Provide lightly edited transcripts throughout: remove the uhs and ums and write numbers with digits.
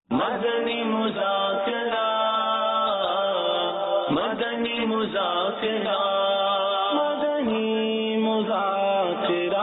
مدنی مذاکرہ مدنی مذاکرہ مدنی مذاکرہ.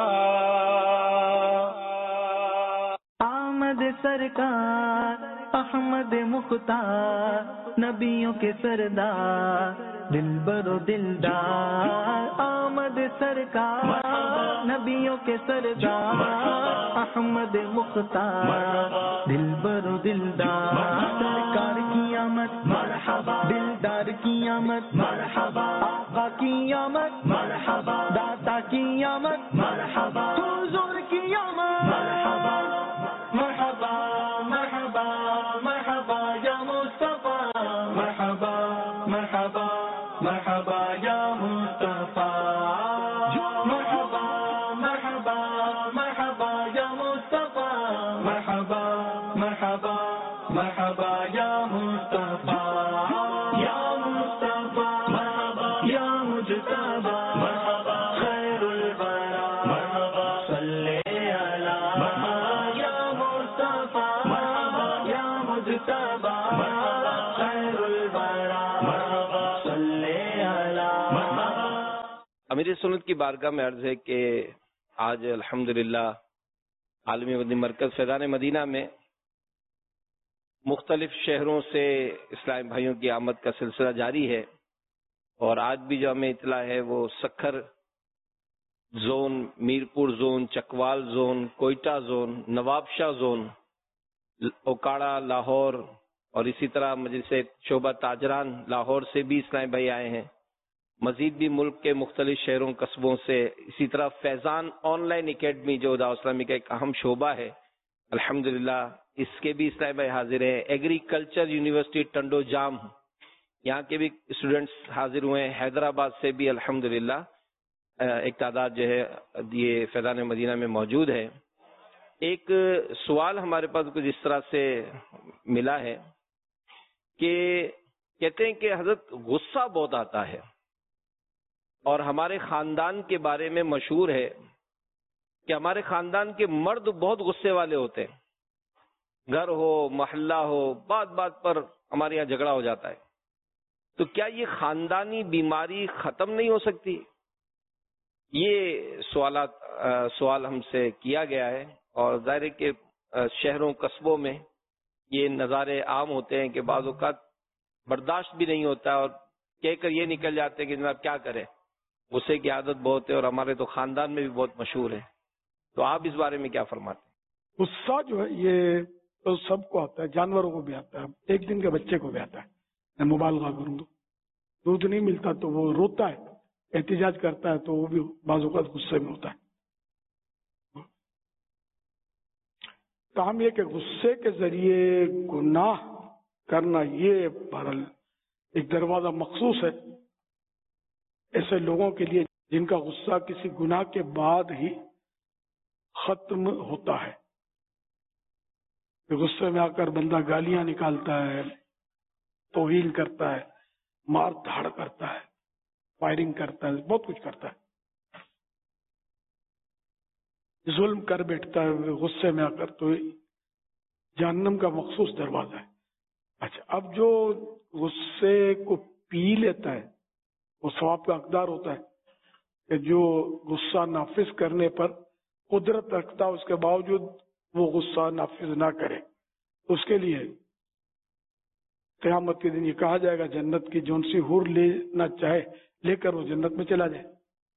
آمد سرکار احمد مختار نبیوں کے سردار دلبر و دلدار. آمد سرکار نبیوں کے سردار احمد مختار دلبر و دلدار. سرکار کی آمد مرحبا دلدار کی آمد مرحبا آقا کی آمد مرحبا داتا کی آمد مرحبا حضور کی آمد مرحبا مرحبا مرحبا مرحبا یا مصطفیٰ مرحبا مرحبا مرحبا یا مصطفیٰ مرحبا مرحبا مرحبا یا مصطفیٰ مرحبا مرحبا مرحبا یا مصطفیٰ یا مصطفیٰ مرحبا یا مجتبی مرحبا خیر الورا مرحبا صلی علی یا مصطفیٰ مرحبا یا مجتبی مرحبا خیر الورا مرحبا صلی علی. امیر سنت کی بارگاہ میں عرض ہے کہ آج الحمدللہ عالمی مدنی مرکز فیضان مدینہ میں مختلف شہروں سے اسلامی بھائیوں کی آمد کا سلسلہ جاری ہے، اور آج بھی جو ہمیں اطلاع ہے وہ Sukkur zone, Mirpur zone, Chakwal zone, Quetta zone, Nawab Shah zone, Okara Lahore, اور اسی طرح مجلس شعبہ تاجران لاہور سے بھی اسلامی بھائی آئے ہیں. مزید بھی ملک کے مختلف شہروں قصبوں سے. اسی طرح فیضان آن لائن اکیڈمی جو دعوت اسلامی کا ایک اہم شعبہ ہے، الحمدللہ اس کے بھی اسلامی بھائی حاضر ہیں. ایگریکلچر یونیورسٹی ٹنڈو جام، یہاں کے بھی اسٹوڈنٹس حاضر ہوئے ہیں. حیدرآباد سے بھی الحمدللہ ایک تعداد جو ہے یہ فیضان مدینہ میں موجود ہے. ایک سوال ہمارے پاس کچھ اس طرح سے ملا ہے کہ کہتے ہیں کہ حضرت غصہ بہت آتا ہے، اور ہمارے خاندان کے بارے میں مشہور ہے کہ ہمارے خاندان کے مرد بہت غصے والے ہوتے ہیں. گھر ہو، محلہ ہو، بات بات پر ہمارے یہاں جھگڑا ہو جاتا ہے. تو کیا یہ خاندانی بیماری ختم نہیں ہو سکتی؟ یہ سوال ہم سے کیا گیا ہے، اور ظاہر ہے کہ شہروں قصبوں میں یہ نظارے عام ہوتے ہیں کہ بعض اوقات برداشت بھی نہیں ہوتا، اور کہہ کر یہ نکل جاتے ہیں کہ جناب کیا کریں. غصے کی عادت بہت ہے، اور ہمارے تو خاندان میں بھی بہت مشہور ہے. تو آپ اس بارے میں کیا فرماتے ہیں؟ غصہ جو ہے یہ تو سب کو آتا ہے، جانوروں کو بھی آتا ہے، ایک دن کے بچے کو بھی آتا ہے. میں مبالغہ کروں تو دودھ نہیں ملتا تو وہ روتا ہے، احتجاج کرتا ہے، تو وہ بھی بعض اوقات غصے میں ہوتا ہے. کام یہ کہ غصے کے ذریعے گناہ کرنا یہ بہرحال ایک دروازہ مخصوص ہے ایسے لوگوں کے لیے جن کا غصہ کسی گناہ کے بعد ہی ختم ہوتا ہے. غصے میں آ کر بندہ گالیاں نکالتا ہے، توہین کرتا ہے، مار دھاڑ کرتا ہے، فائرنگ کرتا ہے، بہت کچھ کرتا ہے، ظلم کر بیٹھتا ہے غصے میں آ کر. تو جہنم کا مخصوص دروازہ ہے. اچھا، اب جو غصے کو پی لیتا ہے وہ ثواب کا حقدار ہوتا ہے کہ جو غصہ نافذ کرنے پر قدرت رکھتا اس کے باوجود وہ غصہ نافذ نہ کرے، اس کے لیے قیامت کے دن یہ کہا جائے گا جنت کی جون سی حور لینا چاہے لے کر وہ جنت میں چلا جائے.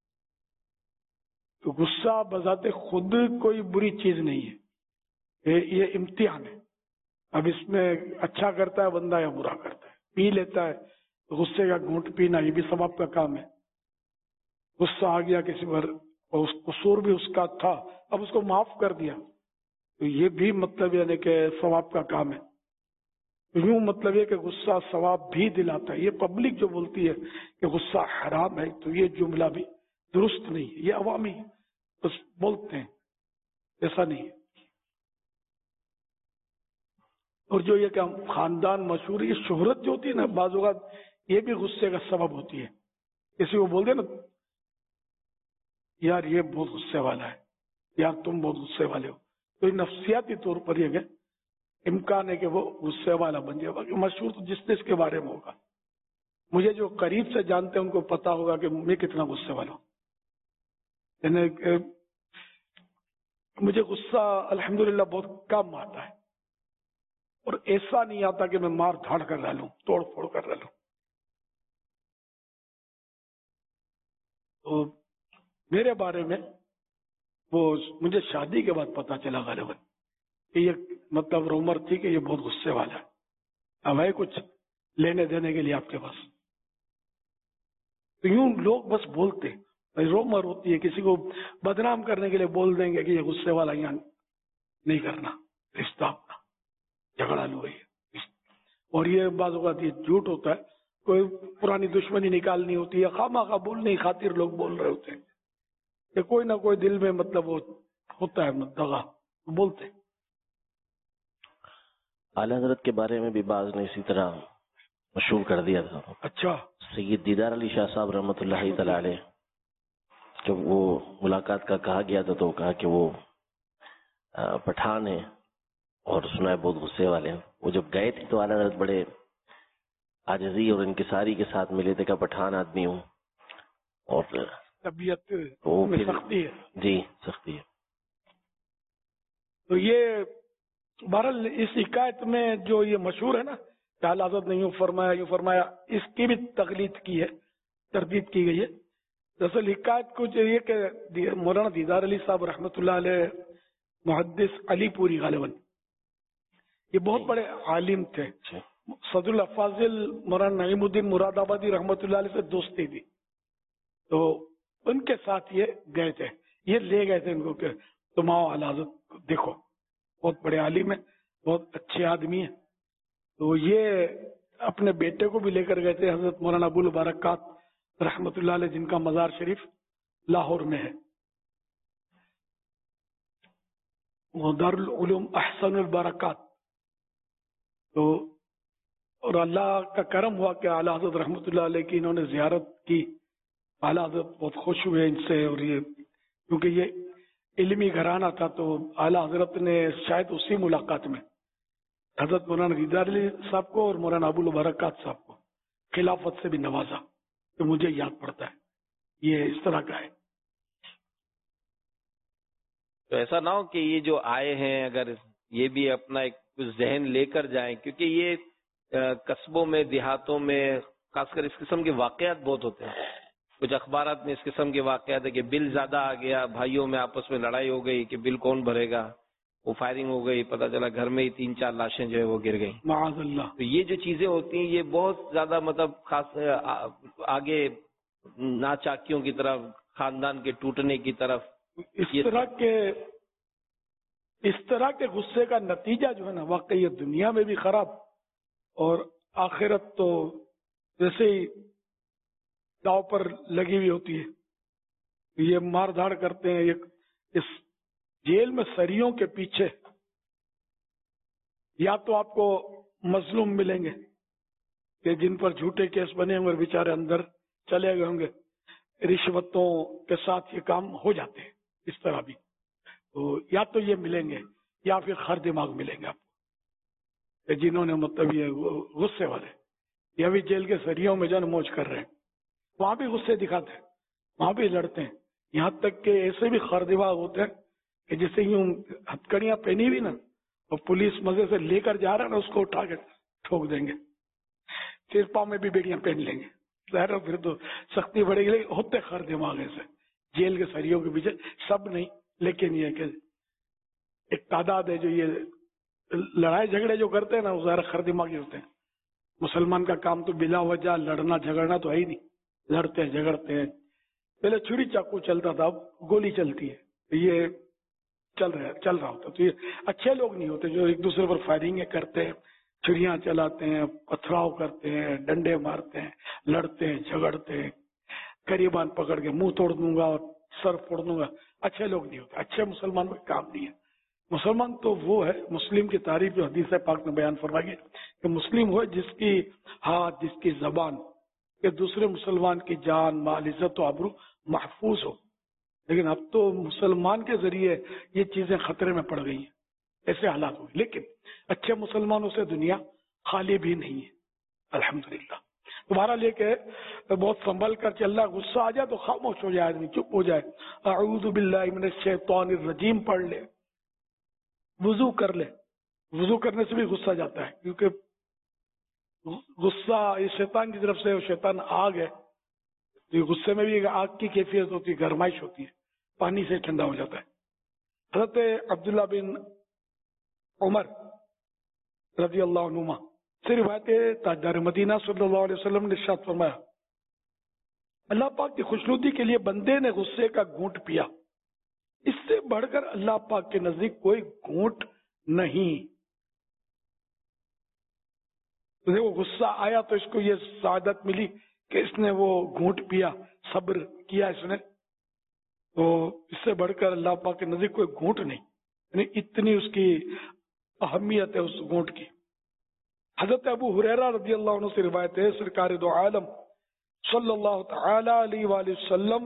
تو غصہ بذات خود کوئی بری چیز نہیں ہے، یہ امتحان ہے. اب اس میں اچھا کرتا ہے بندہ یا برا کرتا ہے. پی لیتا ہے غصے کا گھونٹ پینا یہ بھی ثواب کا کام ہے. غصہ آ گیا کسی پر اور اس قصور بھی اس کا تھا، اب اس کو معاف کر دیا، تو یہ بھی مطلب یعنی کہ ثواب کا کام ہے. یوں مطلب یہ کہ غصہ ثواب بھی دلاتا ہے. یہ پبلک جو بولتی ہے کہ غصہ حرام ہے تو یہ جملہ بھی درست نہیں ہے، یہ عوامی بس بولتے ہیں، ایسا نہیں ہے. اور جو یہ کہ خاندان مشہور، یہ شہرت جو ہوتی ہے نا بعض اوقات یہ بھی غصے کا سبب ہوتی ہے. کسی کو بول دے نا یار یہ بہت غصے والا ہے، یار تم بہت غصے والے ہو، تو یہ نفسیاتی طور پر یہ کہ امکان ہے کہ وہ غصے والا بن جائے. باقی مشہور تو جس کے بارے میں ہوگا. مجھے جو قریب سے جانتے ہیں ان کو پتا ہوگا کہ میں کتنا غصے والا ہوں. یعنی مجھے غصہ الحمدللہ بہت کم آتا ہے, اور ایسا نہیں آتا کہ میں مار دھاڑ کر رہ لوں, توڑ پھوڑ کر رہ لوں. تو میرے بارے میں وہ مجھے شادی کے بعد پتا چلا غالباً کہ یہ مطلب رومر تھی کہ یہ بہت غصے والا ہے. اب ہے کچھ لینے دینے کے لیے آپ کے پاس. تو یوں لوگ بس بولتے, رومر ہوتی ہے, کسی کو بدنام کرنے کے لیے بول دیں گے کہ یہ غصے والا, یہاں نہیں کرنا, رشتہ اپنا جھگڑا لو ہے. اور یہ بعض اوقات یہ جھوٹ ہوتا ہے, کوئی پرانی دشمنی نکالنی ہوتی ہے, خواہ بولنے کی خاطر لوگ بول رہے ہوتے ہیں کہ کوئی نہ کوئی دل میں مطلب وہ ہوتا ہے دغا, بولتے. اعلی حضرت کے بارے میں بھی بعض نے اسی طرح مشہور کر دیا تھا. اچھا. سید دیدار علی شاہ صاحب رحمۃ اللہ تعالی علیہ, جب وہ ملاقات کا کہا گیا تھا تو کہا کہ وہ پٹھان ہیں اور سنا ہے بہت غصے والے ہیں. وہ جب گئے تھے تو اعلی حضرت بڑے عاجزی اور انکساری کے ساتھ ملے تھے کہ پٹھان آدمی ہوں, اور طبیعت میں سختی ہے. جی سختی ہے. تو یہ بہرحال اس حکایت میں جو یہ مشہور ہے نا کہ اعلیٰ حضرت نے یوں فرمایا, اس کی بھی تقلید کی ہے, تردید کی گئی ہے. دراصل حکایت کو جو یہ کہ مولانا دیدار علی صاحب رحمۃ اللہ علیہ محدث علی پوری غالباً یہ بہت بڑے عالم تھے. صدر الافاضل مولانا نعیم الدین مراد آبادی رحمۃ اللہ علیہ سے دوستی تھی, تو ان کے ساتھ یہ گئے تھے, یہ لے گئے تھے ان کو کہ تم آؤ اعلیٰ حضرت دیکھو, بہت بڑے عالم ہیں, بہت اچھے آدمی ہیں. تو یہ اپنے بیٹے کو بھی لے کر گئے تھے, حضرت مولانا ابو البرکات رحمۃ اللہ علیہ, جن کا مزار شریف لاہور میں ہے. وہ دارالعلوم احسن البرکات. تو اور اللہ کا کرم ہوا کہ اعلیٰ حضرت رحمۃ اللہ علیہ کی انہوں نے زیارت کی. اعلیٰ حضرت بہت خوش ہوئے ان سے, اور یہ کیونکہ یہ علمی گھرانہ تھا تو اعلیٰ حضرت نے شاید اسی ملاقات میں حضرت مولانا دیدار علی صاحب کو اور مولانا ابو البرکات صاحب کو خلافت سے بھی نوازا. تو مجھے یاد پڑتا ہے یہ اس طرح کا ہے. تو ایسا نہ ہو کہ یہ جو آئے ہیں اگر یہ بھی اپنا ایک ذہن لے کر جائیں, کیونکہ یہ قصبوں میں دیہاتوں میں خاص کر اس قسم کے واقعات بہت ہوتے ہیں. کچھ اخبارات میں اس قسم کے واقعات ہے کہ بل زیادہ آ گیا, بھائیوں میں آپس میں لڑائی ہو گئی کہ بل کون بھرے گا, وہ فائرنگ ہو گئی, پتہ چلا گھر میں ہی 3-4 لاشیں جو ہے وہ گر گئیں. معاذ اللہ. تو یہ جو چیزیں ہوتی ہیں یہ بہت زیادہ مطلب خاص آگے ناچاکیوں کی طرف, خاندان کے ٹوٹنے کی طرف, اس طرح کے غصے کا نتیجہ جو ہے نا واقعی دنیا میں بھی خراب, اور آخرت تو جیسے ہی داؤ پر لگی ہوئی ہوتی ہے. یہ مار دھاڑ کرتے ہیں. اس جیل میں سریوں کے پیچھے یا تو آپ کو مظلوم ملیں گے کہ جن پر جھوٹے کیس بنے ہوں گے اور بیچارے اندر چلے گئے ہوں گے, رشوتوں کے ساتھ یہ کام ہو جاتے ہیں اس طرح بھی. تو یا تو یہ ملیں گے یا پھر خر دماغ ملیں گے آپ کو, جنہوں نے مطلب یہ غصے والے یہ بھی جیل کے سریوں میں جو موج کر رہے ہیں, وہاں بھی غصے دکھاتے ہیں, وہاں بھی لڑتے ہیں. یہاں تک کہ ایسے بھی خر دماغ ہوتے ہیں کہ جیسے یوں ہتکڑیاں پہنی ہوئی نا, اور پولیس مزے سے لے کر جا رہا ہے نا, اس کو اٹھا کے ٹھوک دیں گے. سر پاؤں میں بھی بیڑیاں پہن لیں گے. ظاہر پھر تو سختی بڑھے گی, لیکن ہوتے خر دماغ ایسے جیل کے سریوں کے پیچھے. سب نہیں, لیکن یہ کہ ایک تعداد ہے جو یہ لڑائی جھگڑے جو کرتے ہیں نا وہ ظاہر خر دماغی ہوتے ہیں. مسلمان کا کام تو بلا وجہ لڑنا جھگڑنا تو ہے ہی نہیں. لڑتے ہیں جھگڑتے ہیں. پہلے چھری چاقو چلتا تھا, اب گولی چلتی ہے. یہ چل رہا ہوتا. تو یہ اچھے لوگ نہیں ہوتے جو ایک دوسرے پر فائرنگیں کرتے ہیں, چھریاں چلاتے ہیں, پتھراؤ کرتے ہیں, ڈنڈے مارتے ہیں, لڑتے ہیں, جھگڑتے ہیں, قریبان پکڑ کے منہ توڑ دوں گا اور سر پھوڑ دوں گا. اچھے لوگ نہیں ہوتے. اچھے مسلمان کا کام نہیں ہے. مسلمان تو وہ ہے, مسلم کی تعریف جو حدیث پاک میں بیان فرمائی ہے کہ مسلم وہ جس کی ہاتھ, جس کی زبان کہ دوسرے مسلمان کی جان, مال, عزت و آبرو محفوظ ہو. لیکن اب تو مسلمان کے ذریعے یہ چیزیں خطرے میں پڑ گئی ہیں. ایسے حالات ہوئے. لیکن اچھے مسلمانوں سے دنیا خالی بھی نہیں ہے الحمدللہ. تمہارا لے کے بہت سنبھل کر کے اللہ غصہ آ جائے تو خاموش ہو جائے آدمی, چپ ہو جائے, اعوذ باللہ من الشیطان الرجیم پڑھ لے, وضو کر لے. وضو کرنے سے بھی غصہ جاتا ہے, کیونکہ غصہ یہ شیطان کی طرف سے, شیطان آگ ہے, غصے میں بھی آگ کی کیفیت ہوتی ہے, گرمائش ہوتی ہے, پانی سے ٹھنڈا ہو جاتا ہے. حضرت عبداللہ بن عمر رضی اللہ عنہما سے روایت ہے, تاجدار مدینہ صلی اللہ علیہ وسلم نے ارشاد فرمایا, اللہ پاک کی خوشنودی کے لیے بندے نے غصے کا گھونٹ پیا, اس سے بڑھ کر اللہ پاک کے نزدیک کوئی گھونٹ نہیں. وہ غصہ آیا تو اس کو یہ سعادت ملی کہ اس نے وہ گھونٹ پیا, صبر کیا اس نے, تو اس سے بڑھ کر اللہ پاک کے نزدیک کوئی گھونٹ نہیں. یعنی اتنی اس کی اہمیت ہے اس گھونٹ کی. حضرت ابو ہریرہ رضی اللہ عنہ سے روایت ہے, سرکار دو عالم صلی اللہ تعالی علیہ وآلہ وسلم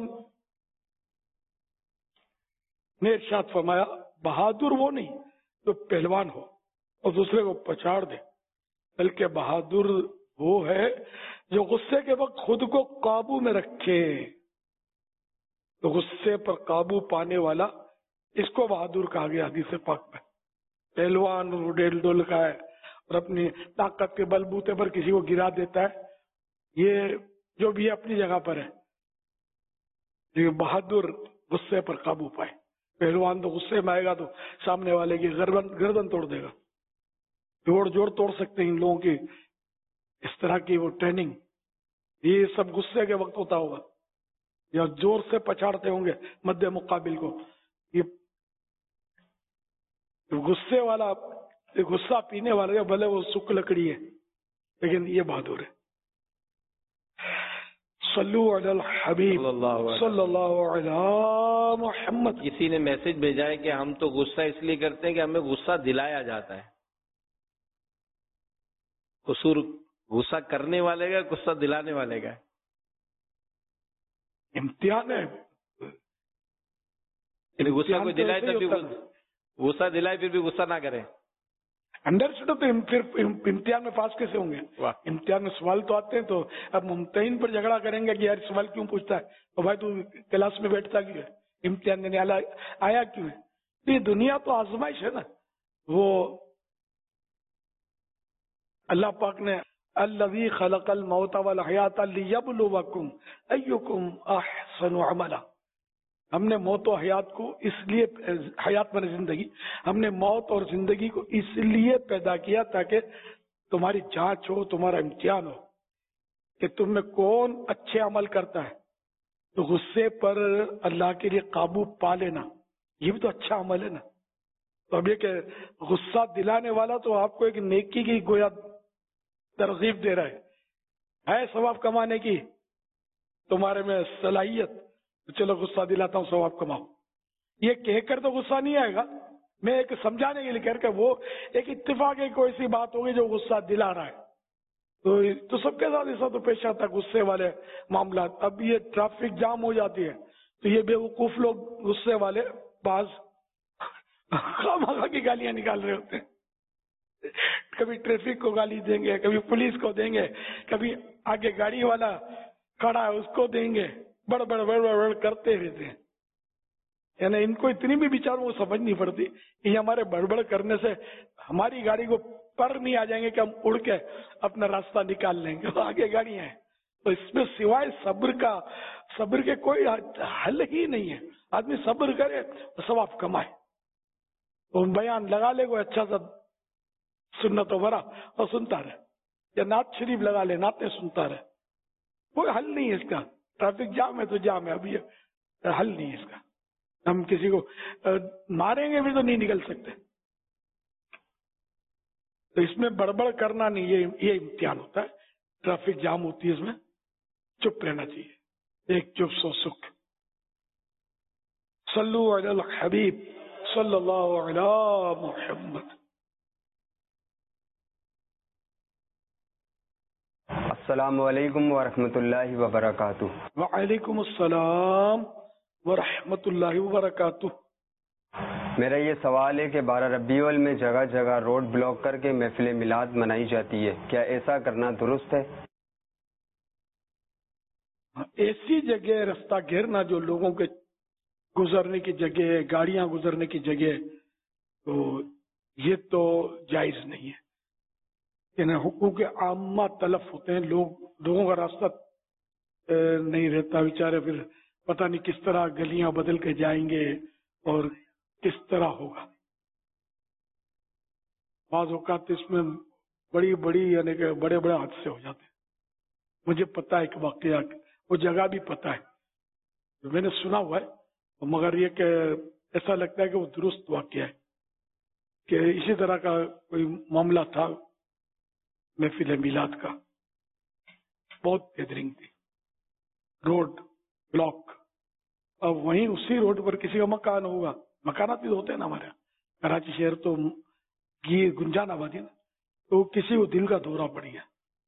نے ارشاد فرمایا, بہادر وہ نہیں جو پہلوان ہو اور دوسرے کو پچاڑ دے, بلکہ بہادر وہ ہے جو غصے کے وقت خود کو قابو میں رکھے. تو غصے پر قابو پانے والا, اس کو بہادر کہا گیا حدیث پاک میں. پہلوان ڈیل ڈول کا ہے اور اپنی طاقت کے بل بوتے پر کسی کو گرا دیتا ہے, یہ جو بھی اپنی جگہ پر ہے. یہ بہادر غصے پر قابو پائے. پہلوان تو غصے میں آئے گا تو سامنے والے کی گردن توڑ دے گا. جوڑ توڑ سکتے ہیں ان لوگوں کی اس طرح کی وہ ٹریننگ. یہ سب غصے کے وقت ہوتا ہوگا, یا زور سے پچاڑتے ہوں گے مد مقابل کو. یہ غصے والا, غصہ پینے والا, بھلے وہ سک لکڑی ہے لیکن یہ بہادر ہے. صلو علی الحبیب صلی اللہ علی محمد. کسی نے میسج بھیجا ہے کہ ہم تو غصہ اس لیے کرتے ہیں کہ ہمیں غصہ دلایا جاتا ہے. قصور غصہ کرنے والے کا, غصہ دلانے والے کا. امتحان ہے. غصہ کوئی دلائے تب بھی غصہ دلائے پھر بھی غصہ نہ کرے. انڈرسٹینڈ تو پھر امتحان میں پاس کیسے ہوں گے؟ امتحان میں سوال تو آتے ہیں, تو اب ممتحن پر جھگڑا کریں گے کہ یار سوال کیوں پوچھتا ہے, تو بھائی تو کلاس میں بیٹھتا کیوں ہے, امتحان دینے آیا کیوں ہے؟ یہ دنیا تو آزمائش ہے نا. وہ اللہ پاک نے الذی خلق الموت والحیات لیبلوکم ایکم احسن عملا, ہم نے موت و حیات کو اس لیے, حیات میں زندگی, ہم نے موت اور زندگی کو اس لیے پیدا کیا تاکہ تمہاری جانچ ہو, تمہارا امتحان ہو کہ تم میں کون اچھے عمل کرتا ہے. تو غصے پر اللہ کے لیے قابو پا لینا یہ بھی تو اچھا عمل ہے نا. تو اب یہ کہ غصہ دلانے والا تو آپ کو ایک نیکی کی گویا ترغیب دے رہا ہے ثواب کمانے کی, تمہارے میں صلاحیت, چلو غصہ دلاتا ہوں ثواب کماؤ. یہ کہہ کر تو غصہ نہیں آئے گا, میں ایک سمجھانے کے لیے کہہ کر وہ ایک اتفاق ہے, کوئی سی بات ہوگی جو غصہ دلا رہا ہے. تو سب کے ساتھ ایسا تو پیش آتا ہے غصے والے معاملات. اب یہ ٹریفک جام ہو جاتی ہے تو یہ بے وقوف لوگ غصے والے بعض خواہ کی گالیاں نکال رہے ہوتے ہیں. کبھی ٹریفک کو گالی دیں گے, کبھی پولیس کو دیں گے, کبھی آگے گاڑی والا کھڑا ہے اس کو دیں گے, بڑ کرتے رہتے ہیں. یعنی ان کو اتنی بھی بیچاروں کو سمجھ نہیں پڑتی کہ یہ ہمارے بڑبڑ کرنے سے ہماری گاڑی کو پر نہیں آ جائیں گے کہ ہم اڑ کے اپنا راستہ نکال لیں گے, آگے گاڑیاں ہیں. تو اس میں سوائے صبر کے کوئی حل ہی نہیں ہے. آدمی صبر کرے ثواب کمائے, تو بیان لگا لے کوئی اچھا سا سنت و برا اور سنتا رہے, یا نعت شریف لگا لے نعتیں سنتا رہے. کوئی حل نہیں ہے اس کا. ٹریفک جام ہے تو جام ہے, ابھی حل نہیں ہے اس کا. ہم کسی کو ماریں گے بھی تو نہیں نکل سکتے. تو اس میں بڑبڑ کرنا نہیں, یہ امتحان ہوتا ہے. ٹریفک جام ہوتی ہے, اس میں چپ رہنا چاہیے, ایک چپ سو سکھ. صلو علی الحبیب صلی اللہ علی محمد. السلام علیکم ورحمۃ اللہ وبرکاتہ. وعلیکم السلام ورحمۃ اللہ وبرکاتہ. میرا یہ سوال ہے کہ 12 ربیع الاول میں جگہ جگہ روڈ بلاک کر کے محفل میلاد منائی جاتی ہے، کیا ایسا کرنا درست ہے؟ ایسی جگہ رستہ گھیرنا جو لوگوں کے گزرنے کی جگہ ہے، گاڑیاں گزرنے کی جگہ ہے، تو یہ تو جائز نہیں ہے. یعنی حقوق عامہ تلف ہوتے ہیں، لوگوں کا راستہ نہیں رہتا، بیچارے پھر پتہ نہیں کس طرح گلیاں بدل کے جائیں گے اور کس طرح ہوگا. بعض اوقات اس میں بڑی یعنی کہ بڑے حادثے ہو جاتے ہیں. مجھے پتا ہے کہ واقعہ وہ جگہ بھی پتا ہے، میں نے سنا ہوا ہے، مگر یہ کہ ایسا لگتا ہے کہ وہ درست واقعہ ہے کہ اسی طرح کا کوئی معاملہ تھا محفل میلاد کا. بہت گیدرنگ تھی، روڈ بلاک. اب وہیں اسی روڈ پر کسی کا مکان ہوگا، مکانات بھی ہوتے ہیں نا ہمارے یہاں، کراچی شہر تو گنجان آبادی نا، تو کسی کو دل کا دورہ پڑ گیا.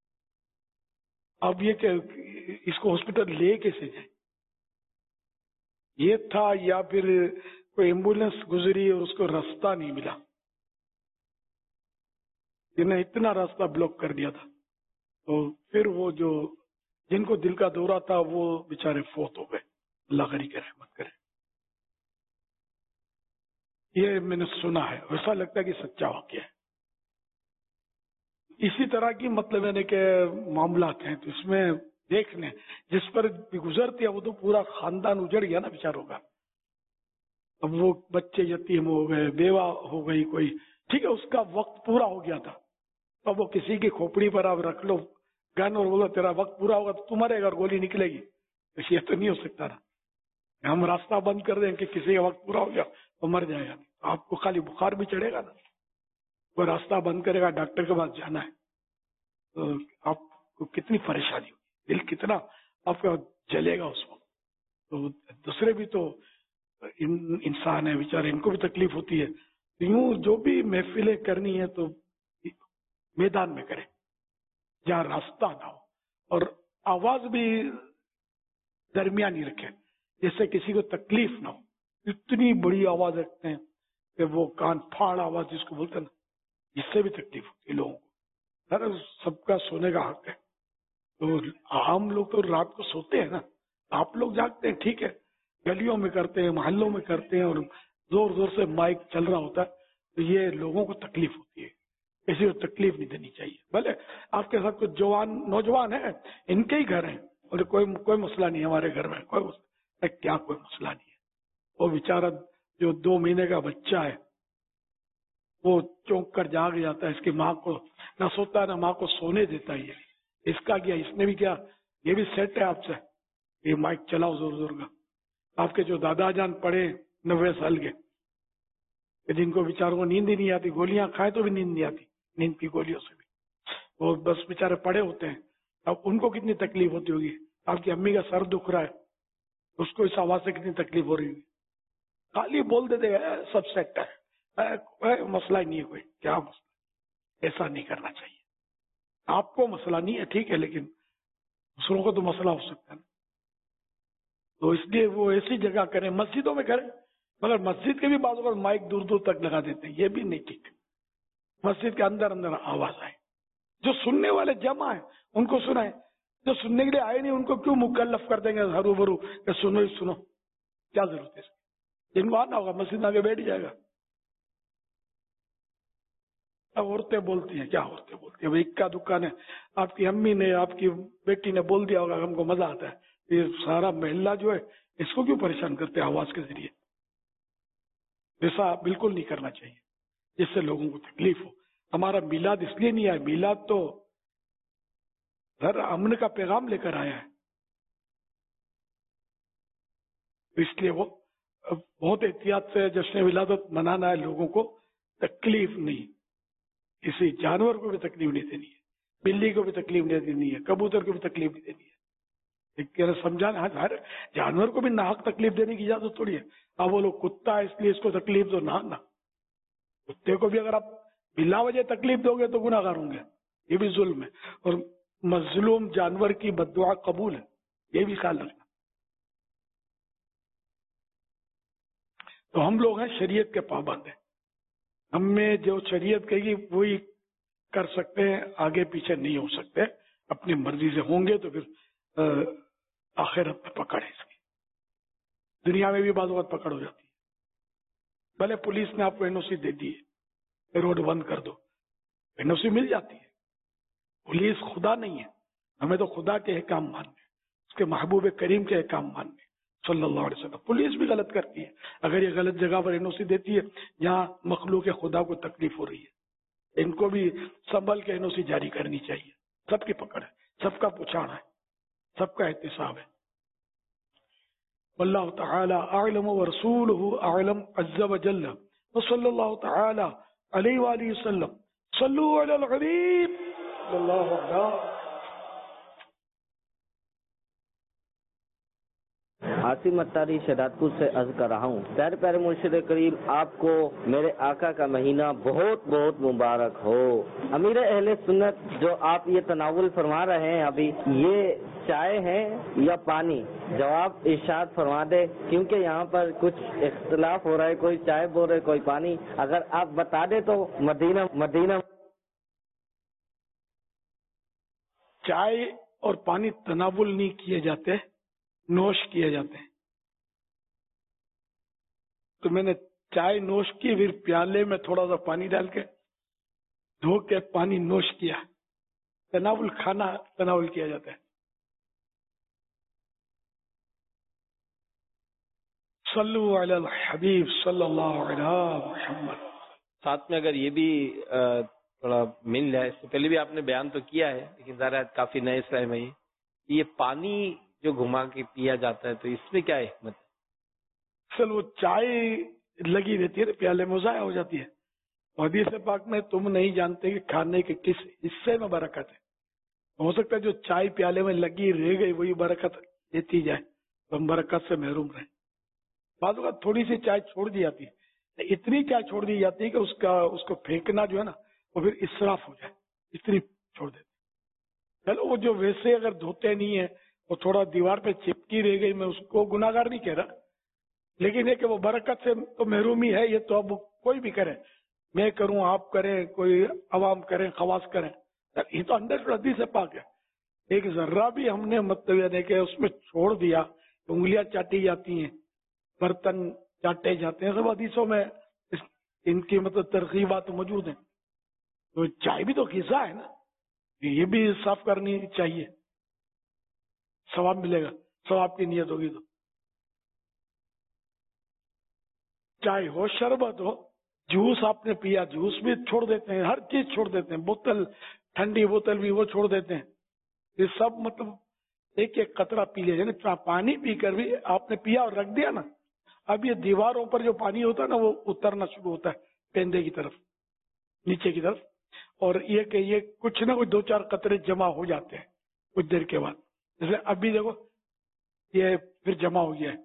اب یہ کہ اس کو ہاسپٹل لے کیسے جائیں، یہ تھا یا پھر کوئی ایمبولینس گزری اور اس کو راستہ نہیں ملا، جنہیں اتنا راستہ بلاک کر دیا تھا. تو پھر وہ جو جن کو دل کا دورہ تھا وہ بیچارے فوت ہو گئے. اللہ غنی کی رحمت کرے. یہ میں نے سنا ہے، ایسا لگتا ہے کہ سچا واقعہ ہے. اسی طرح کی مطلب ہے کہ معاملات ہیں، تو اس میں دیکھ لیں جس پر بھی گزرتی ہے وہ تو پورا خاندان اجڑ گیا نا بیچاروں کا. اب وہ بچے یتیم ہو گئے، بیوہ ہو گئی کوئی، ٹھیک ہے اس کا وقت پورا ہو گیا تھا. اب وہ کسی کی کھوپڑی پر آپ رکھ لو گن اور بولو تیرا وقت پورا ہوگا تو تمہارے گھر گولی نکلے گی، یہ تو نہیں ہو سکتا نا. ہم راستہ بند کر دیں کہ کسی کا وقت پورا ہو گیا تو مر جائے گا. آپ کو خالی بخار بھی چڑھے گا نا، وہ راستہ بند کرے گا، ڈاکٹر کے پاس جانا ہے، تو آپ کو کتنی پریشانی ہوگی، دل کتنا آپ کا جلے گا اس وقت. تو دوسرے بھی تو انسان ہے بیچارے، ان کو بھی تکلیف ہوتی ہے. یوں جو بھی محفلیں کرنی ہے تو میدان میں کریں جہاں راستہ نہ ہو، اور آواز بھی درمیانی رکھیں جس سے کسی کو تکلیف نہ ہو. اتنی بڑی آواز رکھتے ہیں کہ وہ کان پھاڑ آواز جس کو بولتے ہیں نا، جس سے بھی تکلیف ہوتی ہے لوگوں کو. سب کا سونے کا حق ہے، تو عام لوگ تو رات کو سوتے ہیں نا، آپ لوگ جاگتے ہیں ٹھیک ہے، گلیوں میں کرتے ہیں، محلوں میں کرتے ہیں، اور زور زور سے مائک چل رہا ہوتا ہے، تو یہ لوگوں کو تکلیف ہوتی ہے. کسی کو تکلیف نہیں دینی چاہیے. بھلے آپ کے ساتھ کچھ نوجوان ہیں، ان کے ہی گھر ہیں اور کوئی مسئلہ نہیں ہے، ہمارے گھر میں کوئی مسئلہ کیا، کوئی مسئلہ نہیں ہے. وہ بیچارہ جو 2 مہینے کا بچہ ہے وہ چونک کر جاگ جاتا ہے، اس کی ماں کو نہ سوتا ہے نہ ماں کو سونے دیتا ہے. اس کا کیا، اس نے بھی کیا، یہ بھی سیٹ ہے آپ سے، یہ مائک چلاؤ زور زور کا. آپ کے جو دادا جان پڑے 90 سال کے، جن کو بیچاروں کو نیند ہی نہیں آتی، گولیاں کھائے تو بھی نیند نہیں آتی، نیند کی گولیوں سے بھی وہ بس بیچارے پڑے ہوتے ہیں. اب ان کو کتنی تکلیف ہوتی ہوگی. آپ کی امی کا سر دکھ رہا ہے، اس کو اس آواز سے کتنی تکلیف ہو رہی ہوگی. خالی بول دیتے سب سیٹ ہے، مسئلہ ہی نہیں ہے کوئی، کیا مسئلہ. ایسا نہیں کرنا چاہیے. آپ کو مسئلہ نہیں ہے ٹھیک ہے، لیکن دوسروں کو تو مسئلہ ہو سکتا ہے نا. تو اس لیے وہ ایسی جگہ کریں، مسجدوں میں کریں، مگر مسجد کے بھی بعض اوقات مائک دور دور تک لگا دیتے ہیں، یہ بھی نہیں ٹھیک. مسجد کے اندر آواز آئے، جو سننے والے جمع ہیں ان کو سنائیں، جو سننے کے لیے آئے نہیں ان کو کیوں مکلف کر دیں گے ہرو برو کہ سنو ہی سنو، کیا ضرورت ہے اس کی. جن کو آنا ہوگا مسجد میں آگے بیٹھ جائے گا. اب عورتیں بولتی ہیں، کیا عورتیں بولتی ہیں، بھائی اکا دکان ہے، آپ کی امی نے آپ کی بیٹی نے بول دیا ہوگا، ہم کو مزہ آتا ہے. یہ سارا محلہ جو ہے اس کو کیوں پریشان کرتے ہیں آواز کے ذریعے. ایسا بالکل نہیں کرنا چاہیے جس سے لوگوں کو تکلیف ہو. ہمارا میلاد اس لیے نہیں آیا، میلاد تو گھر امن کا پیغام لے کر آیا ہے، اس لیے وہ بہت احتیاط سے جشن ولادت منانا ہے. لوگوں کو تکلیف نہیں، کسی جانور کو بھی تکلیف نہیں دینی ہے، بلی کو بھی تکلیف نہیں دینی ہے، کبوتر کو بھی تکلیف نہیں دینی ہے. سمجھانا ہر جانور کو بھی ناحق تکلیف دینے کی اجازت تھوڑی ہے. اب وہ لوگ کتا ہے اس لیے اس کو تکلیف دو، نہ کتے کو بھی اگر آپ بلا وجہ تکلیف دو گے تو گناہگار ہوں گے، یہ بھی ظلم ہے. اور مظلوم جانور کی بددعا قبول ہے، یہ بھی خیال رکھنا. تو ہم لوگ ہیں شریعت کے پابند ہیں. ہمیں جو شریعت کہے گی وہی کر سکتے ہیں, آگے پیچھے نہیں ہو سکتے. اپنی مرضی سے ہوں گے تو پھر آخرت میں پکڑ ہے اس کی. دنیا میں بھی بعض وقت پکڑ ہو جاتی ہے. بھلے پولیس نے آپ کو NOC دے دی ہے, روڈ بند کر دو, NOC مل جاتی ہے. پولیس خدا نہیں ہے, ہمیں تو خدا کے احکام ماننے, اس کے محبوب کریم کے احکام ماننے صلی اللہ علیہ وسلم. پولیس بھی غلط کرتی ہے اگر یہ غلط جگہ پر NOC دیتی ہے جہاں مخلوق خدا کو تکلیف ہو رہی ہے. ان کو بھی سنبھل کے NOC جاری کرنی چاہیے. سب کی پکڑ ہے, سب کا پچھاڑ ہے, سب کا احتساب ہے. واللہ تعالی اعلم ورسولہ اعلم عز وجل وصلی اللہ تعالی علیہ وآلہ وسلم. صلو علی الحبیب صلی اللہ علیہ. عاصم اتاری شہدادپور سے عرض کر رہا ہوں, پیارے پیارے مرشد کریم, آپ کو میرے آقا کا مہینہ بہت بہت مبارک ہو. امیر اہل سنت, جو آپ یہ تناول فرما رہے ہیں ابھی, یہ چائے ہے یا پانی؟ جواب ارشاد فرما دے, کیونکہ یہاں پر کچھ اختلاف ہو رہا ہے, کوئی چائے بول رہے کوئی پانی. اگر آپ بتا دیں تو مدینہ. چائے اور پانی تناول نہیں کیے جاتے, نوش کیے جاتے ہیں. تو میں نے چائے نوش کی, پھر پیالے میں تھوڑا سا پانی ڈال کے دھو کے پانی نوش کیا. تناول کھانا تناول کیا جاتا ہے. صلو علی الحبیب صلی اللہ علیہ محمد. ساتھ میں اگر یہ بھی تھوڑا مل جائے, اس سے پہلے بھی آپ نے بیان تو کیا ہے لیکن ذرا کافی نئے اسلام میں یہ پانی جو گھما کے پیا جاتا ہے, تو اس میں کیا حکمت ہے؟ اصل وہ چائے لگی رہتی ہے, پیالے میں ضائع ہو جاتی ہے. حدیث پاک میں تم نہیں جانتے کہ کھانے کے کس حصے میں برکت ہے. ہو سکتا ہے جو چائے پیالے میں لگی رہ گئی وہی برکت دیتی جائے, تو ہم برکت سے محروم رہیں. بعض اوقات تھوڑی سی چائے چھوڑ دی جاتی ہے, اتنی چائے چھوڑ دی جاتی ہے کہ اس کو پھینکنا جو ہے نا وہ پھر اسراف ہو جائے, اتنی چھوڑ دیتے. چلو وہ جو ویسے اگر دھوتے نہیں ہیں, وہ تھوڑا دیوار پہ چپکی رہ گئی, میں اس کو گناہگار نہیں کہہ رہا, لیکن یہ کہ وہ برکت سے تو محرومی ہے. یہ تو اب کوئی بھی کرے, میں کروں, آپ کریں, کوئی عوام کریں, خواص کریں, یہ تو اندر حدیث سے پاک ہے. ایک ذرہ بھی ہم نے مطلب کہ اس میں چھوڑ دیا, انگلیاں چاٹی جاتی ہیں, برتن چاٹے جاتے ہیں, سب حدیثوں میں ان کی مطلب ترغیبات موجود ہیں. تو چائے بھی تو غذا ہے نا, یہ بھی صاف کرنی چاہیے, ثواب ملے گا, ثواب کی نیت ہوگی تو. چائے ہو, شربت ہو, جوس آپ نے پیا, جوس بھی چھوڑ دیتے ہیں, ہر چیز چھوڑ دیتے ہیں, بوتل, ٹھنڈی بوتل بھی وہ چھوڑ دیتے ہیں. یہ سب مطلب ایک ایک قطرہ پی لیا, یعنی پانی پی کر بھی آپ نے پیا اور رکھ دیا نا, اب یہ دیواروں پر جو پانی ہوتا ہے نا وہ اترنا شروع ہوتا ہے پیندے کی طرف, نیچے کی طرف, اور یہ کہ یہ کچھ نہ کچھ 2-4 قطرے جمع ہو جاتے ہیں کچھ دیر کے بعد. جیسے ابھی دیکھو یہ پھر جمع ہو گیا ہے,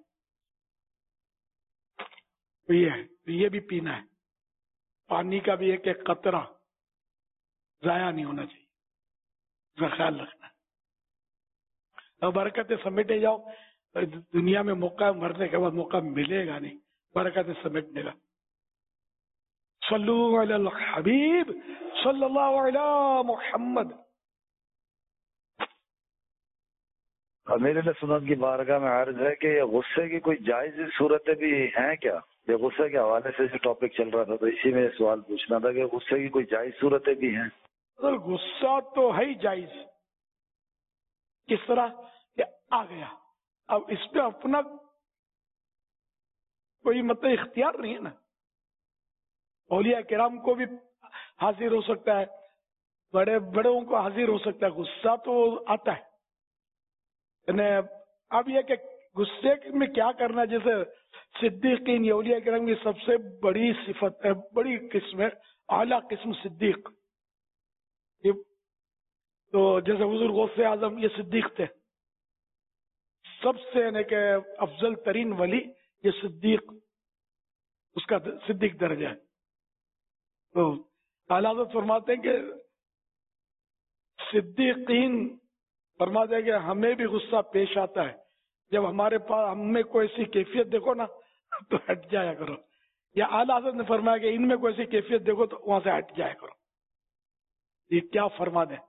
تو یہ بھی پینا ہے. پانی کا بھی ایک ایک قطرہ ضائع نہیں ہونا چاہیے, اس کا خیال رکھنا ہے. اب برکتیں سمیٹے جاؤ, دنیا میں موقع مرنے کے بعد موقع ملے گا نہیں برکتیں سمیٹنے کا. صلو علی الحبیب صلی اللہ علی محمد. امیر سنت کی بارگاہ میں عرض ہے کہ یہ غصے کی کوئی جائز صورتیں بھی ہیں کیا؟ یہ غصے کے حوالے سے جو ٹاپک چل رہا تھا تو اسی میں سوال پوچھنا تھا کہ غصے کی کوئی جائز صورتیں بھی ہیں. غصہ تو ہے ہی جائز. کس طرح کہ آ گیا, اب اس پہ اپنا کوئی مطلب اختیار نہیں ہے نا. اولیاء کرام کو بھی حاضر ہو سکتا ہے, بڑوں کو حاضر ہو سکتا ہے, غصہ تو آتا ہے. اب یہ کہ غصے میں کیا کرنا, جیسے صدیقین اولیاء کرام کی سب سے بڑی صفت ہے, بڑی قسم ہے, اعلیٰ قسم صدیق. تو جیسے حضور غوث اعظم یہ صدیق تھے, سب سے یعنی کہ افضل ترین ولی یہ صدیق, اس کا صدیق درجہ ہے. تو اعلیٰ حضرت فرماتے ہیں کہ صدیقین فرماتے ہیں کہ ہمیں بھی غصہ پیش آتا ہے جب ہمارے پاس ہم میں کوئی ایسی کیفیت دیکھو نا تو ہٹ جایا کرو. یا اعلیٰ حضرت نے فرمایا کہ ان میں کوئی ایسی کیفیت دیکھو تو وہاں سے ہٹ جایا کرو. یہ کیا فرما دیں.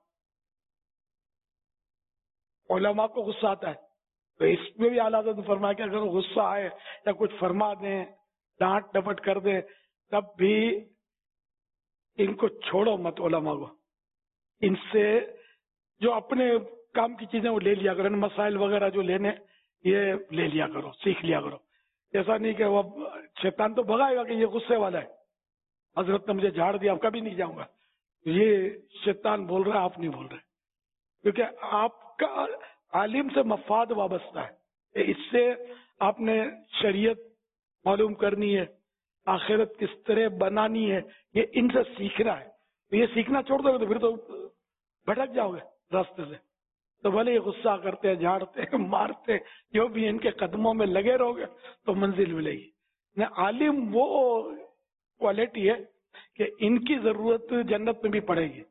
علماء کو غصہ آتا ہے تو اس میں بھی اعلیٰ حضرت نے فرمایا کہ اگر غصہ آئے یا کچھ فرما دیں, ڈانٹ ڈپٹ کر دیں, تب بھی ان کو چھوڑو مت. علماء کو ان سے جو اپنے کام کی چیزیں وہ لے لیا کرو, مسائل وغیرہ جو لینے یہ لے لیا کرو, سیکھ لیا کرو. ایسا نہیں کہ وہ شیطان تو بھگائے گا کہ یہ غصے والا ہے, حضرت نے مجھے جھاڑ دیا, اب کبھی نہیں جاؤں گا. یہ شیطان بول رہا ہے, آپ نہیں بول رہے, کیونکہ آپ کا عالم سے مفاد وابستہ ہے. اس سے آپ نے شریعت معلوم کرنی ہے, آخرت کس طرح بنانی ہے, یہ ان سے سیکھنا ہے. یہ سیکھنا چھوڑ دو گے تو پھر تو بھٹک جاؤ گے راستے سے. تو بھلے یہ غصہ کرتے, جھاڑتے, مارتے, جو بھی ان کے قدموں میں لگے رہو گے تو منزل ملے گی. عالم وہ کوالٹی ہے کہ ان کی ضرورت جنت میں بھی پڑے گی.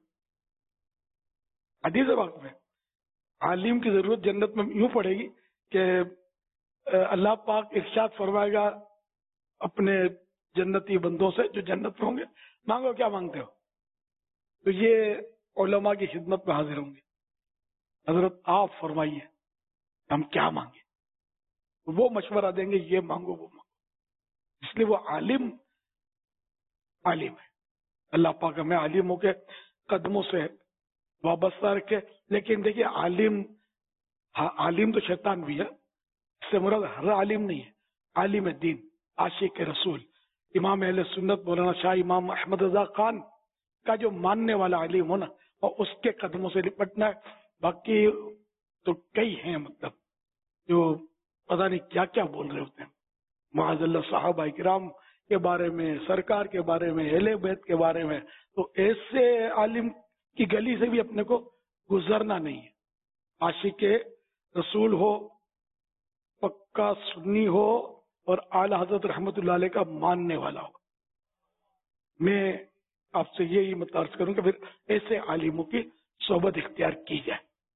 حدیث وقت میں عالم کی ضرورت جنت میں یوں پڑے گی کہ اللہ پاک ارشاد فرمائے گا اپنے جنتی بندوں سے جو جنت میں ہوں گے, مانگو کیا مانگتے ہو. تو یہ علماء کی خدمت میں حاضر ہوں گے, حضرت آپ فرمائیے ہم کیا مانگیں. وہ مشورہ دیں گے, یہ مانگو وہ مانگو. اس لیے وہ عالم ہے. اللہ پاک ہمیں عالموں کے قدموں سے وابستہ رکھے. لیکن دیکھیے عالم تو شیطان بھی ہے, اس سے مراد ہر عالم نہیں ہے. عالم دین, عاشق رسول, امام اہل سنت مولانا شاہ امام احمد رضا خان کا جو ماننے والا عالم ہونا اور اس کے قدموں سے لپٹنا ہے. باقی تو کئی ہیں مطلب جو پتہ نہیں کیا کیا بول رہے ہوتے ہیں معاذ اللہ, صحابہ کرام کے بارے میں, سرکار کے بارے میں, اہل بیت کے بارے میں. تو ایسے عالم کی گلی سے بھی اپنے کو گزرنا نہیں ہے. عاشق رسول ہو, پکا سنی ہو, اور اعلی حضرت رحمت اللہ علیہ کا ماننے والا ہو. میں آپ سے یہی متعارف کروں کہ پھر ایسے عالموں کی صحبت اختیار کی جائے.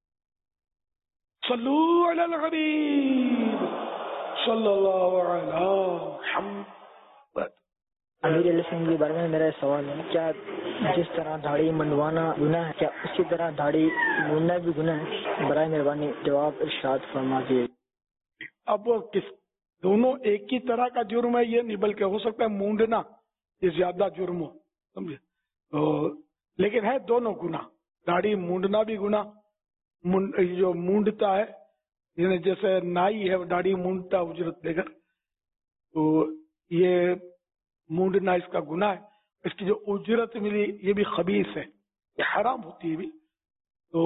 صلو علی الحبیب صلی اللہ علیہ محمد. امیر علیہ السلام کے بارے میں میرا سوال ہے, کیا جس طرح داڑھی منڈوانا گناہ ہے, کیا اسی طرح داڑھی مونڈنا بھی گناہ ہے؟ برائے مہربانی جواب ارشاد فرما دیجیے. اب دونوں ایک ہی طرح کا جرم ہے یہ نہیں, بلکہ ہو سکتا ہے مونڈنا یہ زیادہ جرم ہو, سمجھے. لیکن ہے دونوں گناہ. داڑھی مونڈنا بھی گناہ, جو مونڈتا ہے یعنی جیسے نائی ہے داڑھی مونڈتا اجرت دے کر, تو یہ مونڈنا اس کا گناہ ہے. اس کی جو اجرت ملی یہ بھی خبیث ہے, یہ حرام ہوتی ہے بھی. تو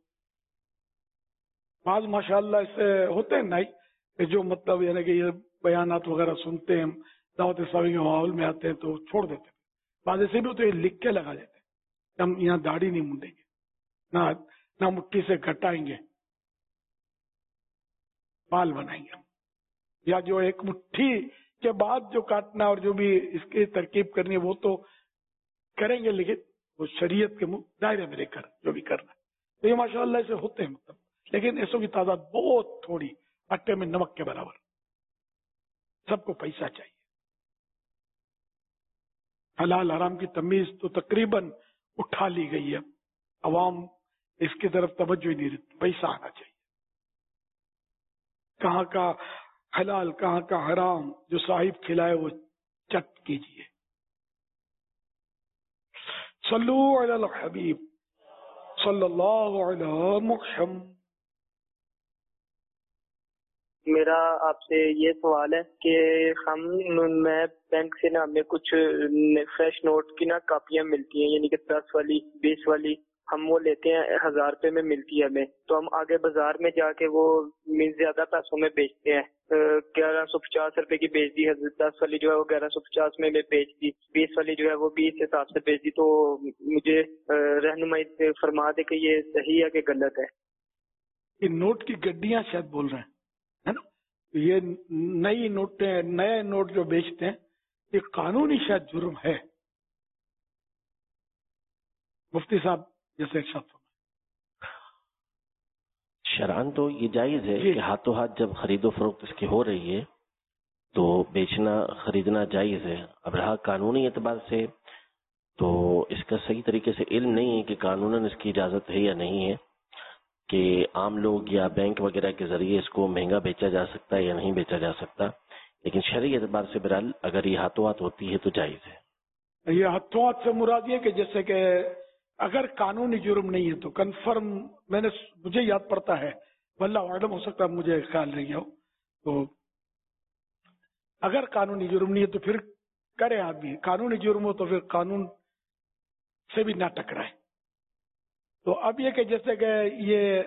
بعض ماشاءاللہ اس سے ہوتے ہیں نائی کہ جو مطلب یعنی کہ یہ بیانات وغیرہ سنتے ہیں, دعوت اسلامی کے ماحول میں آتے ہیں تو چھوڑ دیتے ہیں. بعض ایسے بھی تو یہ لکھ کے لگا دیتے ہیں ہم یہاں داڑھی نہیں مونڈیں گے, نہ مٹی سے کٹائیں گے, بال بنائیں گے. یا جو ایک مٹھی کے بعد جو کاٹنا اور جو بھی اس کی ترکیب کرنی ہے وہ تو کریں گے, لیکن وہ شریعت کے دائرے میں رہ کر جو بھی کرنا ہے. تو یہ ماشاءاللہ ایسے ہوتے ہیں مطلب, لیکن ایسوں کی تعداد بہت تھوڑی, آٹے میں نمک کے برابر. سب کو پیسہ چاہیے. حلال حرام کی تمیز تو تقریباً اٹھا لی گئی ہے, عوام اس کی طرف توجہ ہی نہیں رہتی. پیسہ آنا چاہیے. کہاں کا حلال کہاں کا حرام, جو صاحب کھلائے وہ چٹ کیجیے. صلو علی الحبیب صلی اللہ علیہ محمد. میرا آپ سے یہ سوال ہے کہ میں بینک سے نا ہمیں کچھ فریش نوٹ کی نا کاپیاں ملتی ہیں, یعنی کہ 10 والی 20 والی ہم وہ لیتے ہیں 1000 روپے میں ملتی ہے ہمیں. تو ہم آگے بازار میں جا کے وہ زیادہ پیسوں میں بیچتے ہیں. 1150 روپے کی بیچ دی, 10 والی جو ہے وہ 1150 میں بیچ دی, 20 والی جو ہے وہ 20 حساب سے بیچ دی. تو مجھے رہنمائی فرما دے کہ یہ صحیح ہے کہ غلط ہے. یہ نوٹ کی گڈیاں شاید بول رہے ہیں ہے نا, یہ نئی نوٹیں نئے نوٹ جو بیچتے ہیں یہ قانونی شاید جرم ہے. مفتی صاحب جیسے ایک شخص شرعاً تو یہ جائز ہے کہ ہاتھوں ہاتھ جب خرید و فروخت اس کی ہو رہی ہے تو بیچنا خریدنا جائز ہے. اب رہا قانونی اعتبار سے تو اس کا صحیح طریقے سے علم نہیں ہے کہ قانوناً اس کی اجازت ہے یا نہیں ہے کہ عام لوگ یا بینک وغیرہ کے ذریعے اس کو مہنگا بیچا جا سکتا ہے یا نہیں بیچا جا سکتا. لیکن شرعی اعتبار سے بہرحال اگر یہ ہاتھوں ہاتھ ہوتی ہے تو جائز ہے. یہ ہاتھوں ہاتھ سے مراد یہ کہ جیسے کہ اگر قانونی جرم نہیں ہے تو کنفرم مجھے یاد پڑتا ہے، واللہ اعلم، ہو سکتا ہے مجھے خیال نہیں ہو، تو اگر قانونی جرم نہیں ہے تو پھر کرے آدمی، قانونی جرم ہو تو پھر قانون سے بھی نہ ٹکرائے. تو اب یہ کہ جیسے کہ یہ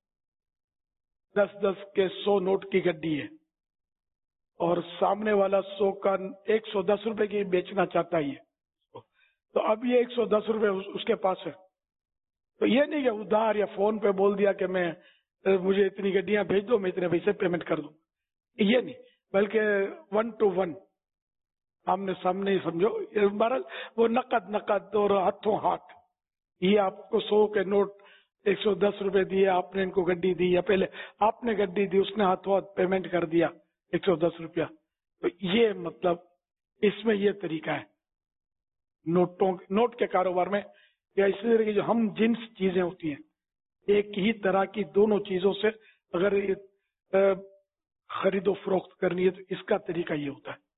10 کے 100 نوٹ کی گڈی ہے اور سامنے والا 100 کا 110 روپے کی بیچنا چاہتا ہے، تو اب یہ 110 روپے اس کے پاس ہے. تو یہ نہیں کہ ادھار یا فون پہ بول دیا کہ مجھے اتنی گڈیاں بھیج دو، میں اتنے پیسے پیمنٹ کر دوں، یہ نہیں، بلکہ 1 to 1 آمنے سامنے ہی سمجھو. بہرحال وہ نقد اور ہاتھوں ہاتھ. یہ آپ کو 100 کے نوٹ 110 روپے دیے، آپ نے ان کو گڈی دی، یا پہلے آپ نے گڈی دی، اس نے ہاتھوں ہاتھ پیمنٹ کر دیا 110 روپیہ. تو یہ مطلب اس میں یہ طریقہ ہے نوٹ کے کاروبار میں، یا اسی طرح کی جو ہم جنس چیزیں ہوتی ہیں، ایک ہی طرح کی دونوں چیزوں سے اگر خرید و فروخت کرنی ہے تو اس کا طریقہ یہ ہوتا ہے.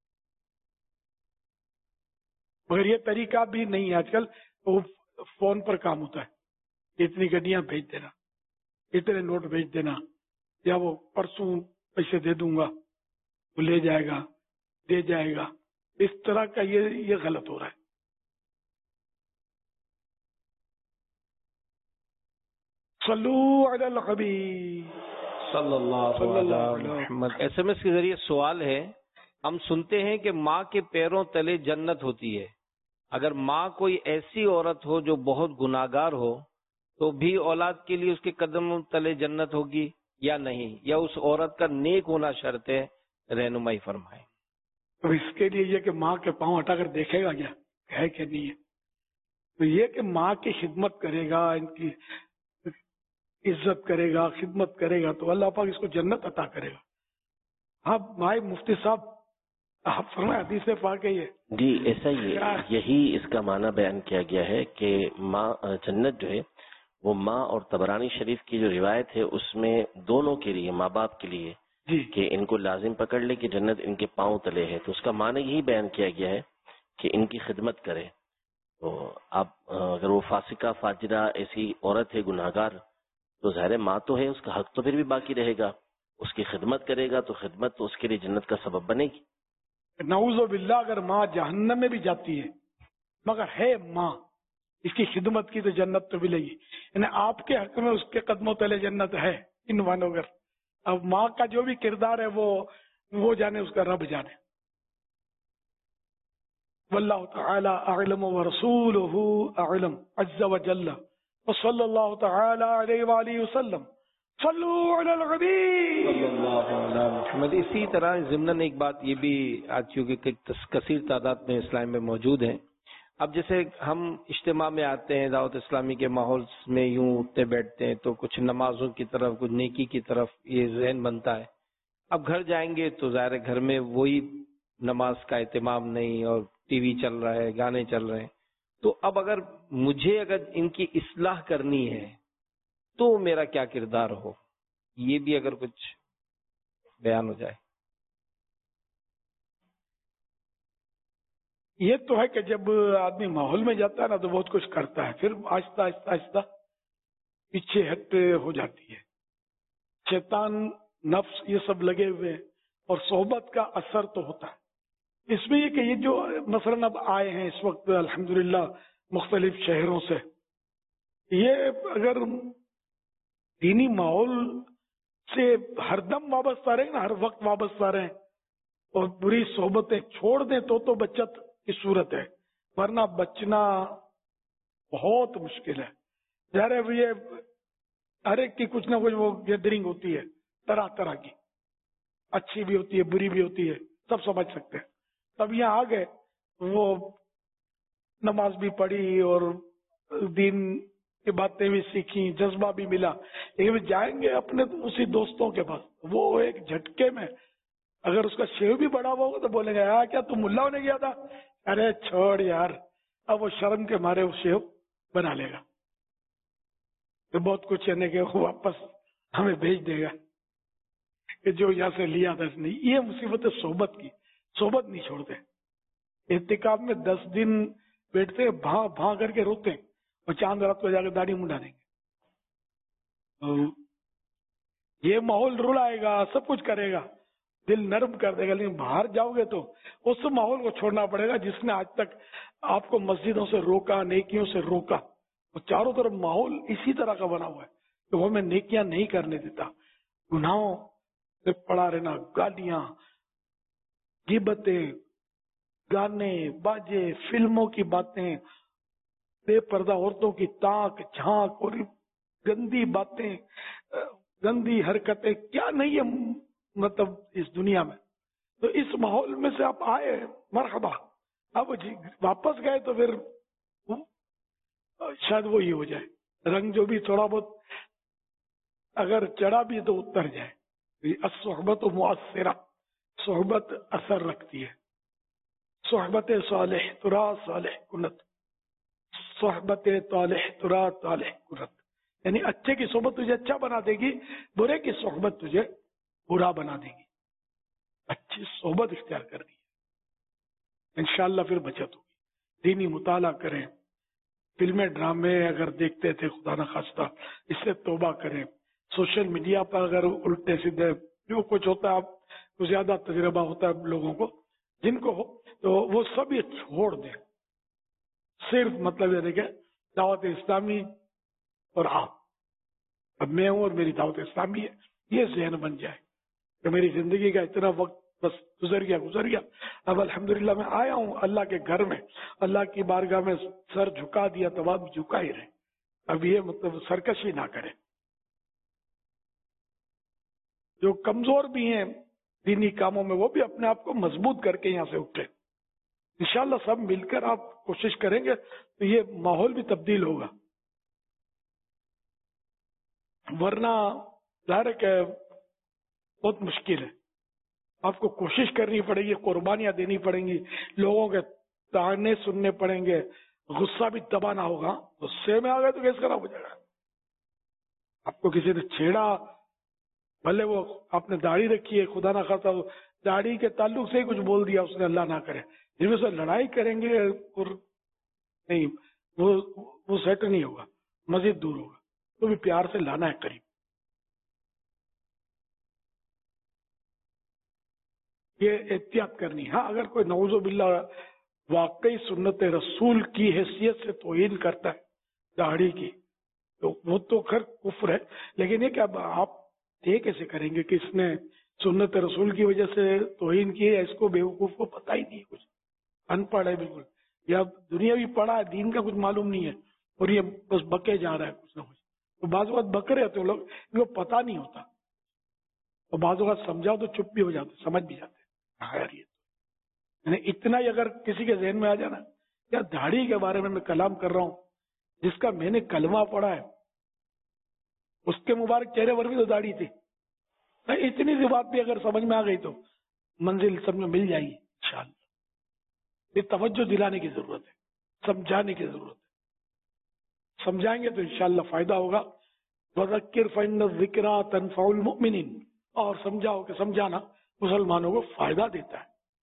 مگر یہ طریقہ بھی نہیں ہے آج کل، وہ فون پر کام ہوتا ہے، اتنی گڈیاں بھیج دینا، اتنے نوٹ بھیج دینا، یا وہ پرسوں پیسے دے دوں گا، وہ لے جائے گا، دے جائے گا، اس طرح کا یہ غلط ہو رہا ہے. صلو علی الحبیب صلی اللہ علیہ محمد. ایس ایم ایس کے ذریعے سوال ہے، ہم سنتے ہیں کہ ماں کے پیروں تلے جنت ہوتی ہے. اگر ماں کوئی ایسی عورت ہو جو بہت گناہگار ہو تو بھی اولاد کے لیے اس کے قدم تلے جنت ہوگی یا نہیں، یا اس عورت کا نیک ہونا شرط ہے؟ رہنمائی فرمائیں. تو اس کے لیے یہ کہ ماں کے پاؤں ہٹا کر دیکھے گا کیا ہے کہ نہیں ہے. تو یہ کہ ماں کی خدمت کرے گا، ان کی عزت کرے گا، خدمت کرے گا، تو اللہ پاک اس کو جنت عطا کرے گا. ہاں بھائی مفتی صاحب آپ فرمائیں، حدیث پاک ہے یہ. جی ایسا یہی اس کا معنی بیان کیا گیا ہے کہ ماں جنت جو ہے وہ ماں، اور طبرانی شریف کی جو روایت ہے اس میں دونوں کے لیے، ماں باپ کے لیے جی کہ ان کو لازم پکڑ لے کہ جنت ان کے پاؤں تلے ہے. تو اس کا معنی یہی بیان کیا گیا ہے کہ ان کی خدمت کرے. تو آپ اگر وہ فاسقہ فاجرہ ایسی عورت ہے گناہگار، تو ظاہر ماں تو ہے، اس کا حق تو پھر بھی باقی رہے گا. اس کی خدمت کرے گا تو خدمت تو اس کے لیے جنت کا سبب بنے گی. نعوذ باللہ اگر ماں جہنم میں بھی جاتی ہے مگر ہے ماں، اس کی خدمت کی تو جنت تو ملے گی. یعنی آپ کے حق میں اس کے قدموں تلے جنت ہے ان مانو گر. اب ماں کا جو بھی کردار ہے وہ جانے، اس کا رب جانے. واللہ تعالی اعلم ورسولہ اعلم عز وجل وصلی اللہ تعالی علیہ وآلہ وسلم. صلو علی الحبیب صلی اللہ علیہ محمد. اسی طرح ضمن ایک بات یہ بھی آج چونکہ کثیر تعداد میں اسلام میں موجود ہیں. اب جیسے ہم اجتماع میں آتے ہیں دعوت اسلامی کے ماحول میں، یوں اٹھتے بیٹھتے ہیں تو کچھ نمازوں کی طرف، کچھ نیکی کی طرف یہ ذہن بنتا ہے. اب گھر جائیں گے تو ظاہر ہے گھر میں وہی نماز کا اہتمام نہیں، اور ٹی وی چل رہا ہے، گانے چل رہے ہیں. تو اب اگر ان کی اصلاح کرنی ہے تو میرا کیا کردار ہو، یہ بھی اگر کچھ بیان ہو جائے. یہ تو ہے کہ جب آدمی ماحول میں جاتا ہے نا تو بہت کچھ کرتا ہے، پھر آہستہ آہستہ آہستہ پیچھے ہٹ ہو جاتی ہے. شیطان، نفس، یہ سب لگے ہوئے ہیں، اور صحبت کا اثر تو ہوتا ہے. اس میں یہ کہ یہ جو مثلاً اب آئے ہیں اس وقت الحمدللہ مختلف شہروں سے، یہ اگر دینی ماحول سے ہر دم وابستہ رہے نا، ہر وقت وابستہ رہیں اور بری صحبتیں چھوڑ دیں تو بچت کی صورت ہے، ورنہ بچنا بہت مشکل ہے. ظاہر ہے یہ ہر ایک کی کچھ نہ کچھ وہ گیدرنگ ہوتی ہے، طرح طرح کی، اچھی بھی ہوتی ہے، بری بھی ہوتی ہے، سب سمجھ سکتے ہیں. تب یہاں آ گئے، وہ نماز بھی پڑھی اور دین کی باتیں بھی سیکھی، جذبہ بھی ملا. لیکن جائیں گے اپنے اسی دوستوں کے پاس، وہ ایک جھٹکے میں اگر اس کا شیو بھی بڑا ہوا ہوگا تو بولیں گے یار کیا تم ملا ہونے گیا تھا؟ ارے چھوڑ یار، اب وہ شرم کے مارے وہ شیو بنا لے گا، تو بہت کچھ یعنی کہ وہ واپس ہمیں بھیج دے گا کہ جو یہاں سے لیا تھا اس نے. یہ مصیبت ہے صحبت کی، صحبت نہیں چھوڑتے. اعتکاف میں 10 دن بیٹھتے بھاں بھاں کر کے روتے اور چاند رات کو جا کے داڑھی منڈا دیں گے. یہ ماحول رلائے گا، سب کچھ کرے گا، دل نرم کر دے گا، لیکن باہر جاؤ گے تو اس ماحول کو چھوڑنا پڑے گا جس نے آج تک آپ کو مسجدوں سے روکا، نیکیوں سے روکا. اور چاروں طرف ماحول اسی طرح کا بنا ہوا ہے کہ وہ ہمیں نیکیاں نہیں کرنے دیتا. گناہوں سے پڑا رہنا، گالیاں، غیبتیں، گانے باجے، فلموں کی باتیں، بے پردہ عورتوں کی تاک جھانک اور گندی باتیں، گندی حرکتیں، کیا نہیں ہے مطلب اس دنیا میں. تو اس ماحول میں سے آپ آئے، مرحبا. اب واپس گئے تو پھر شاید وہی ہو جائے، رنگ جو بھی تھوڑا بہت اگر چڑھا بھی تو اتر جائے. الصحبت مؤثرہ، صحبت اثر رکھتی ہے. صحبت صالح ترا صالح کنت، صحبت طالح ترا طالح کنت. یعنی اچھے کی صحبت تجھے اچھا بنا دے گی، برے کی صحبت تجھے برا بنا دے گی. اچھی صحبت اختیار کرنی ہے، انشاءاللہ پھر بچت ہوگی. دینی مطالعہ کریں. فلمیں ڈرامے اگر دیکھتے تھے خدا نخواستہ اس سے توبہ کریں. سوشل میڈیا پر اگر الٹے سیدھے جو کچھ ہوتا ہے، آپ کو زیادہ تجربہ ہوتا ہے لوگوں کو جن کو ہو، تو وہ سب یہ چھوڑ دیں. صرف مطلب یہ دیکھیں دعوت اسلامی اور آپ، اب میں ہوں اور میری دعوت اسلامی ہے، یہ ذہن بن جائے کہ میری زندگی کا اتنا وقت بس گزر گیا. اب الحمدللہ میں آیا ہوں اللہ کے گھر میں، اللہ کی بارگاہ میں سر جھکا دیا تو بعد جھکا ہی رہے. اب یہ مطلب سرکشی نہ کریں. جو کمزور بھی ہیں دینی کاموں میں وہ بھی اپنے آپ کو مضبوط کر کے یہاں سے اٹھے. انشاءاللہ سب مل کر آپ کوشش کریں گے تو یہ ماحول بھی تبدیل ہوگا. ورنہ ظاہر ہے کہ بہت مشکل ہے. آپ کو کوشش کرنی پڑے گی، قربانیاں دینی پڑیں گی، لوگوں کے تانے سننے پڑیں گے، غصہ بھی دبانا ہوگا. غصے میں آ گئے تو کیس خراب ہو جائے گا. آپ کو کسی نے چھیڑا، بھلے وہ آپ نے داڑھی رکھی ہے، خدا نہ خاصا داڑھی کے تعلق سے ہی کچھ بول دیا اس نے، اللہ نہ کرے جن میں سے لڑائی کریں گے اور نہیں وہ سیٹ نہیں ہوگا، مزید دور ہوگا. تو بھی پیار سے لانا ہے قریب. یہ احتیاط کرنی. ہاں اگر کوئی نعوذ باللہ واقعی سنت رسول کی حیثیت سے توہین کرتا ہے داڑھی کی، تو وہ تو خیر کفر ہے. لیکن یہ کہ اب آپ یہ کیسے کریں گے کہ اس نے سنت رسول کی وجہ سے توہین کی ہے، اس کو بیوقوف کو پتہ ہی نہیں ہے، کچھ ان پڑھ ہے بالکل، یا دنیا بھی پڑھا ہے دین کا کچھ معلوم نہیں ہے اور یہ بس بکے جا رہا ہے کچھ نہ کچھ. تو بعض اوقات بک رہے ہوتے لوگ، ان کو پتہ نہیں ہوتا، اور بعض اوقات سمجھاؤ تو چپ بھی ہو جاتے، سمجھ بھی جاتے. یار یہ یعنی اتنا ہی اگر کسی کے ذہن میں آ جانا، یا داڑھی کے بارے میں کلام کر رہا ہوں جس کا میں نے کلمہ پڑھا ہے، اس کے مبارک چہرے پر بھی تو داڑھی تھی. اتنی سی بات بھی اگر سمجھ میں آ گئی تو منزل سب میں مل جائے گی انشاءاللہ. یہ توجہ دلانے کی ضرورت ہے، سمجھانے کی ضرورت ہے. سمجھائیں گے تو انشاءاللہ فائدہ ہوگا. وَذَكِّرْ فَإِنَّ الذِّكْرَىٰ تَنفَعُ الْمُؤْمِنِينَ. اور سمجھاؤ کہ سمجھانا مسلمانوں کو فائدہ دیتا ہے.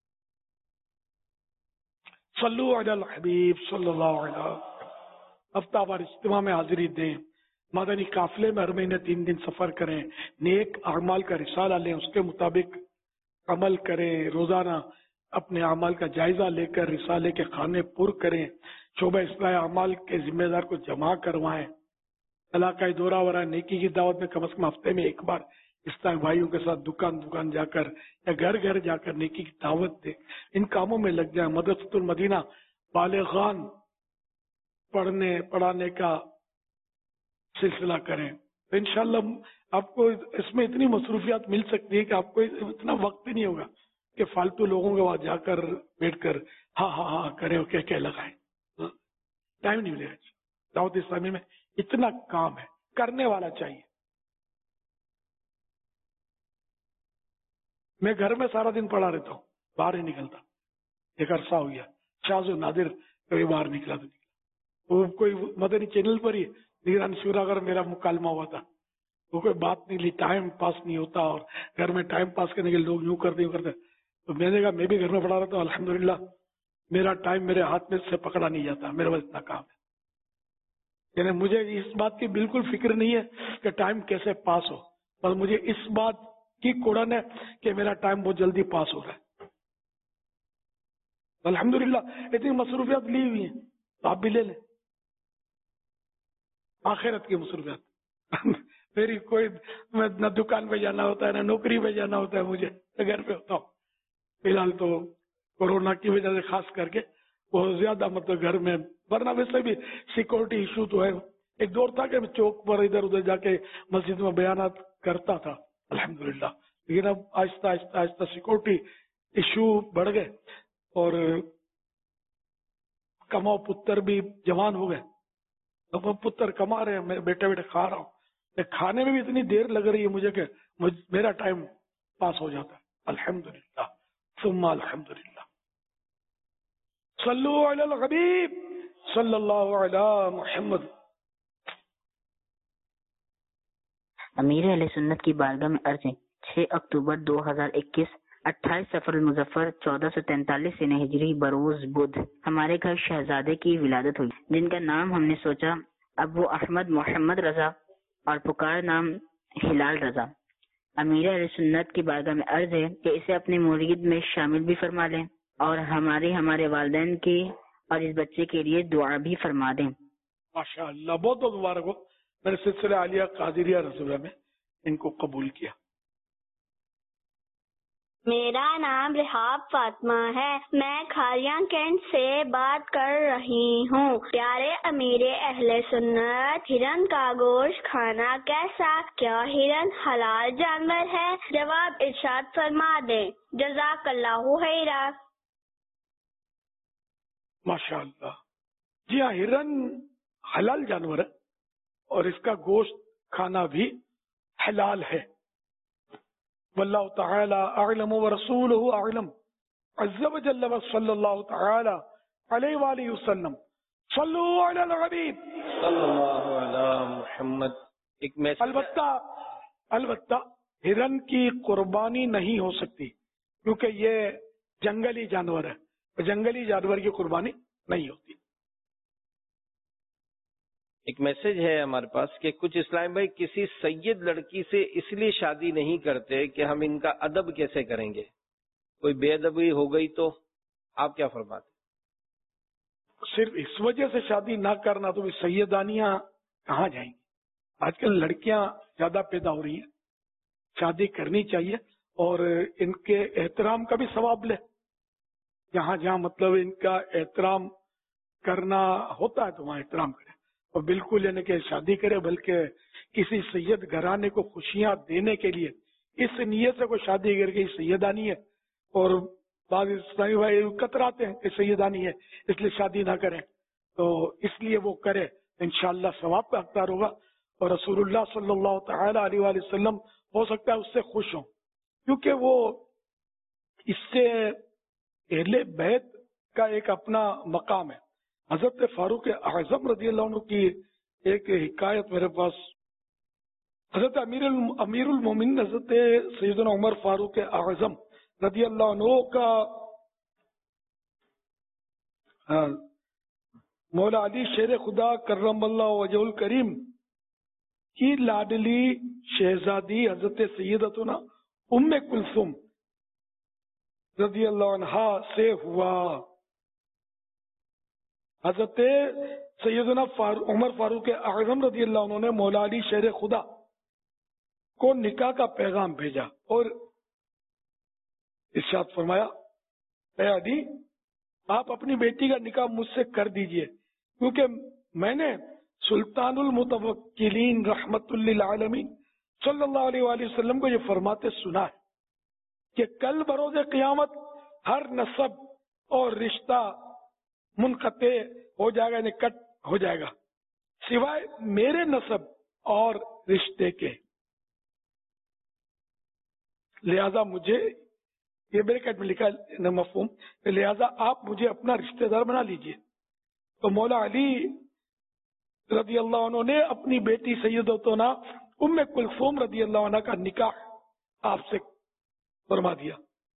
صلو علی الحبیب صلی اللہ علیہ وسلم. ہفتہ وار اجتماع میں حاضری دیں، مدنی قافلے میں ہر مہینے 3 دن سفر کریں، نیک اعمال کا رسالہ لیں، اس کے مطابق عمل کریں، روزانہ اپنے اعمال کا جائزہ لے کر رسالے کے خانے پر کریں، شعبہ اصلاح اعمال کے ذمہ دار کو جمع کروائیں، علاقائی دورہ ورائے نیکی کی دعوت میں کم از کم ہفتے میں 1 بار اصلاح بھائیوں کے ساتھ دکان جا کر یا گھر جا کر نیکی کی دعوت دیں. ان کاموں میں لگ جائیں. مدرسۃ المدینہ بالغان پڑھانے کا سلسلہ کریں. تو انشاءاللہ آپ کو اس میں اتنی مصروفیات مل سکتی ہے کہ آپ کو اتنا وقت ہی نہیں ہوگا کہ فالتو لوگوں کے وہاں جا کر بیٹھ کر ہاں کریں اور کیا لگائیں. ٹائم نہیں ملے گا. دعوت اسلامی میں اتنا کام ہے، کرنے والا چاہیے. میں گھر میں سارا دن پڑا رہتا ہوں, باہر ہی نکلتا. ایک عرصہ ہو گیا, شاز و نادر کبھی باہر نکلا تو نکلا. وہ کوئی مدنی چینل پر ہی نگران شورا اگر میرا مکالمہ ہوا تھا, وہ کوئی بات نہیں لی, ٹائم پاس نہیں ہوتا, اور گھر میں ٹائم پاس کرنے کے لوگ یوں کرتے تو میں نے کہا میں بھی گھر میں پڑھا رہتا ہوں, الحمدللہ میرا ٹائم میرے ہاتھ میں سے پکڑا نہیں جاتا, میرے پاس اتنا کام ہے. یعنی مجھے اس بات کی بالکل فکر نہیں ہے کہ ٹائم کیسے پاس ہو, بس مجھے اس بات کی کوڑن ہے کہ میرا ٹائم بہت جلدی پاس ہو رہا ہے. الحمدللہ اتنی مصروفیات لی ہوئی ہیں تو آپ بھی لے لیں, آخرت کی مصروفیات. میری کوئی نہ دکان پہ جانا ہوتا ہے نہ نوکری پہ جانا ہوتا ہے, مجھے گھر پہ ہوتا ہوں. فی الحال تو کورونا کی وجہ سے خاص کر کے بہت زیادہ مطلب گھر میں, ورنہ ویسے بھی سیکورٹی ایشو تو ہے. ایک دور تھا کہ میں چوک پر ادھر ادھر جا کے مسجد میں بیانات کرتا تھا الحمدللہ, لیکن اب آہستہ آہستہ آہستہ سیکورٹی ایشو بڑھ گئے اور کماؤ پتر بھی جوان ہو گئے. اب پتر کما رہے ہیں, میں بیٹھے بیٹھے کھا رہا ہوں. کھانے میں بھی اتنی دیر لگ رہی ہے مجھے کہ میرا ٹائم پاس ہو جاتا ہے. الحمدللہ ثم الحمدللہ. صلو علی الحبیب صلی اللہ علی محمد. امیر اہل سنت کی بارگاہ میں عرض ہے 6 اکتوبر 2021 28 سفر المظفر 1443 ہجری بروز بدھ ہمارے گھر شہزادے کی ولادت ہوئی, جن کا نام ہم نے سوچا ابو احمد محمد رضا اور پکار نام ہلال رضا. امیر اہل سنت کی بارگاہ میں عرض ہے کہ اسے اپنے مرید میں شامل بھی فرما لیں اور ہمارے والدین کی اور اس بچے کے لیے دعا بھی فرما دیں. ماشاء اللہ, بہت بہت مبارک ہو. میں نے سلسلہ عالیہ قادریہ رسولہ میں ان کو قبول کیا. میرا نام رحاب فاطمہ ہے, میں کھاریاں کینٹ سے بات کر رہی ہوں. پیارے امیر اہل سنت, ہرن کا گوشت کھانا کیسا, کیا ہرن حلال جانور ہے؟ جواب ارشاد فرما دیں. جزاک اللہ خیرا. ماشاء اللہ, جی ہاں, ہرن حلال جانور ہے اور اس کا گوشت کھانا بھی حلال ہے. واللہ تعالی اعلم ورسولہ اعلم عز وجل وصلی اللہ تعالی علیہ وآلہ وسلم. صلو علی الحبیب صلی اللہ علی محمد. ایک البتہ ہرن کی قربانی نہیں ہو سکتی کیونکہ یہ جنگلی جانور ہے, جنگلی جانور کی قربانی نہیں ہوتی. ایک میسج ہے ہمارے پاس کہ کچھ اسلام بھائی کسی سید لڑکی سے اس لیے شادی نہیں کرتے کہ ہم ان کا ادب کیسے کریں گے, کوئی بے ادبی ہو گئی تو آپ کیا فرماتے؟ صرف اس وجہ سے شادی نہ کرنا تو سیدانیاں کہاں جائیں گی؟ آج کل لڑکیاں زیادہ پیدا ہو رہی ہیں, شادی کرنی چاہیے اور ان کے احترام کا بھی ثواب لے. جہاں جہاں مطلب ان کا احترام کرنا ہوتا ہے تو وہاں احترام کرے, اور بالکل یعنی کہ شادی کرے بلکہ کسی سید گھرانے کو خوشیاں دینے کے لیے اس نیت سے کوئی شادی کر کے سیدانی ہے, اور بعض اسلامی بھائی کتراتے ہیں کہ سیدانی ہے اس لیے شادی نہ کریں, تو اس لیے وہ کرے انشاءاللہ ثواب کا حقدار ہوگا. اور رسول اللہ صلی اللہ تعالی علیہ وآلہ وسلم ہو سکتا ہے اس سے خوش ہوں, کیونکہ وہ اس سے اہل بیت کا ایک اپنا مقام ہے. حضرت فاروق اعظم رضی اللہ عنہ کی ایک حکایت میرے پاس, حضرت امیر المومنین حضرت سیدنا عمر فاروق اعظم رضی اللہ عنہ کا مولا علی شیر خدا کرم اللہ وجہ الکریم کی لاڈلی شہزادی حضرت سیدتنا ام کلثوم رضی اللہ عنہا سے ہوا. حضرت سیدنا عمر فاروق اعظم رضی اللہ عنہ نے مولا علی شیر خدا کو نکاح کا پیغام بھیجا اور ارشاد فرمایا, اے علی آپ اپنی بیٹی کا نکاح مجھ سے کر دیجئے, کیونکہ میں نے سلطان المتوکلین رحمت للعالمین صلی اللہ علیہ وآلہ وسلم کو یہ فرماتے سنا ہے کہ کل بروز قیامت ہر نسب اور رشتہ منقطع ہو جائے گا, یعنی کٹ ہو جائے گا, سوائے میرے نسب اور رشتے کے. لہذا مجھے یہ بریکٹ میں لکھا ہے مفہوم، لہذا آپ مجھے اپنا رشتہ دار بنا لیجئے. تو مولا علی رضی اللہ عنہ نے اپنی بیٹی سیدتنا ام کلثوم رضی اللہ عنہ کا نکاح آپ سے فرما دیا.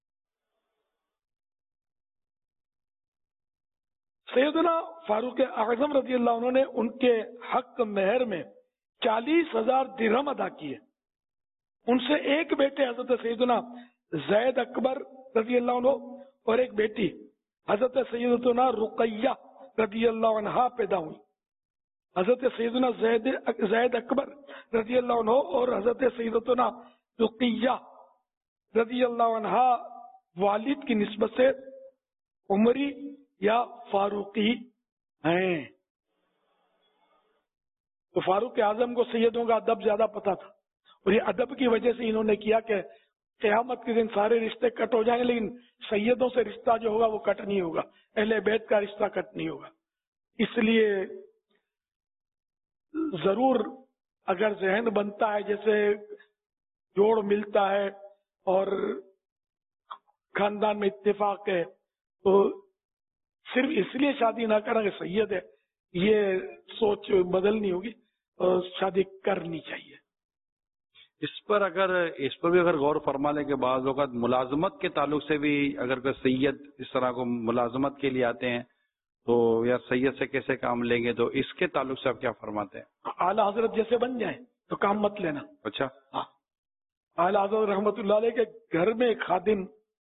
سیدنا فاروق اعظم رضی اللہ عنہ نے ان کے حق مہر میں 40,000 درہم ادا کیے. ان سے ایک بیٹے حضرت سیدنا زید اکبر رضی اللہ عنہ اور ایک بیٹی حضرت سیدنا رقیہ رضی اللہ عنہا پیدا ہوئی. حضرت سیدنا زید اکبر رضی اللہ عنہ اور حضرت سیدنا رقیہ رضی اللہ عنہا والد کی نسبت سے عمری یا فاروقی ہیں. تو فاروق اعظم کو سیدوں کا ادب زیادہ پتا تھا، اور یہ ادب کی وجہ سے انہوں نے کیا کہ قیامت کے دن سارے رشتے کٹ ہو جائیں گے لیکن سیدوں سے رشتہ جو ہوگا وہ کٹ نہیں ہوگا، اہل بیت کا رشتہ کٹ نہیں ہوگا. اس لیے ضرور اگر ذہن بنتا ہے، جیسے جوڑ ملتا ہے اور خاندان میں اتفاق ہے، تو صرف اس لیے شادی نہ کریں کہ سید ہے، یہ سوچ بدلنی ہوگی اور شادی کرنی چاہیے. اس پر بھی اگر غور فرما لیں کہ بعض اوقات ملازمت کے تعلق سے بھی اگر کوئی سید اس طرح کو ملازمت کے لیے آتے ہیں تو یا سید سے کیسے کام لیں گے، تو اس کے تعلق سے آپ کیا فرماتے ہیں؟ اعلیٰ حضرت جیسے بن جائیں تو کام مت لینا. اچھا. ہاں، اعلیٰ حضرت رحمت اللہ علیہ کے گھر میں ایک خادم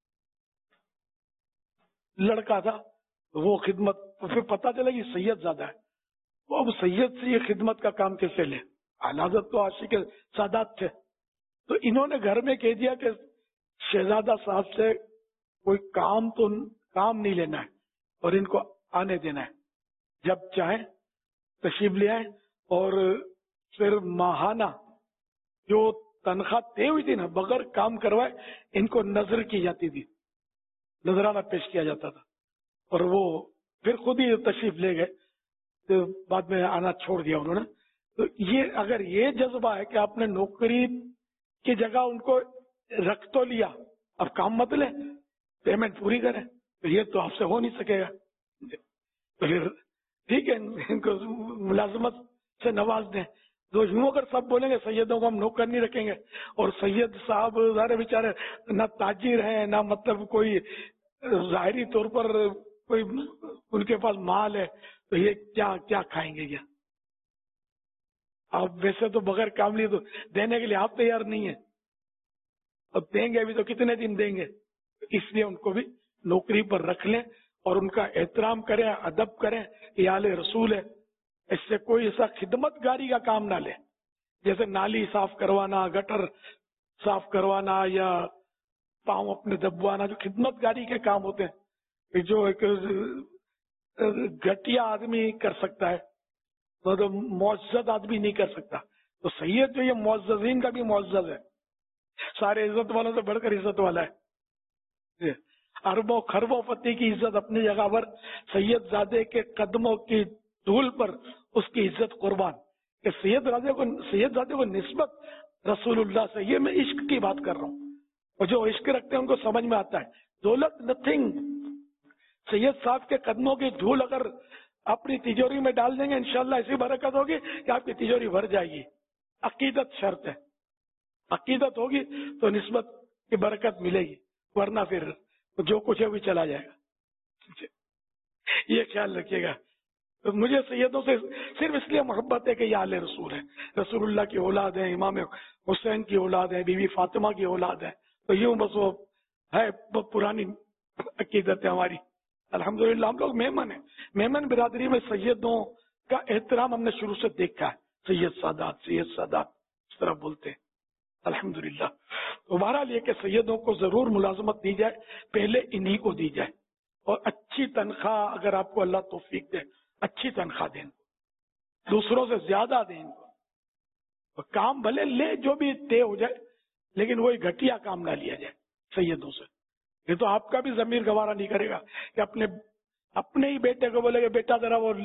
لڑکا تھا، وہ خدمت، پھر پتہ چلا کہ سید زیادہ ہے، وہ اب سید سے یہ خدمت کا کام کیسے لے. اعلیٰ حضرت تو عاشق سادات تھے، تو انہوں نے گھر میں کہہ دیا کہ شہزادہ صاحب سے کوئی کام نہیں لینا ہے اور ان کو آنے دینا ہے، جب چاہیں تشریف لے آئیں. اور پھر ماہانہ جو تنخواہ طے ہوئی تھی نا، بغیر کام کروائے ان کو نظر کی جاتی تھی، نذرانہ پیش کیا جاتا تھا، اور وہ پھر خود ہی تشریف لے گئے، تو بعد میں آنا چھوڑ دیا انہوں نے. تو یہ اگر یہ جذبہ ہے کہ آپ نے نوکری کی جگہ ان کو رکھ تو لیا، اب کام مت لیں، پیمنٹ پوری کریں، تو یہ تو آپ سے ہو نہیں سکے گا. تو پھر ٹھیک ہے، ان کو ملازمت سے نواز دیں. تو یوں اگر سب بولیں گے سیدوں کو ہم نوکر نہیں رکھیں گے، اور سید صاحب ظاہر بیچارے نہ تاجر ہیں نہ مطلب کوئی ظاہری طور پر کوئی ان کے پاس مال ہے، تو یہ کیا کھائیں گے کیا؟ آپ ویسے تو بغیر کام لیے تو دینے کے لیے آپ تیار نہیں ہیں، اب دیں گے بھی تو کتنے دن دیں گے. اس لیے ان کو بھی نوکری پر رکھ لیں اور ان کا احترام کریں، ادب کریں. یہ آل رسول ہے، اس سے کوئی ایسا خدمت گاری کا کام نہ لے، جیسے نالی صاف کروانا، گٹر صاف کروانا یا پاؤں اپنے دبوانا، جو خدمت گاری کے کام ہوتے ہیں جو ایک گھٹیا آدمی کر سکتا ہے، تو معزز آدمی نہیں کر سکتا. تو سید جو یہ معززین کا بھی معزز ہے، سارے عزت والوں سے بڑھ کر عزت والا ہے. اربوں خربوں پتی کی عزت اپنی جگہ پر، سید زادے کے قدموں کی دھول پر اس کی عزت قربان. کہ سید زادے کو نسبت رسول اللہ سے، یہ میں عشق کی بات کر رہا ہوں، اور جو عشق رکھتے ہیں ان کو سمجھ میں آتا ہے. دولت نتھنگ. سید صاحب کے قدموں کی دھول اگر اپنی تجوری میں ڈال دیں گے انشاءاللہ ایسی برکت ہوگی کہ آپ کی تجوری بھر جائے گی. عقیدت شرط ہے، عقیدت ہوگی تو نسبت کی برکت ملے گی، ورنہ پھر جو کچھ ہے وہ چلا جائے گا. یہ خیال رکھیے گا. تو مجھے سیدوں سے صرف اس لیے محبت ہے کہ یہ آل رسول ہے، رسول اللہ کی اولاد ہیں، امام حسین کی اولاد ہے، بی بی فاطمہ کی اولاد ہے. تو یوں بس وہ ہے، بہت پرانی عقیدت ہے ہماری. الحمدللہ ہم لوگ مہمان ہیں. مہمان برادری میں سیدوں کا احترام ہم نے شروع سے دیکھا ہے. سید سادات اس طرح بولتے ہیں الحمدللہ. تو بہرحال یہ کہ سیدوں کو ضرور ملازمت دی جائے، پہلے انہی کو دی جائے، اور اچھی تنخواہ اگر آپ کو اللہ توفیق دے اچھی تنخواہ دیں، دوسروں سے زیادہ دیں. کام بھلے لے جو بھی طے ہو جائے، لیکن وہی گھٹیا کام نہ لیا جائے سیدوں سے. یہ تو آپ کا بھی ضمیر گوارا نہیں کرے گا کہ اپنے ہی بیٹے کو بولے کہ بیٹا ذرا وہ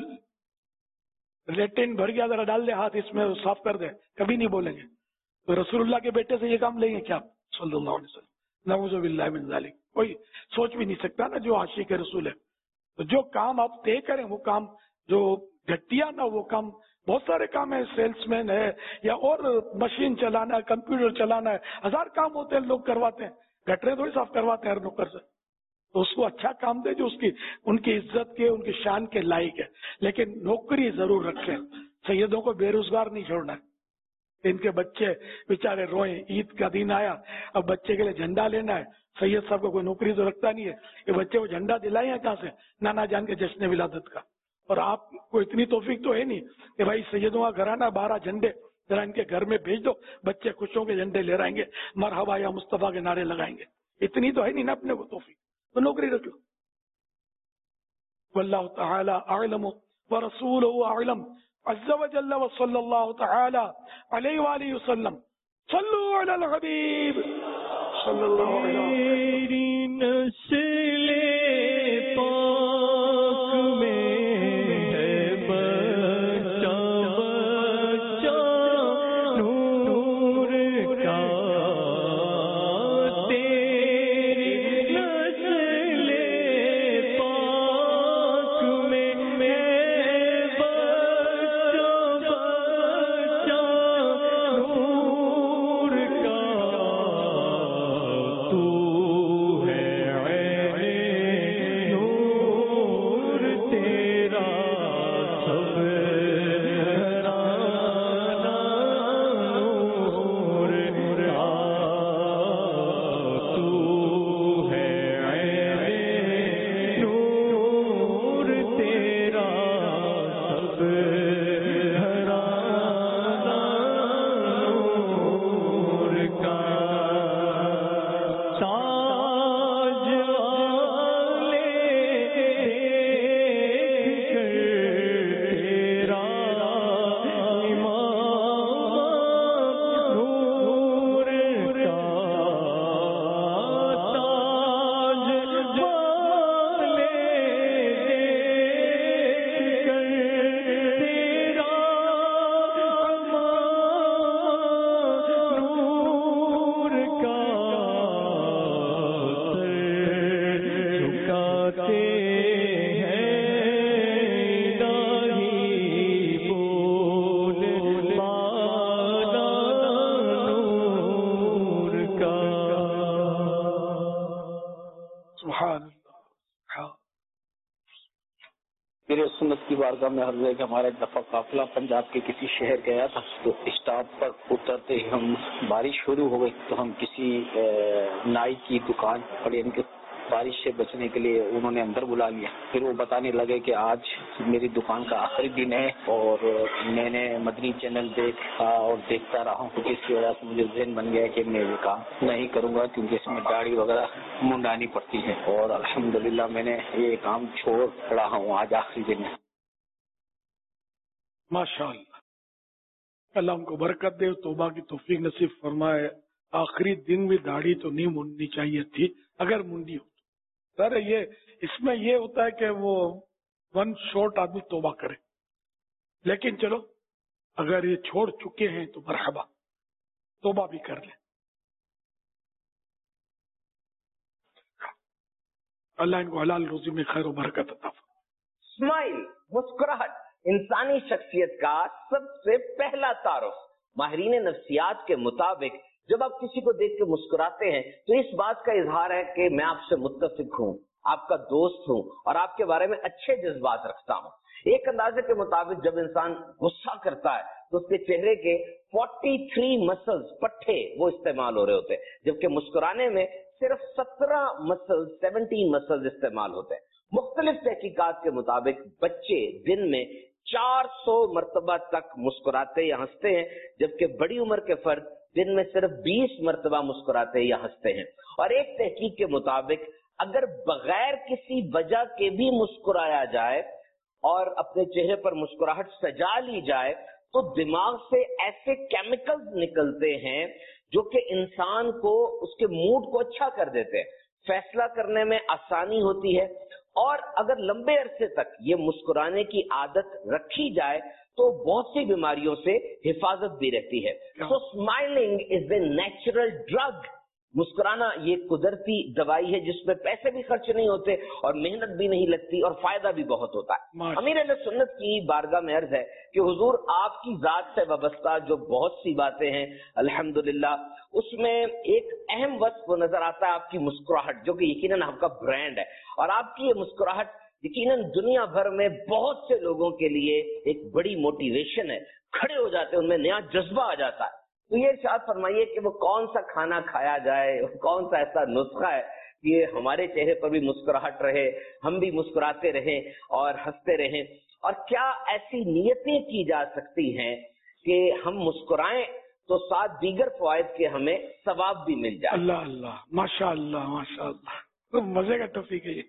لیٹرین بھر گیا، ذرا ڈال دے ہاتھ اس میں صاف کر دے، کبھی نہیں بولیں گے. تو رسول اللہ کے بیٹے سے یہ کام لیں گے کیا صلی اللہ علیہ وسلم؟ نعوذ باللہ من ذالک. कोई सोच भी नहीं सकता ना जो आशिक रसूल है। तो जो काम आप तय करें वो काम, जो घटिया ना वो काम, बहुत सारे काम है, सेल्समैन है या और मशीन चलाना है, कंप्यूटर चलाना है, 1000 काम होते हैं, लोग करवाते हैं, गटरे थोड़ी साफ करवाते हैं हर नौकर से। तो उसको अच्छा काम दे जो उसकी उनकी इज्जत के, उनकी शान के लायक है। लेकिन नौकरी जरूर रखें। सैयदों को बेरोजगार नहीं छोड़ना है। इनके बच्चे बेचारे रोए, ईद का दिन आया, अब बच्चे के लिए झंडा लेना है, सैयद साहब को कोई नौकरी तो रखता नहीं है, ये बच्चे को झंडा दिलाए हैं कहाँ से, नाना जान के जश्न विलादत का। और आपको इतनी तौफीक तो है नहीं कि भाई सैयदों का घराना 12 झंडे जरा इनके घर में भेज दो, बच्चे खुशियों के झंडे ले रहेंगे, मरहबा या मुस्तफा के नारे लगाएंगे। इतनी तो है नहीं ना अपने को तौफीक, तो नौकरी रख लो। वल्लाहु तआला अअलम व रसूलुहु अअलम अज़्ज़ व जल्ल व सल्लल्लाहु तआला अलैहि व आलिहि वसल्लम। सल्लु अलल हबीब सल्लल्लाहु अलैहि नस्ले पाक में है बच्चा बच्चा नूर का, तेरी नस्ले पाक में है बच्चा बच्चा नूर का, तू मेरे सुन्नत की बारगाह में अर्ज़ है कि हमारा एक दफा काफिला पंजाब के किसी शहर गया था, तो स्टॉप पर उतरते ही हम बारिश शुरू हो गई, तो हम किसी नाई की दुकान पर इनके बारिश से बचने के लिए उन्होंने अंदर बुला लिया। फिर वो बताने लगे कि आज मेरी दुकान का आखिरी दिन है और मैंने मदनी चैनल देखा और देखता रहा हूँ, जिसकी वजह से मुझे ज़हन बन गया कि मैं ये काम नहीं करूँगा क्योंकि इसमें दाढ़ी वगैरह मुंडानी पड़ती है। और अल्हम्दुलिल्लाह मैंने ये काम छोड़ रहा हूँ आज आखिरी दिन में। माशाअल्लाह, अल्लाह हमको बरकत दे, तौबा की तौफीक नसीब फरमाए। आखिरी दिन भी दाढ़ी तो नहीं मुंडनी चाहिए थी, अगर मुंडी हो। सर ये इसमें ये होता है कि वो वन शॉट आदमी तौबा करे, लेकिन चलो अगर ये छोड़ चुके हैं तो मरहबा, तौबा भी कर ले। अल्लाह इनको हलाल रोजी में खैर और बरकत अता फरमाए। स्माइल, मुस्कुराहट इंसानी शख्सियत का सबसे पहला तारुफ। माहिरीन नफ्सियात के मुताबिक जब आप किसी को देख के मुस्कुराते हैं तो इस बात का इजहार है कि मैं आपसे मुत्तफिक हूँ, आपका दोस्त हूँ और आपके बारे में अच्छे जज्बात रखता हूँ। एक अंदाजे के मुताबिक जब इंसान गुस्सा करता है तो उसके चेहरे के 43 मसल्स, पट्टे वो इस्तेमाल हो रहे होते हैं, जबकि मुस्कुराने में सिर्फ 17 मसल्स इस्तेमाल होते हैं। मुख्तलिफ तहकीकात के मुताबिक बच्चे दिन में 400 मरतबा तक मुस्कुराते या हंसते हैं, जबकि बड़ी उम्र के फर्द दिन में सिर्फ 20 मरतबा मुस्कुराते या हंसते हैं। और एक तहकीक के मुताबिक अगर बगैर किसी वजह के भी मुस्कुराया जाए और अपने चेहरे पर मुस्कुराहट सजा ली जाए तो दिमाग से ऐसे केमिकल्स निकलते हैं जो कि इंसान को, उसके मूड को अच्छा कर देते हैं, फैसला करने में आसानी होती है। और अगर लंबे अरसे तक ये मुस्कुराने की आदत रखी जाए तो बहुत सी बीमारियों से हिफाजत भी रहती है। So smiling is the natural drug. مسکرانا یہ قدرتی دوائی ہے جس میں پیسے بھی خرچ نہیں ہوتے اور محنت بھی نہیں لگتی اور فائدہ بھی بہت ہوتا ہے. امیر اہل سنت کی بارگاہ میں عرض ہے کہ حضور آپ کی ذات سے وابستہ جو بہت سی باتیں ہیں الحمدللہ اس میں ایک اہم وصف نظر آتا ہے آپ کی مسکراہٹ، جو کہ یقیناً آپ کا برانڈ ہے. اور آپ کی یہ مسکراہٹ یقیناً دنیا بھر میں بہت سے لوگوں کے لیے ایک بڑی موٹیویشن ہے، کھڑے ہو جاتے ہیں، ان میں نیا جذبہ آ جاتا ہے. تو یہ ارشاد فرمائیے کہ وہ کون سا کھانا کھایا جائے، کون سا ایسا نسخہ ہے کہ ہمارے چہرے پر بھی مسکراہٹ رہے، ہم بھی مسکراتے رہیں اور ہنستے رہیں، اور کیا ایسی نیتیں کی جا سکتی ہیں کہ ہم مسکرائیں تو ساتھ دیگر فوائد کے ہمیں ثواب بھی مل جائے. اللہ اللہ، ماشاء اللہ ماشاء اللہ، مزے کا ٹاپک ہے یہ.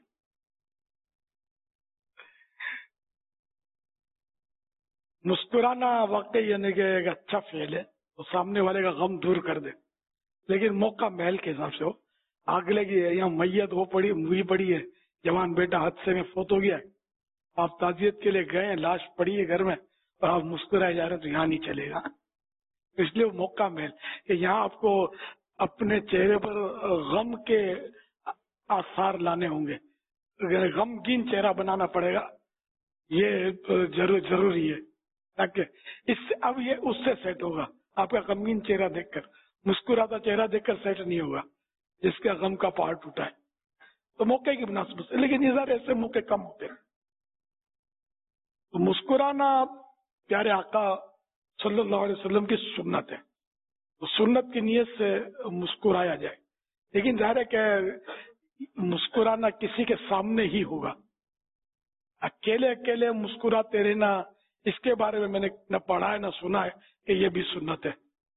مسکرانا واقعی یعنی کہ ایک اچھا فعل ہے تو سامنے والے کا غم دور کر دے، لیکن موقع محل کے حساب سے ہو. اگلے کی یہاں میت وہ پڑی ہوئی پڑی ہے، جوان بیٹا حادثے میں فوت ہو گیا ہے، آپ تعزیت کے لیے گئے ہیں، لاش پڑی ہے گھر میں اور آپ مسکرائے جا رہے ہیں تو یہاں نہیں چلے گا. اس لیے وہ موقع محل کہ یہاں آپ کو اپنے چہرے پر غم کے آثار لانے ہوں گے، غمگین چہرہ بنانا پڑے گا. یہ ضروری ہے تاکہ اس سے اب یہ اس سے سیٹ ہوگا. آپ کا غمگین چہرہ دیکھ کر، مسکراتا چہرہ دیکھ کر سیٹ نہیں ہوگا جس کا غم کا پہاڑ ٹوٹا ہے. تو موقع کی مناسبت سے، لیکن یہ سارے ایسے موقع کم ہوتے ہیں. تو مسکرانا پیارے آقا صلی اللہ علیہ وسلم کی سنت ہے، تو سنت کی نیت سے مسکرایا جائے. لیکن ظاہر ہے کہ مسکرانا کسی کے سامنے ہی ہوگا. اکیلے اکیلے مسکراتے رہنا، اس کے بارے میں نے نہ پڑھا ہے نہ سنا ہے کہ یہ بھی سنت ہے.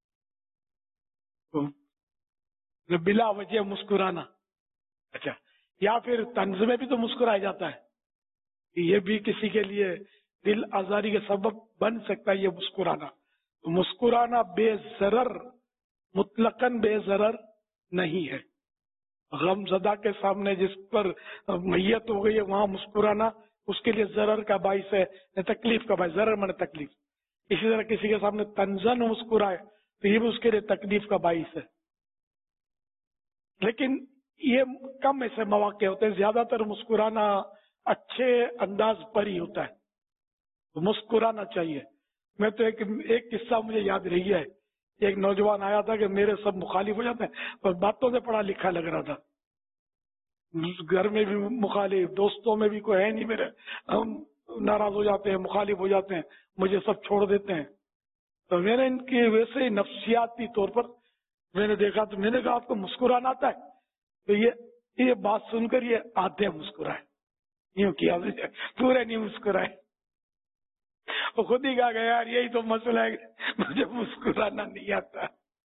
بلا وجہ مسکرانا، اچھا، یا پھر طنز میں بھی تو مسکرایا جاتا ہے، یہ بھی کسی کے لیے دل آزاری کا سبب بن سکتا ہے یہ مسکرانا. تو مسکرانا بے ضرر، مطلقاً بے ضرر نہیں ہے. غم زدہ کے سامنے جس پر میت ہو گئی ہے وہاں مسکرانا اس کے لیے ضرر کا باعث ہے، تکلیف کا باعث، ضرر میں تکلیف. اسی طرح کسی کے سامنے تنزن مسکرائے تو یہ بھی اس کے لیے تکلیف کا باعث ہے. لیکن یہ کم ایسے مواقع ہوتے ہیں، زیادہ تر مسکرانا اچھے انداز پر ہی ہوتا ہے، تو مسکرانا چاہیے. میں تو ایک قصہ مجھے یاد رہ گیا ہے. ایک نوجوان آیا تھا کہ میرے سب مخالف ہو جاتے ہیں اور باتوں سے پڑھا لکھا لگ رہا تھا، گھر میں بھی مخالف، دوستوں میں بھی کوئی ہے نہیں میرے، ہم ناراض ہو جاتے ہیں، مخالف ہو جاتے ہیں، مجھے سب چھوڑ دیتے ہیں. تو میں نے ان کی ویسے ہی نفسیاتی طور پر میں نے دیکھا تو میں نے کہا آپ کو مسکرانا آتا ہے؟ تو یہ بات سن کر یہ آدھے مسکرائے، یوں کیا پورے نہیں مسکرائے. وہ خود ہی کہا گیا یار یہی تو مسئلہ ہے، مجھے مسکرانا نہیں آتا.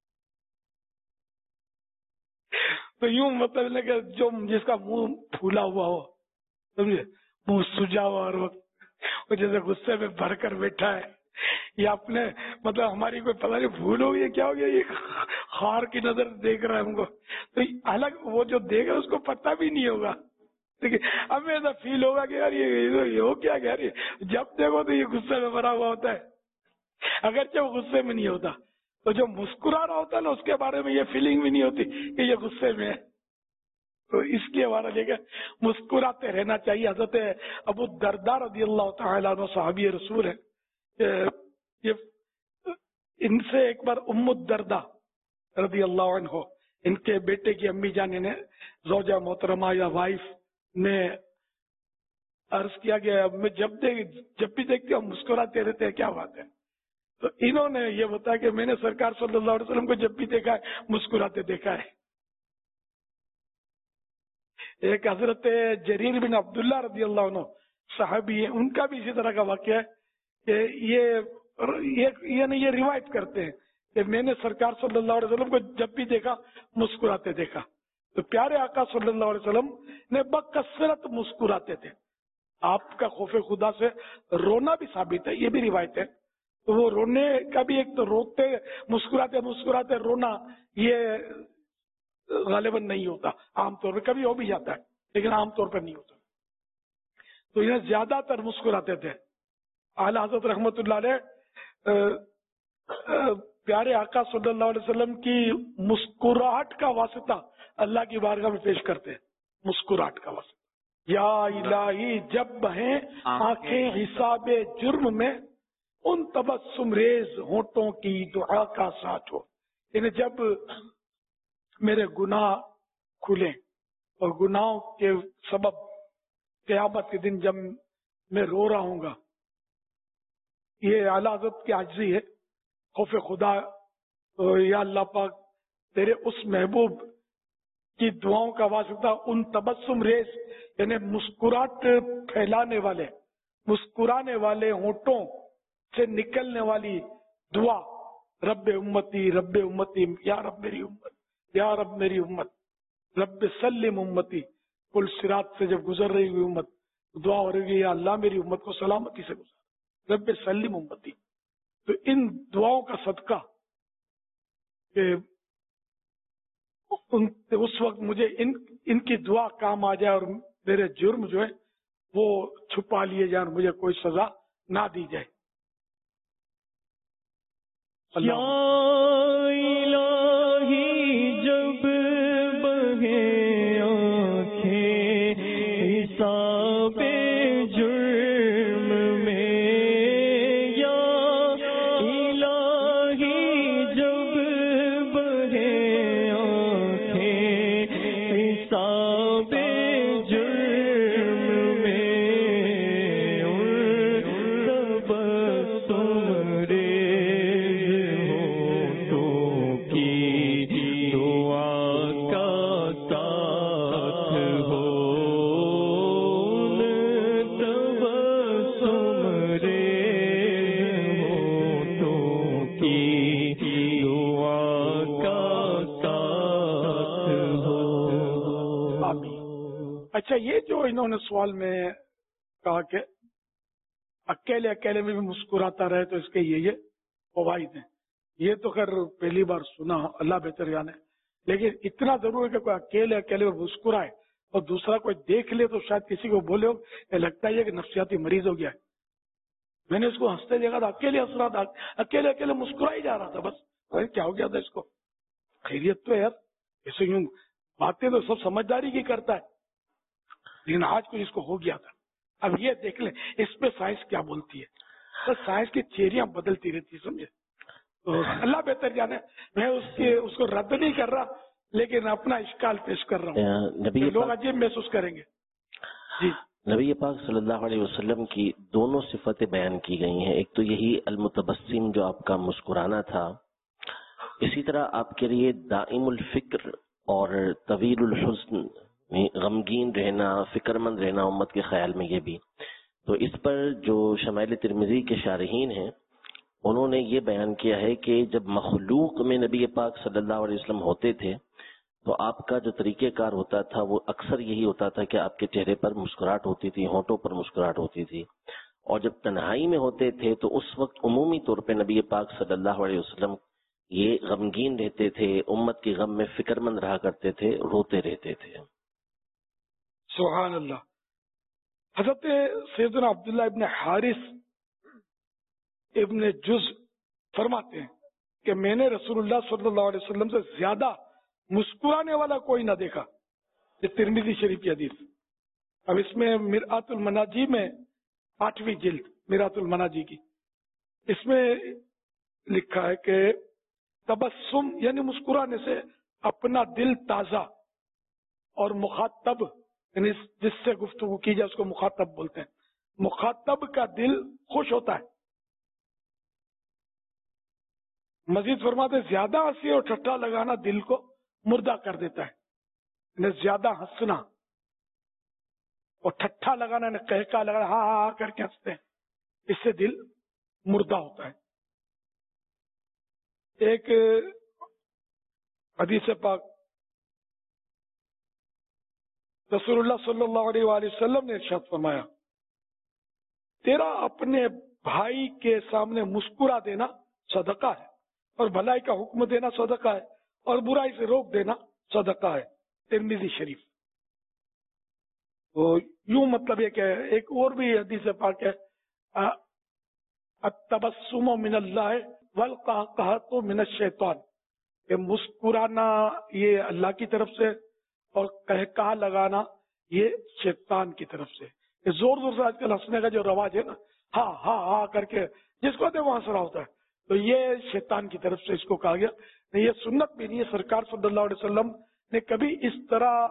تو یوں مطلب کہ جو جس کا منہ پھولا ہوا ہو، سمجھے، منہ سجا ہوا اور وہ جیسے غصے میں بھر کر بیٹھا ہے، یا اپنے مطلب ہماری کوئی پتہ نہیں بھول ہو گئی کیا ہو گیا، یہ خار کی نظر دیکھ رہا ہے ہم کو، تو الگ وہ جو دیکھ رہا ہے اس کو پتہ بھی نہیں ہوگا. لیکن اب ایسا فیل ہوگا کہ یار یہ ہو کیا گیا، جب دیکھو تو یہ غصے میں بھرا ہوا ہوتا ہے، اگرچہ وہ غصے میں نہیں ہوتا. تو جو مسکرا رہا ہوتا ہے نا اس کے بارے میں یہ فیلنگ بھی نہیں ہوتی کہ یہ غصے میں ہے. تو اس لیے ہمارا لے کے مسکراتے رہنا چاہیے. حضرت ابو الدرداء رضی اللہ تعالیٰ عنہ صحابی رسول ہے، ان سے ایک بار ام الدرداء رضی اللہ عنہ، ان کے بیٹے کی امی جان نے زوجہ محترمہ یا وائف نے عرض کیا کہ میں جب بھی دیکھتی ہوں مسکراتے رہتے ہیں، کیا بات ہے؟ تو انہوں نے یہ بتایا کہ میں نے سرکار صلی اللہ علیہ وسلم کو جب بھی دیکھا ہے مسکراتے دیکھا ہے. ایک حضرت جریر بن عبداللہ رضی اللہ عنہ صحابی ہیں، ان کا بھی اسی طرح کا واقعہ ہے کہ یہ روایت کرتے ہیں کہ میں نے سرکار صلی اللہ علیہ وسلم کو جب بھی دیکھا مسکراتے دیکھا. تو پیارے آقا صلی اللہ علیہ وسلم نے بکثرت مسکراتے تھے. آپ کا خوف خدا سے رونا بھی ثابت ہے، یہ بھی روایت ہے. تو وہ رونے کا بھی ایک تو روتے مسکراتے مسکراتے رونا یہ غالباً نہیں ہوتا، عام طور پہ کبھی ہو بھی جاتا ہے لیکن عام طور پر نہیں ہوتا. تو انہیں زیادہ تر مسکراتے تھے. اعلی حضرت رحمت اللہ علیہ پیارے آقا صلی اللہ علیہ وسلم کی مسکراہٹ کا واسطہ اللہ کی بارگاہ میں پیش کرتے ہیں. مسکراہٹ کا واسطہ. یا الہی جب بہیں آنکھیں حساب جرم میں ان تبسم ریز ہونٹوں کی دعا کا ساتھ ہو. یعنی جب میرے گناہ کھلیں اور گناہوں کے سبب قیامت کے دن جب میں رو رہا ہوں گا، یہ اعلیٰ حضرت کی عاجزی ہے. خوف خدا، یا اللہ پاک تیرے اس محبوب کی دعاؤں کا واسطہ ان تبسم ریز یعنی مسکراہٹ پھیلانے والے، مسکرانے والے ہونٹوں سے نکلنے والی دعا، رب امتی رب امتی، یا رب میری امت، یا رب میری امت، رب سلم امتی، پل صراط سے جب گزر رہی ہوئی امت دعا ہو رہی ہے یا اللہ میری امت کو سلامتی سے گزر، رب سلم امتی. تو ان دعاؤں کا صدقہ کہ اس وقت مجھے ان کی دعا کام آ جائے اور میرے جرم جو ہے وہ چھپا لیے جائیں اور مجھے کوئی سزا نہ دی جائے. یا الہی جب بہیں آنکھیں حساب جرم میں، یا الہی جب بہیں آنکھیں حساب جرم میں، تبسم ریز ہونٹوں کی دعا کا ساتھ ہو، تبسم ریز ہونٹوں کی دعا کا ساتھ ہو. اچھا، یہ جو انہوں نے سوال میں کہا کہ اکیلے اکیلے میں بھی مسکراتا رہے تو اس کے یہ فوائد ہیں، یہ تو خیر پہلی بار سنا، اللہ بہتر جانے. لیکن اتنا ضرور ہے کہ کوئی اکیلے اکیلے میں مسکرائے اور دوسرا کوئی دیکھ لے تو شاید کسی کو بولے ہو یہ لگتا ہے کہ نفسیاتی مریض ہو گیا ہے. میں نے اس کو ہنستے دیکھا تھا، اکیلے ہنس رہا تھا، اکیلے اکیلے مسکرا ہی جا رہا تھا. بس کیا ہو گیا تھا اس کو؟ خیریت تو ہے یار، ایسے یوں باتیں تو سب سمجھداری کی کرتا ہے، لیکن آج کچھ اس کو ہو گیا تھا. اب یہ دیکھ لیں اس پہ سائنس کیا بولتی ہے. بس سائنس کی تھیوریاں بدلتی رہتی ہے، سمجھے. تو اللہ بہتر جانے، میں اس کو رد نہیں کر رہا لیکن اپنا اشکال پیش کر رہا ہوں. لوگ عجیب محسوس کریں گے. جی، نبی پاک صلی اللہ علیہ وسلم کی دونوں صفتیں بیان کی گئی ہیں. ایک تو یہی المتبسم جو آپ کا مسکرانا تھا، اسی طرح آپ کے لیے دائم الفکر اور طویل الحزن، غمگین رہنا، فکر مند رہنا امت کے خیال میں. یہ بھی تو اس پر جو شمائل ترمذی کے شارحین ہیں انہوں نے یہ بیان کیا ہے کہ جب مخلوق میں نبی پاک صلی اللہ علیہ وسلم ہوتے تھے تو آپ کا جو طریقہ کار ہوتا تھا وہ اکثر یہی ہوتا تھا کہ آپ کے چہرے پر مسکراہٹ ہوتی تھی، ہونٹوں پر مسکراہٹ ہوتی تھی. اور جب تنہائی میں ہوتے تھے تو اس وقت عمومی طور پہ نبی پاک صلی اللہ علیہ وسلم یہ غمگین رہتے تھے، امت کے غم میں فکر مند رہا کرتے تھے، روتے رہتے تھے. سبحان اللہ. حضرت سیدنا عبداللہ ابن حارث ابن جز فرماتے ہیں کہ میں نے رسول اللہ صلی اللہ علیہ وسلم سے زیادہ مسکرانے والا کوئی نہ دیکھا. یہ ترمذی شریف کی حدیث. اب اس میں مرآت المناجی میں 8ویں جلد مرآت المناجی کی، اس میں لکھا ہے کہ تبسم یعنی مسکرانے سے اپنا دل تازہ اور مخاطب یعنی جس سے گفتگو کی جائے اس کو مخاطب بولتے ہیں، مخاطب کا دل خوش ہوتا ہے. مزید فرماتے زیادہ ہنسی اور ٹھٹھا لگانا دل کو مردہ کر دیتا ہے. یعنی زیادہ ہنسنا اور ٹھٹھا لگانا یعنی کہکا لگانا، ہاں ہاں کر کے ہنستے ہیں، اس سے دل مردہ ہوتا ہے. ایک حدیث پاک رسول اللہ صلی اللہ علیہ وآلہ وسلم نے ارشاد فرمایا، تیرا اپنے بھائی کے سامنے مسکرا دینا صدقہ ہے، اور بھلائی کا حکم دینا صدقہ ہے، اور برائی سے روک دینا صدقہ ہے. ترمذی شریف. تو یوں مطلب یہ کہ ایک اور بھی حدیث پاک ہے، التبسم من اللہ वल्क़हक़हतु मिनश्शैतान, ये मुस्कुराना ये अल्लाह की तरफ से और कहकहा लगाना ये शैतान की तरफ से। ये जोर जोर से आजकल हंसने का जो रवाज है ना, हा हा हा करके जिसको देखो हंस रहा होता है, तो ये शैतान की तरफ से इसको कहा गया। नहीं, ये सुन्नत भी नहीं है। सरकार सल्लल्लाहु अलैहि वसल्लम ने कभी इस तरह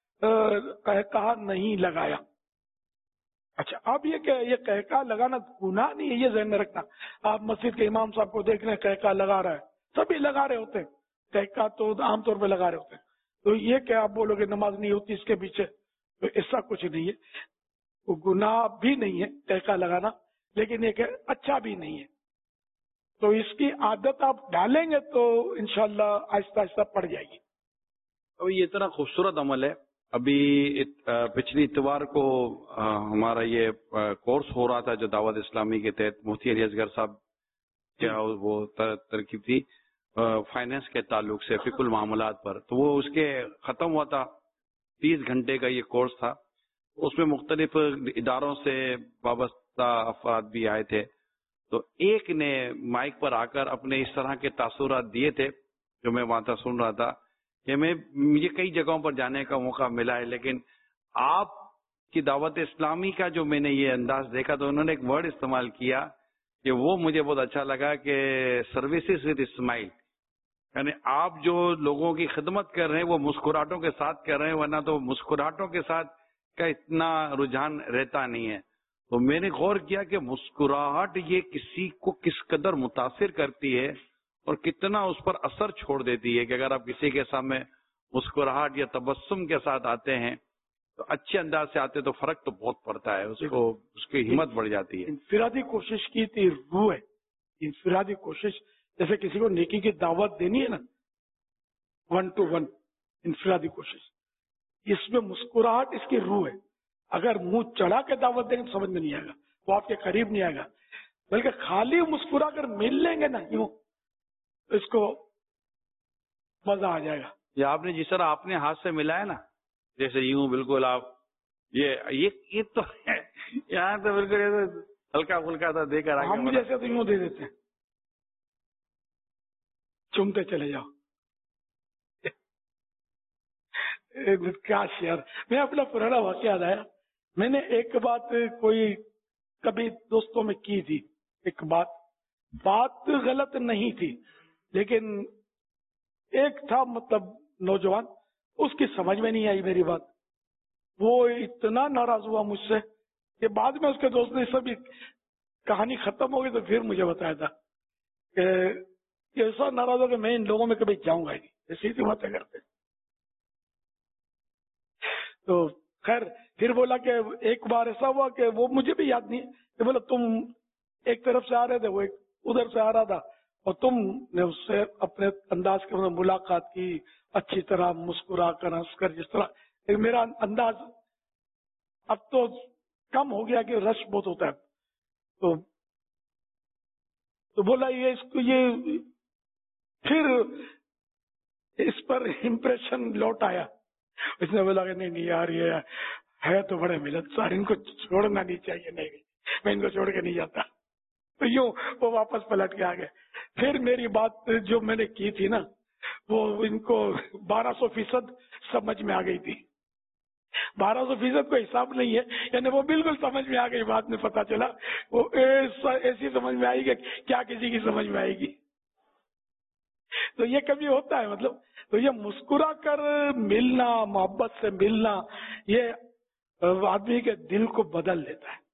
कहकहा नहीं लगाया। अच्छा, अब ये कहकहा लगाना गुनाह नहीं है, ये ध्यान में रखना। आप मस्जिद के इमाम साहब को देख रहे हैं कहकहा लगा रहा है, सभी लगा रहे होते हैं कहकहा, तो आमतौर पे लगा रहे होते हैं। तो ये क्या आप बोलोगे नमाज नहीं होती इसके पीछे? तो ऐसा कुछ नहीं है, वो गुनाह भी नहीं है कहकहा लगाना, लेकिन ये अच्छा भी नहीं है। तो इसकी आदत आप डालेंगे तो इंशाल्लाह आहिस्ता आहिस्ता पड़ जाएगी। तो ये इतना खूबसूरत अमल है। अभी पिछली इतवार को हमारा ये कोर्स हो रहा था जो दावत इस्लामी के तहत मुफ्ती अली असगर साहब क्या वो तरकीब थी फाइनेंस के ताल्लुक से फिकुल मामलात पर, तो वो उसके खत्म हुआ था। 30 घंटे का ये कोर्स था। उसमें मुख्तलिफ इदारों से वाबस्ता अफराद भी आए थे। तो एक ने माइक पर आकर अपने इस तरह के तासुरात दिए थे जो मैं वहां था सुन रहा था कि मुझे कई जगहों पर जाने का मौका मिला है, लेकिन आपकी दावत इस्लामी का जो मैंने ये अंदाज देखा, तो उन्होंने एक वर्ड इस्तेमाल किया कि वो मुझे बहुत अच्छा लगा कि सर्विसेज विद स्माइल, यानी आप जो लोगों की खिदमत कर रहे हैं वो मुस्कुराहटों के साथ कर रहे हैं, वरना तो मुस्कुराहटों के साथ का इतना रुझान रहता नहीं है। तो मैंने गौर किया कि मुस्कुराहट ये किसी को किस कदर मुतासिर करती है और कितना उस पर असर छोड़ देती है कि अगर आप किसी के सामने मुस्कुराहट या तबस्सुम के साथ आते हैं, तो अच्छे अंदाज से आते तो फर्क तो बहुत पड़ता है, उसको उसकी हिम्मत बढ़ जाती है। इंफिरादी कोशिश की थी रूह है, इंफिरादी कोशिश, जैसे किसी को नेकी की दावत देनी है ना, 1 to 1 इंफिरादी कोशिश, इसमें मुस्कुराहट इसकी रूह है। अगर मुंह चढ़ा के दावत देंगे तो समझ में नहीं आएगा, वो आपके करीब नहीं आएगा, बल्कि खाली मुस्कुरा कर मिल लेंगे ना यूं, तो इसको मजा आ जाएगा। ये आपने जिस तरह आपने हाथ से मिलाया ना, जैसे यूं बिल्कुल आप ये तो यहाँ तो बिल्कुल हल्का फुल्का था देकर आगे, हम जैसे तो यूं दे देते हैं, चुमते चले जाओ। क्या शेयर, मैं अपना पुराना वाकया याद आया। मैंने एक बात कोई कभी दोस्तों में की थी, एक बात गलत नहीं थी, लेकिन एक था मतलब नौजवान, उसकी समझ में नहीं आई मेरी बात। वो इतना नाराज हुआ मुझसे कि बाद में उसके दोस्त ने सभी कहानी खत्म हो गई तो फिर मुझे बताया था कि ऐसा नाराज हो कि मैं इन लोगों में कभी जाऊंगा ही नहीं, ऐसी ही बातें करते। तो खैर फिर बोला कि एक बार ऐसा हुआ कि वो मुझे भी याद नहीं कि बोला तुम एक तरफ से आ रहे थे, वो एक उधर से आ रहा था, और तुमने उससे अपने अंदाज के मुलाकात की, अच्छी तरह मुस्कुरा कर हंस कर, जिस तरह मेरा अंदाज अब तो कम हो गया कि रश बहुत होता है। तो बोला ये इसको ये फिर इस पर इम्प्रेशन लौट आया। इसने बोला कि नहीं यार ये है तो बड़े मिलनसार, इनको छोड़ना नहीं चाहिए, नहीं मैं इनको छोड़ के नहीं जाता। तो यूं वो वापस पलट के आ गए। फिर मेरी बात जो मैंने की थी ना, वो इनको 1200% समझ में आ गई थी। 1200% कोई हिसाब नहीं है, यानी वो बिल्कुल समझ में आ गई। बाद में पता चला वो ऐसी समझ में आई कि क्या किसी की समझ में आएगी। तो ये कभी होता है, मतलब तो ये मुस्कुरा कर मिलना, मोहब्बत से मिलना, ये आदमी के दिल को बदल देता है।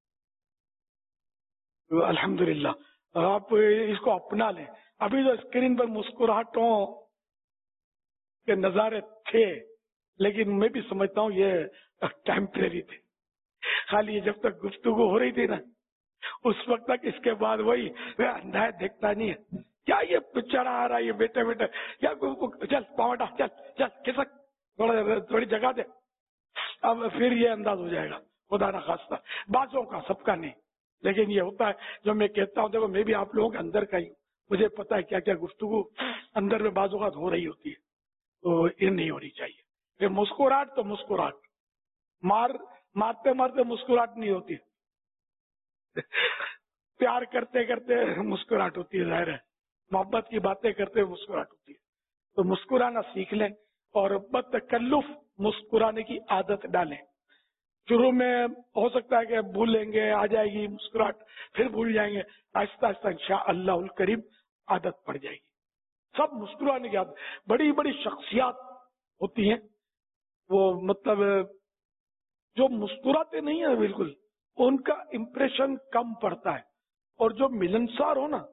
तो अल्हम्दुलिल्लाह आप इसको अपना लें। अभी जो स्क्रीन पर मुस्कुराहटों के नजारे थे, लेकिन मैं भी समझता हूँ ये टेम्परेरी थे, खाली ये जब तक गुफ्तगू हो रही थी ना उस वक्त तक। इसके बाद वही अंधा है देखता नहीं है, क्या ये चढ़ा आ रहा है ये बेटे बेटे, क्या चल पावटा चल चल खिसक, थोड़ी जगह दे। अब फिर ये अंदाज हो जाएगा, खुदा ना खास्ता, बाजों का, सबका नहीं, लेकिन ये होता है। जो मैं कहता हूँ, देखो मैं भी आप लोगों के अंदर का ही, मुझे पता है क्या क्या गुफ्तगू अंदर में बाजों का हो रही होती है, तो ये नहीं होनी चाहिए। ये मुस्कुराहट तो मुस्कुराहट, मारते मारते मुस्कुराहट नहीं होती। प्यार करते करते मुस्कुराहट होती है, जाहिर है मोहब्बत की बातें करते हुए मुस्कुराहट होती है। तो मुस्कुराना सीख लें और बतकल्लुफ मुस्कुराने की आदत डालें। शुरू में हो सकता है कि भूलेंगे, आ जाएगी मुस्कुराहट, फिर भूल जाएंगे, आहिस्ता आहिस्ता इंशाअल्लाहुल करीम आदत पड़ जाएगी। सब मुस्कुराने की आदत। बड़ी बड़ी शख्सियत होती हैं, वो मतलब जो मुस्कुराते नहीं है बिल्कुल, उनका इंप्रेशन कम पड़ता है, और जो मिलनसार हो ना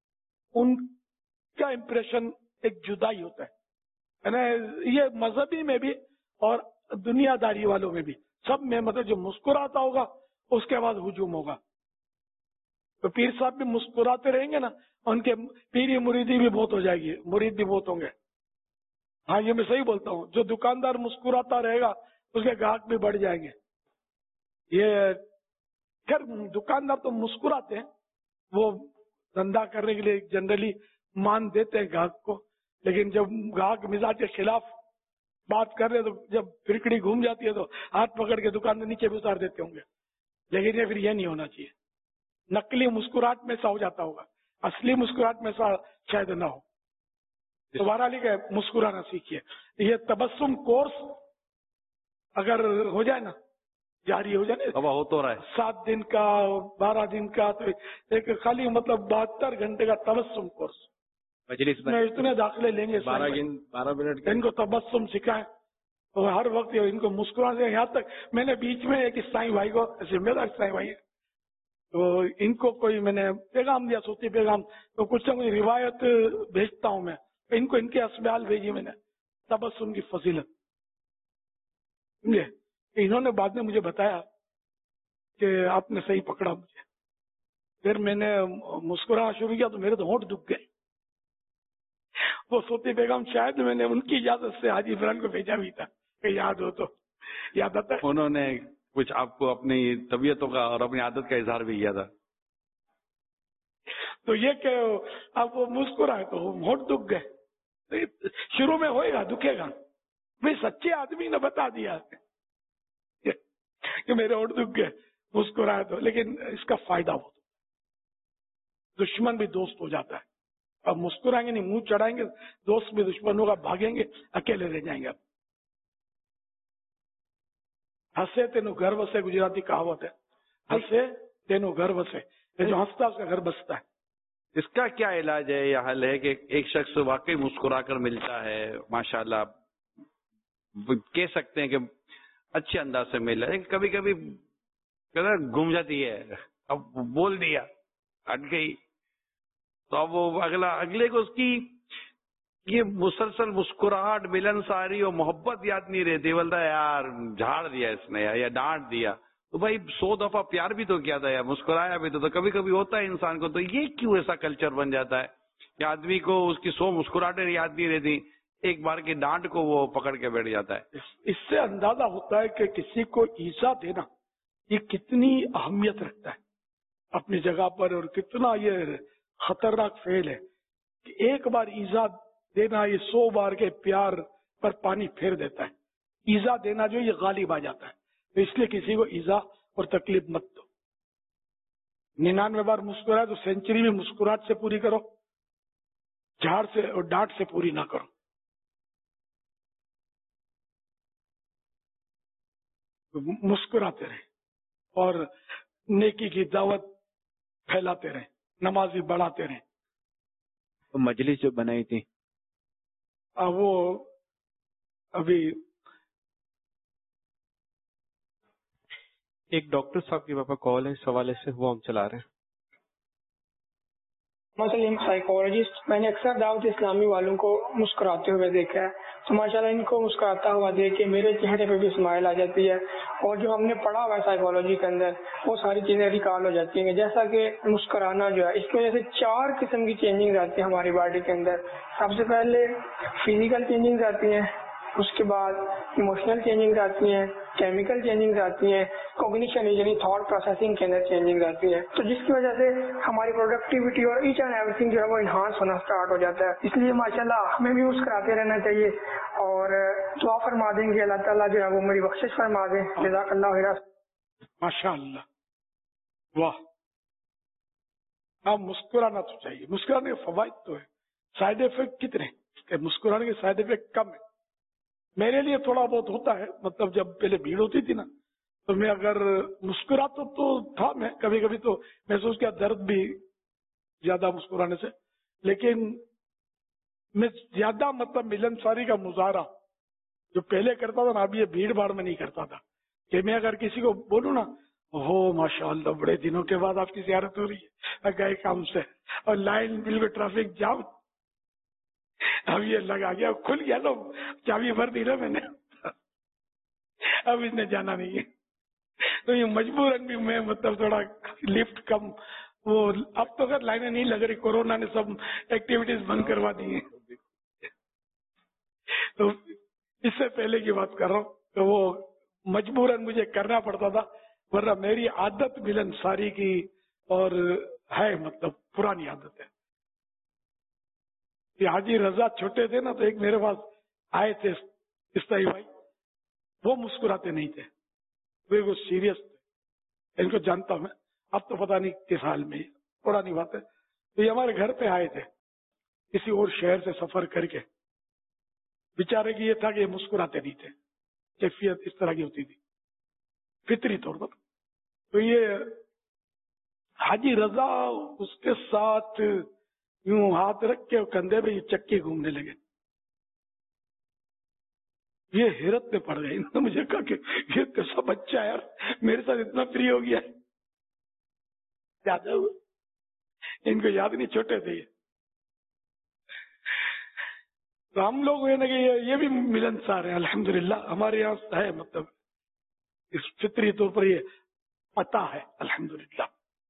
उनका इंप्रेशन एक जुदा ही होता है ना। ये मजहबी में भी और दुनियादारी वालों में भी, सब में मतलब जो मुस्कुराता होगा उसके बाद हुजूम होगा। तो पीर साहब भी मुस्कुराते रहेंगे ना, उनके पीरी मुरीदी भी बहुत हो जाएगी, मुरीद भी बहुत होंगे। हाँ, ये मैं सही बोलता हूँ। जो दुकानदार मुस्कुराता रहेगा उसके ग्राहक भी बढ़ जाएंगे। ये खैर दुकानदार तो मुस्कुराते हैं, वो धंधा करने के लिए जनरली मान देते हैं ग्राहक को, लेकिन जब ग्राहक मिजाज के खिलाफ बात कर रहे तो जब फिरकड़ी घूम जाती है तो हाथ पकड़ के दुकान में नीचे भी उतार देते होंगे। लेकिन ये फिर ये नहीं होना चाहिए। नकली मुस्कुराहट में सा हो जाता होगा, असली मुस्कुराहट में सा शायद ना हो। तो बहरहाल के मुस्कुराना सीखिए। ये तबस्सुम कोर्स अगर हो जाए ना, जारी हो जाए ना, हो तो रहा है 7 दिन का 12 दिन का, तो एक खाली मतलब 72 घंटे का तबस्सुम कोर्स मजलिस में इतने दाखिले लेंगे, 12 मिनट इनको तबस्सुम सिखाएं और हर वक्त इनको मुस्कुराने। यहाँ तक मैंने बीच में एक साईं भाई को, जिम्मेदार साईं भाई है, तो इनको कोई मैंने पैगाम दिया, सूती पैगाम, तो कुछ ना कुछ रिवायत भेजता हूँ मैं, तो इनको इनके अस्ब्याल भेजी मैंने, तबस्सुम की फजीलत। समझे? इन्होंने बाद में मुझे बताया कि आपने सही पकड़ा मुझे। फिर मैंने मुस्कुराना शुरू किया तो मेरे तो होंठ दुख गए। वो सूती बेगम शायद मैंने उनकी इजाजत से हाजी इमरान को भेजा भी था, कि याद हो तो याद आता है। उन्होंने कुछ आपको अपनी तबीयतों का और अपनी आदत का इजहार भी किया था। तो ये कि अब वो मुस्कुराए तो होंठ दुख गए। शुरू में होएगा, दुखेगा। भाई सच्चे आदमी ने बता दिया कि मेरे होंठ दुख गए, मुस्कुराए तो, लेकिन इसका फायदा हो, दुश्मन भी दोस्त हो जाता है। अब मुस्कुराएंगे नहीं, मुंह चढ़ाएंगे, दोस्त भी दुश्मन होगा, भागेंगे, अकेले रह जाएंगे। अब हंसे तेनु घर बसे, गुजराती कहावत है, हंसे तेनु घर बसे, जो हंसता उसका घर बसता है। इसका क्या इलाज है या हल है कि एक शख्स वाकई मुस्कुरा कर मिलता है, माशाल्लाह कह सकते हैं कि अच्छे अंदाज से मिल रहा है, कभी कभी घूम जाती है, अब बोल दिया हट गई, तो अब वो अगले को उसकी ये मुसलसल मुस्कुराहट, मिलनसारी और मोहब्बत याद नहीं रहती, बोलता है यार झाड़ दिया इसने या डांट दिया। तो भाई 100 दफा प्यार भी तो किया था या मुस्कुराया भी तो कभी कभी होता है इंसान को। तो ये क्यों ऐसा कल्चर बन जाता है कि आदमी को उसकी 100 मुस्कुराहटें याद नहीं रहती, एक बार की डांट को वो पकड़ के बैठ जाता है। इससे अंदाजा होता है कि किसी को ईजा देना ये कितनी अहमियत रखता है अपनी जगह पर, और कितना ये खतरनाक फेल है कि एक बार ईजा देना ये 100 बार के प्यार पर पानी फेर देता है। ईजा देना जो ये गालिब आ जाता है, तो इसलिए किसी को ईजा और तकलीफ मत दो। 99 बार मुस्कुराए तो सेंचुरी में मुस्कुराहट से पूरी करो, झाड़ से और डांट से पूरी ना करो। मुस्कुराते रहे और नेकी की दावत फैलाते रहे, नमाजी बढ़ाते रहे। तो मजलिस जो बनाई थी वो अभी एक डॉक्टर साहब के पापा कॉल है, इस हवाले से वो हम चला रहे हैं। मुस्लिम साइकोलॉजिस्ट, मैंने अक्सर दावत इस्लामी वालों को मुस्कुराते हुए देखा है, तो माशाल्लाह इनको मुस्कुराता हुआ देख के मेरे चेहरे पे भी स्माइल आ जाती है, और जो हमने पढ़ा हुआ है साइकोलॉजी के अंदर वो सारी चीजें रिकॉल हो जाती हैं। जैसा कि मुस्कुराना जो है, इसकी वजह से 4 किस्म की चेंजिंग आती है हमारी बॉडी के अंदर। सबसे पहले फिजिकल चेंजिंग आती हैं, उसके बाद इमोशनल चेंजिंग आती हैं, केमिकल चेंजिंग आती हैं, कॉग्निशन यानी थॉट प्रोसेसिंग के अंदर चेंजिंग आती है, तो जिसकी वजह से हमारी प्रोडक्टिविटी और ईच एंड एवरीथिंग जो है वो इन्हांस होना स्टार्ट हो जाता है। इसलिए माशाल्लाह हमें भी मुस्कुराते रहना चाहिए और दुआ फरमा देंगे, अल्लाह ताला जो है वो मेरी बख्शिश फरमा दे। जज़ाकल्लाह खैर। माशाल्लाह, वाह। हाँ, मुस्कुराना तो चाहिए। मुस्कुराने के फवाइद तो है, साइड इफेक्ट कितने हैं? मुस्कुराने के साइड इफेक्ट कम है। मेरे लिए थोड़ा बहुत होता है, मतलब जब पहले भीड़ होती थी ना, तो मैं अगर मुस्कुराता तो था, मैं कभी कभी तो महसूस किया दर्द भी ज्यादा मुस्कुराने से, लेकिन मैं ज्यादा मतलब मिलनसारी का मुजाहरा जो पहले करता था ना, अब ये भीड़ भाड़ में नहीं करता था। कि मैं अगर किसी को बोलूं ना, हो माशाअल्लाह बड़े दिनों के बाद आपकी ज़ियारत हो रही है, गए काम से और लाइन बिल्कुल ट्रैफिक जाम, अब ये लगा गया, खुल गया, लो चाबी भर दी ना मैंने, अब इसने जाना नहीं है। तो ये मजबूरन भी मैं मतलब थोड़ा लिफ्ट कम, वो अब तो अगर लाइनें नहीं लग रही, कोरोना ने सब एक्टिविटीज बंद करवा दी है। तो इससे पहले की बात कर रहा हूँ, तो वो मजबूरन मुझे करना पड़ता था, वरना मेरी आदत मिलनसारी की और है, मतलब पुरानी आदत है। कि हाजी रजा छोटे थे ना, तो एक मेरे पास आए थे इस्ताई भाई, वो मुस्कुराते नहीं थे, वो सीरियस थे। इनको जानता मैं, अब तो पता नहीं किस हाल में, पुरानी बात है। तो ये हमारे घर पे आए थे किसी और शहर से सफर करके। बेचारे की ये था कि ये मुस्कुराते नहीं थे, कैफियत इस तरह की होती थी फितरी तौर पर। तो ये हाजी रजा उसके साथ यूं हाथ रख के कंधे पे चक्की घूमने लगे। ये हैरत में पड़ गए, इन्होंने मुझे कहा कि ये कैसा बच्चा है यार, मेरे साथ इतना फ्री हो गया है। याद है, इनको याद नहीं, छोटे थे ये। तो हम लोग है ना कि ये भी मिलनसार है अल्हम्दुलिल्लाह, हमारे यहाँ है, मतलब इस फितरी तौर पर ये पता है अल्हम्दुलिल्लाह।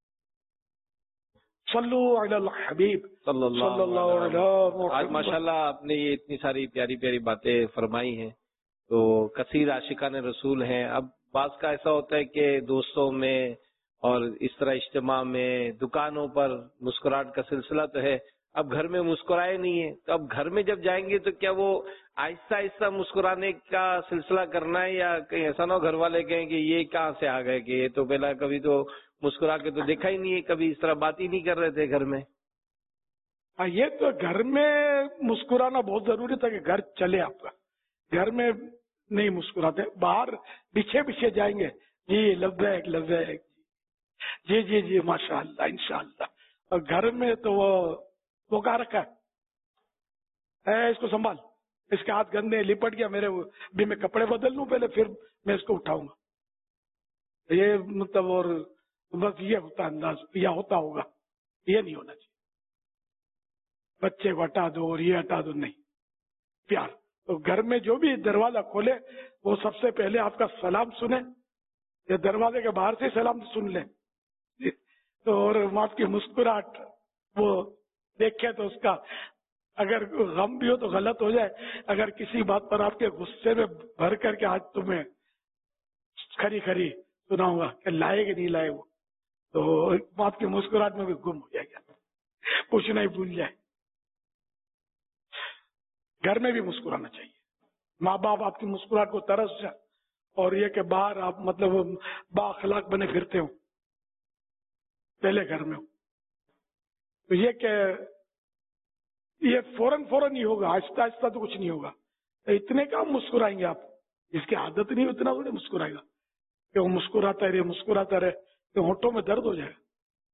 सल्लु अलल हबीब सल्लल्लाहु अलैहि वसल्लम। आज माशाल्लाह आपने ये इतनी सारी प्यारी प्यारी बातें फरमाई हैं, तो कसीर आशिकाने रसूल हैं। अब बात का ऐसा होता है कि दोस्तों में और इस तरह इज्तिमा में, दुकानों पर मुस्कुराहट का सिलसिला तो है, अब घर में मुस्कुराए नहीं है, तो अब घर में जब जाएंगे तो क्या वो आहिस्ता आहिस्ता मुस्कुराने का सिलसिला करना है, या कहीं ऐसा ना हो घर वाले कहें कि ये कहाँ से आ गए, कि ये तो पहला कभी तो मुस्कुरा के तो देखा ही नहीं है, कभी इस तरह बात ही नहीं कर रहे थे घर में। हाँ, ये तो घर में मुस्कुराना बहुत जरूरी था कि घर चले आपका। घर में नहीं मुस्कुराते, बाहर पीछे पीछे जाएंगे, जी लब्बैक लब्बैक, जी जी जी माशाअल्लाह इंशाअल्लाह। और घर में तो वो कहा रखा है, इसको संभाल, इसके हाथ गंदे, लिपट गया मेरे, भी मैं कपड़े बदल लूं पहले, फिर मैं इसको उठाऊंगा। ये मतलब, और बस ये होता अंदाज, या होता होगा, ये नहीं होना चाहिए। बच्चे को हटा दो और ये हटा दो, नहीं, प्यार। तो घर में जो भी दरवाजा खोले वो सबसे पहले आपका सलाम सुने, या दरवाजे के बाहर से सलाम सुन ले, तो और आपकी मुस्कुराहट वो देखे, तो उसका अगर गम भी हो तो गलत हो जाए, अगर किसी बात पर आपके गुस्से में भर करके आज तुम्हें खरी खरी सुनाऊंगा कि लाए कि नहीं लाए, वो तो आपकी मुस्कुराहट में भी गुम हो जाएगा, पूछना ही भूल जाए। घर में भी मुस्कुराना चाहिए। माँ बाप आपकी मुस्कुराहट को तरस जाए, और ये कि बाहर आप मतलब बाअखलाक बने फिरते हो, पहले घर में हो, तो ये कि ये फौरन फौरन ही होगा, आहिस्ता आहिस्ता तो कुछ नहीं होगा। तो इतने काम मुस्कुराएंगे आप, इसकी आदत नहीं उतना थोड़ी मुस्कुराएगा, कि वो मुस्कुराता रहे तो होठों में दर्द हो जाएगा।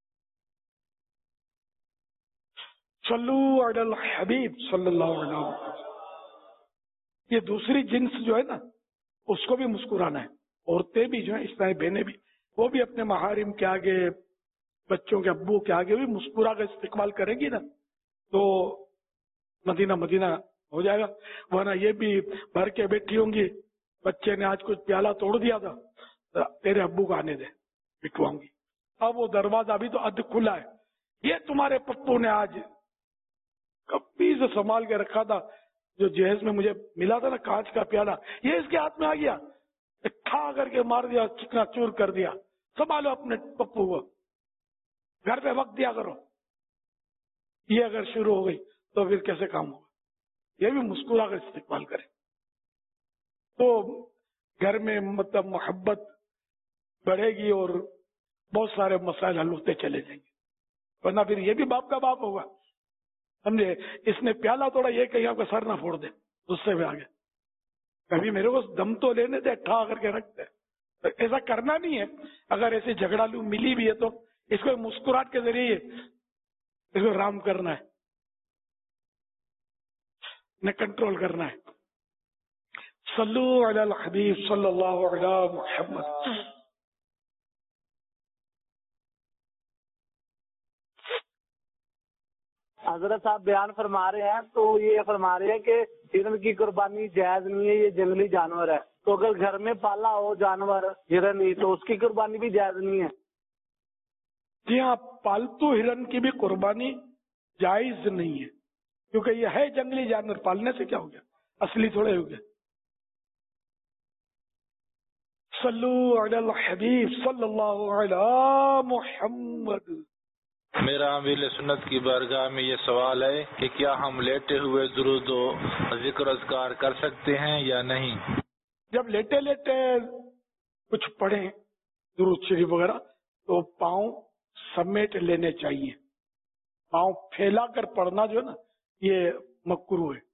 सल्लु अलल हबीब सल्लल्लाहु अलैहि वसल्लम। ये दूसरी जिन्स जो है ना, उसको भी मुस्कुराना है। औरतें भी जो है, इस तरह बहनें भी, वो भी अपने महारिम के आगे, बच्चों के अब्बू के आगे भी मुस्कुरा कर इस्तेमाल करेंगी ना, तो मदीना मदीना हो जाएगा। वरना ये भी भर के बैठी होंगी, बच्चे ने आज कुछ प्याला तोड़ दिया था, तो तेरे अब्बू को आने दे, बिठवाऊंगी। अब वो दरवाजा अभी तो अध खुला है, ये तुम्हारे पप्पू ने आज कभी से संभाल के रखा था, जो जहेज में मुझे मिला था ना कांच का प्याला, ये इसके हाथ में आ गया, ठा करके मार दिया, चिकना चूर कर दिया। संभालो अपने पप्पू को, घर पे वक्त दिया करो। ये अगर शुरू हो गई तो फिर कैसे काम होगा। ये भी मुस्कुरा कर इस्तेमाल करें, तो घर में मतलब मोहब्बत बढ़ेगी और बहुत सारे मसाइल हल होते चले जाएंगे। वरना फिर ये भी बाप का बाप होगा, समझे। इसने प्याला तोड़ा, ये कहीं आपका सर ना फोड़ दे गुस्से में आगे। कभी मेरे को दम तो लेने दे, ठा करके रख दे। तो ऐसा करना नहीं है। अगर ऐसी झगड़ालू मिली भी है तो इसको मुस्कुराहट के जरिए इसको राम करना है, न कंट्रोल करना है। सल्लू अलल हबीब सल्लल्लाहु अलैहि मुहम्मद। हजरत साहब बयान फरमा रहे हैं तो ये फरमा रहे हैं कि हिरन की कुर्बानी जायज नहीं है, ये जंगली जानवर है। तो अगर घर में पाला हो जानवर हिरन ही, तो उसकी कुर्बानी भी जायज नहीं है। जी हाँ, पालतू हिरन की भी कुर्बानी जायज नहीं है, क्योंकि ये है जंगली जानवर। पालने से क्या हो गया, असली थोड़े हो गया। सल्लू अलल हबीब सल्लल्लाहु अलैहि मुहम्मद। मेरा अमीर सुन्नत की बारगाह में ये सवाल है कि क्या हम लेटे हुए दुरूद व जिक्र अज़कार कर सकते हैं या नहीं? जब लेटे लेटे कुछ पढ़ें दुरूद शरीफ वगैरह तो पाँव समेट लेने चाहिए। पाँव फैला कर पढ़ना जो है ना, ये मकरूह है।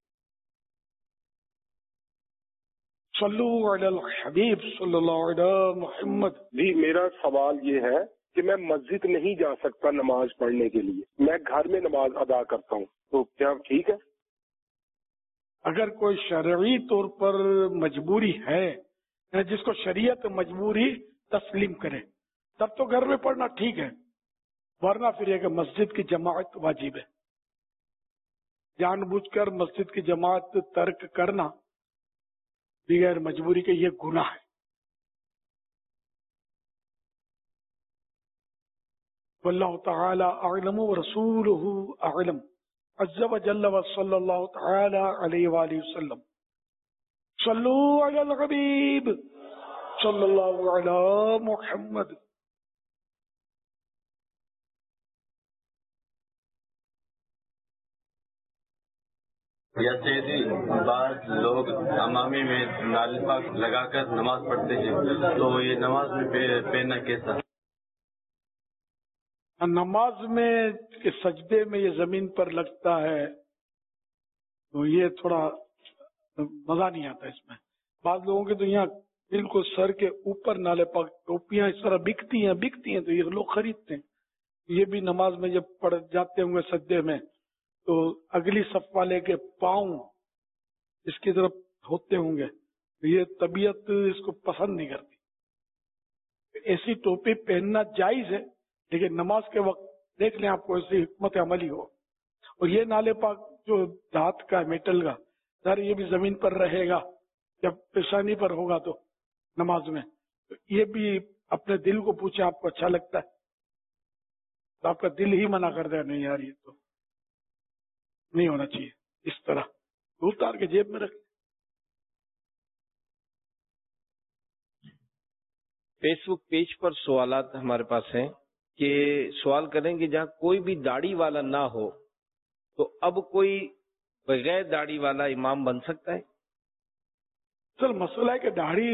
सल्लू अलल हबीब सल्लल्लाहु अलैहि मुहम्मद। जी, मेरा सवाल ये है कि मैं मस्जिद नहीं जा सकता नमाज पढ़ने के लिए, मैं घर में नमाज अदा करता हूँ, तो क्या ठीक है? अगर कोई शरई तौर पर मजबूरी है, जिसको शरीयत मजबूरी तस्लीम करे, तब तो घर में पढ़ना ठीक है। वरना फिर यह कि मस्जिद की जमात वाजिब है। जानबूझकर मस्जिद की जमात तर्क करना बगैर मजबूरी के ये गुनाह है। वल्लाहु तआला अअलम व रसूलुहु अअलम अज़्ज़ व जल्ल व सल्लल्लाहु तआला अलैहि व आलिहि वसल्लम। सल्लू अलल हबीब सल्लल्लाहु अला मुहम्मद। जैसे बाद लोग अमामी में नाले पाक लगाकर नमाज पढ़ते हैं, तो ये नमाज में पहनना कैसा? नमाज में के सजदे में ये जमीन पर लगता है तो ये थोड़ा मजा नहीं आता इसमें। बाद लोगों के तो यहाँ बिल्कुल सर के ऊपर नाले पाक टोपियां इस तरह बिकती हैं तो ये लोग खरीदते हैं। ये भी नमाज में जब पढ़ जाते होंगे सजदे में तो अगली सफ वाले के पांव इसकी तरफ होते होंगे, तो ये तबीयत इसको पसंद नहीं करती। ऐसी टोपी पहनना जायज है, लेकिन नमाज के वक्त देख लें आपको ऐसी हिकमत अमली हो। और ये नाले पाक जो धात का मेटल का, सर ये भी जमीन पर रहेगा, जब पेशानी पर होगा तो नमाज में, तो ये भी अपने दिल को पूछे आपको अच्छा लगता है, तो आपका दिल ही मना कर दे नहीं यार ये तो नहीं होना चाहिए। इस तरह उतार के जेब में रख। फेसबुक पेज पर सवालात हमारे पास हैं कि सवाल करें कि जहाँ कोई भी दाढ़ी वाला ना हो तो अब कोई बगैर दाढ़ी वाला इमाम बन सकता है? चल मसला है कि दाढ़ी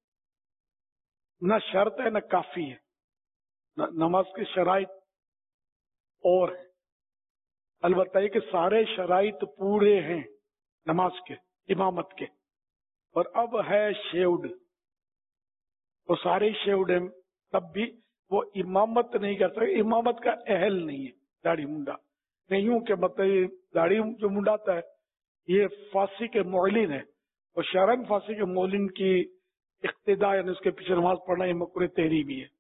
न शर्त है न काफी है, नमाज की शराइत और है। अलबत्ता ये कि सारे शराइत पूरे हैं नमाज के, इमामत के, और अब है शेव्ड, वो सारे शेव्ड हैं, तब भी वो इमामत नहीं कर सकते। इमामत का अहल नहीं है दाढ़ी मुंडा। नहीं हूं कि मतलब दाढ़ी जो मुंडाता है ये फांसी के मौलिन है, और शरन फांसी के मौलिन की इक्तिदा यानी उसके पीछे नमाज पढ़ना ये मकरूह तहरीमी है।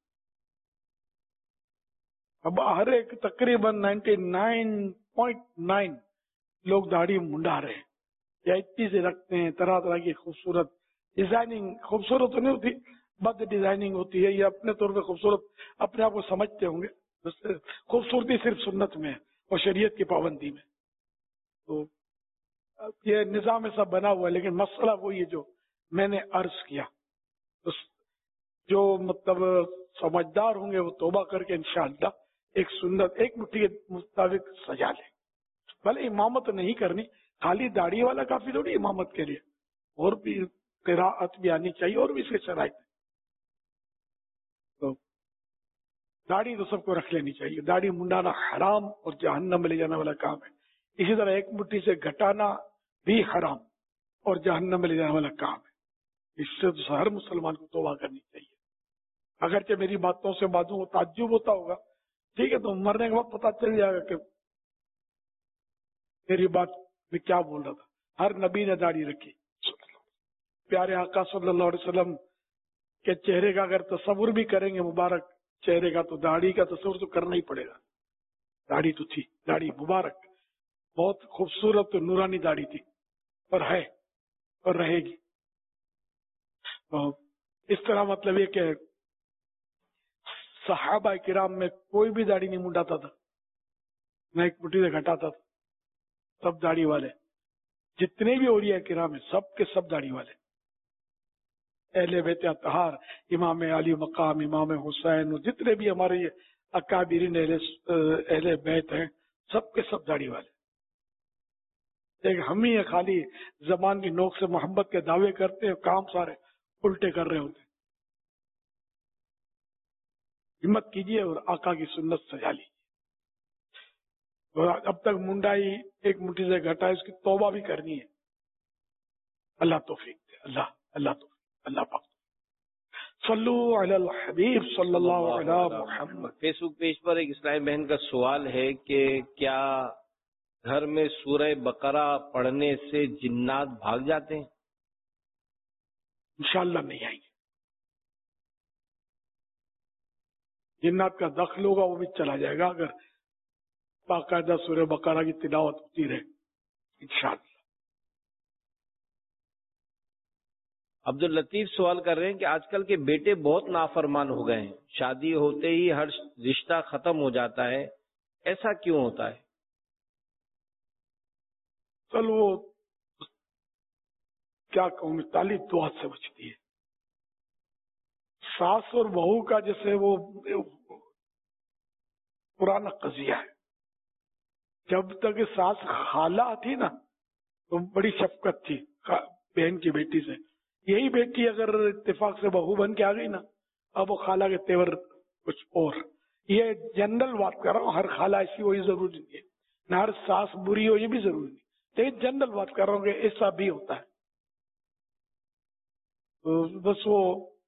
अब हर एक तकरीबन 99.9 लोग दाढ़ी मुंडा रहे हैं या इतनी से रखते हैं। तरह तरह की खूबसूरत डिजाइनिंग, खूबसूरत तो नहीं होती, बद डिजाइनिंग होती है। ये अपने तौर पे खूबसूरत अपने आप को समझते होंगे, खूबसूरती सिर्फ सुन्नत में है और शरीयत की पाबंदी में। तो ये निजाम ऐसा बना हुआ है, लेकिन मसला वो ये जो मैंने अर्ज किया, तो जो मतलब समझदार होंगे वो तौबा करके इंशाअल्लाह एक सुन्नत एक मुट्ठी के मुताबिक सजा ले। भले इमामत नहीं करनी, खाली दाढ़ी वाला काफी थोड़ी इमामत के लिए, और भी क़िराअत भी आनी चाहिए और भी इसके शराइत। तो दाढ़ी तो सबको रख लेनी चाहिए, दाढ़ी मुंडाना हराम और जहन्नम में ले जाने वाला काम है। इसी तरह एक मुट्ठी से घटाना भी हराम और जहन्नम में ले जाने वाला काम है। इससे तो हर मुसलमान को तौबा करनी चाहिए। अगरचे मेरी बातों से बातों को ताज्जुब होता होगा, ठीक है, तो मरने के बाद पता चल जाएगा कि मेरी बात में क्या बोल रहा था। हर नबी ने दाढ़ी रखी। प्यारे आका सल्लल्लाहु अलैहि वसल्लम के चेहरे का अगर तस्वुर भी करेंगे मुबारक चेहरे का, तो दाढ़ी का तस्वुर तो करना ही पड़ेगा। दाढ़ी तो थी, दाढ़ी मुबारक, बहुत खूबसूरत तो नूरानी दाढ़ी थी, और है और रहेगी। तो इस तरह मतलब ये कि सहाबा किराम में कोई भी दाढ़ी नहीं मुंडाता था, न एक मुट्ठी से घटाता था, सब दाढ़ी वाले। जितने भी औलिया किराम है सब के सब दाढ़ी वाले। अहले बैत अतहार, इमाम अली मकाम, इमाम हुसैन, जितने भी हमारे ये अकाबिरीन अहले बैत हैं सब के सब दाढ़ी वाले। एक हम ही खाली जबान की नोक से मोहब्बत के दावे करते हैं, काम सारे उल्टे कर रहे होते। हिम्मत कीजिए और आका की सुन्नत सजा लीजिए। और अब तक मुंडाई एक मुट्ठी से घटा है, उसकी तौबा भी करनी है। अल्लाह तौफीक दे, अल्लाह तौफीक, अल्लाह पाक। सल्लु अलल हबीब सल्लल्लाहु अलैहि मुहम्मद। फेसबुक पेज पर एक इस्लामी बहन का सवाल है कि क्या घर में सूरह बकरा पढ़ने से जिन्नात भाग जाते हैं? इंशाअल्लाह नहीं आएंगे। जिन्नात का दखल होगा वो भी चला जाएगा अगर बाकायदा सूरह बकरा की तिलावत होती रहे, इंशाअल्लाह। अब्दुल लतीफ सवाल कर रहे हैं कि आजकल के बेटे बहुत नाफरमान हो गए हैं, शादी होते ही हर रिश्ता खत्म हो जाता है, ऐसा क्यों होता है? चल वो क्या कहूँ, ताली दुआ से बचती है। सास और बहू का जैसे वो पुराना कजिया है। जब तक सास खाला थी ना तो बड़ी शफकत थी बहन की बेटी से। यही बेटी अगर इत्तेफाक से बहू बन के आ गई ना, अब वो खाला के तेवर कुछ और। ये जनरल बात कर रहा हूँ, हर खाला ऐसी वही जरूरी नहीं है, न हर सास बुरी हो ये भी जरूरी नहीं, लेकिन जनरल बात कर रहा हूँ कि ऐसा भी होता है। तो बस वो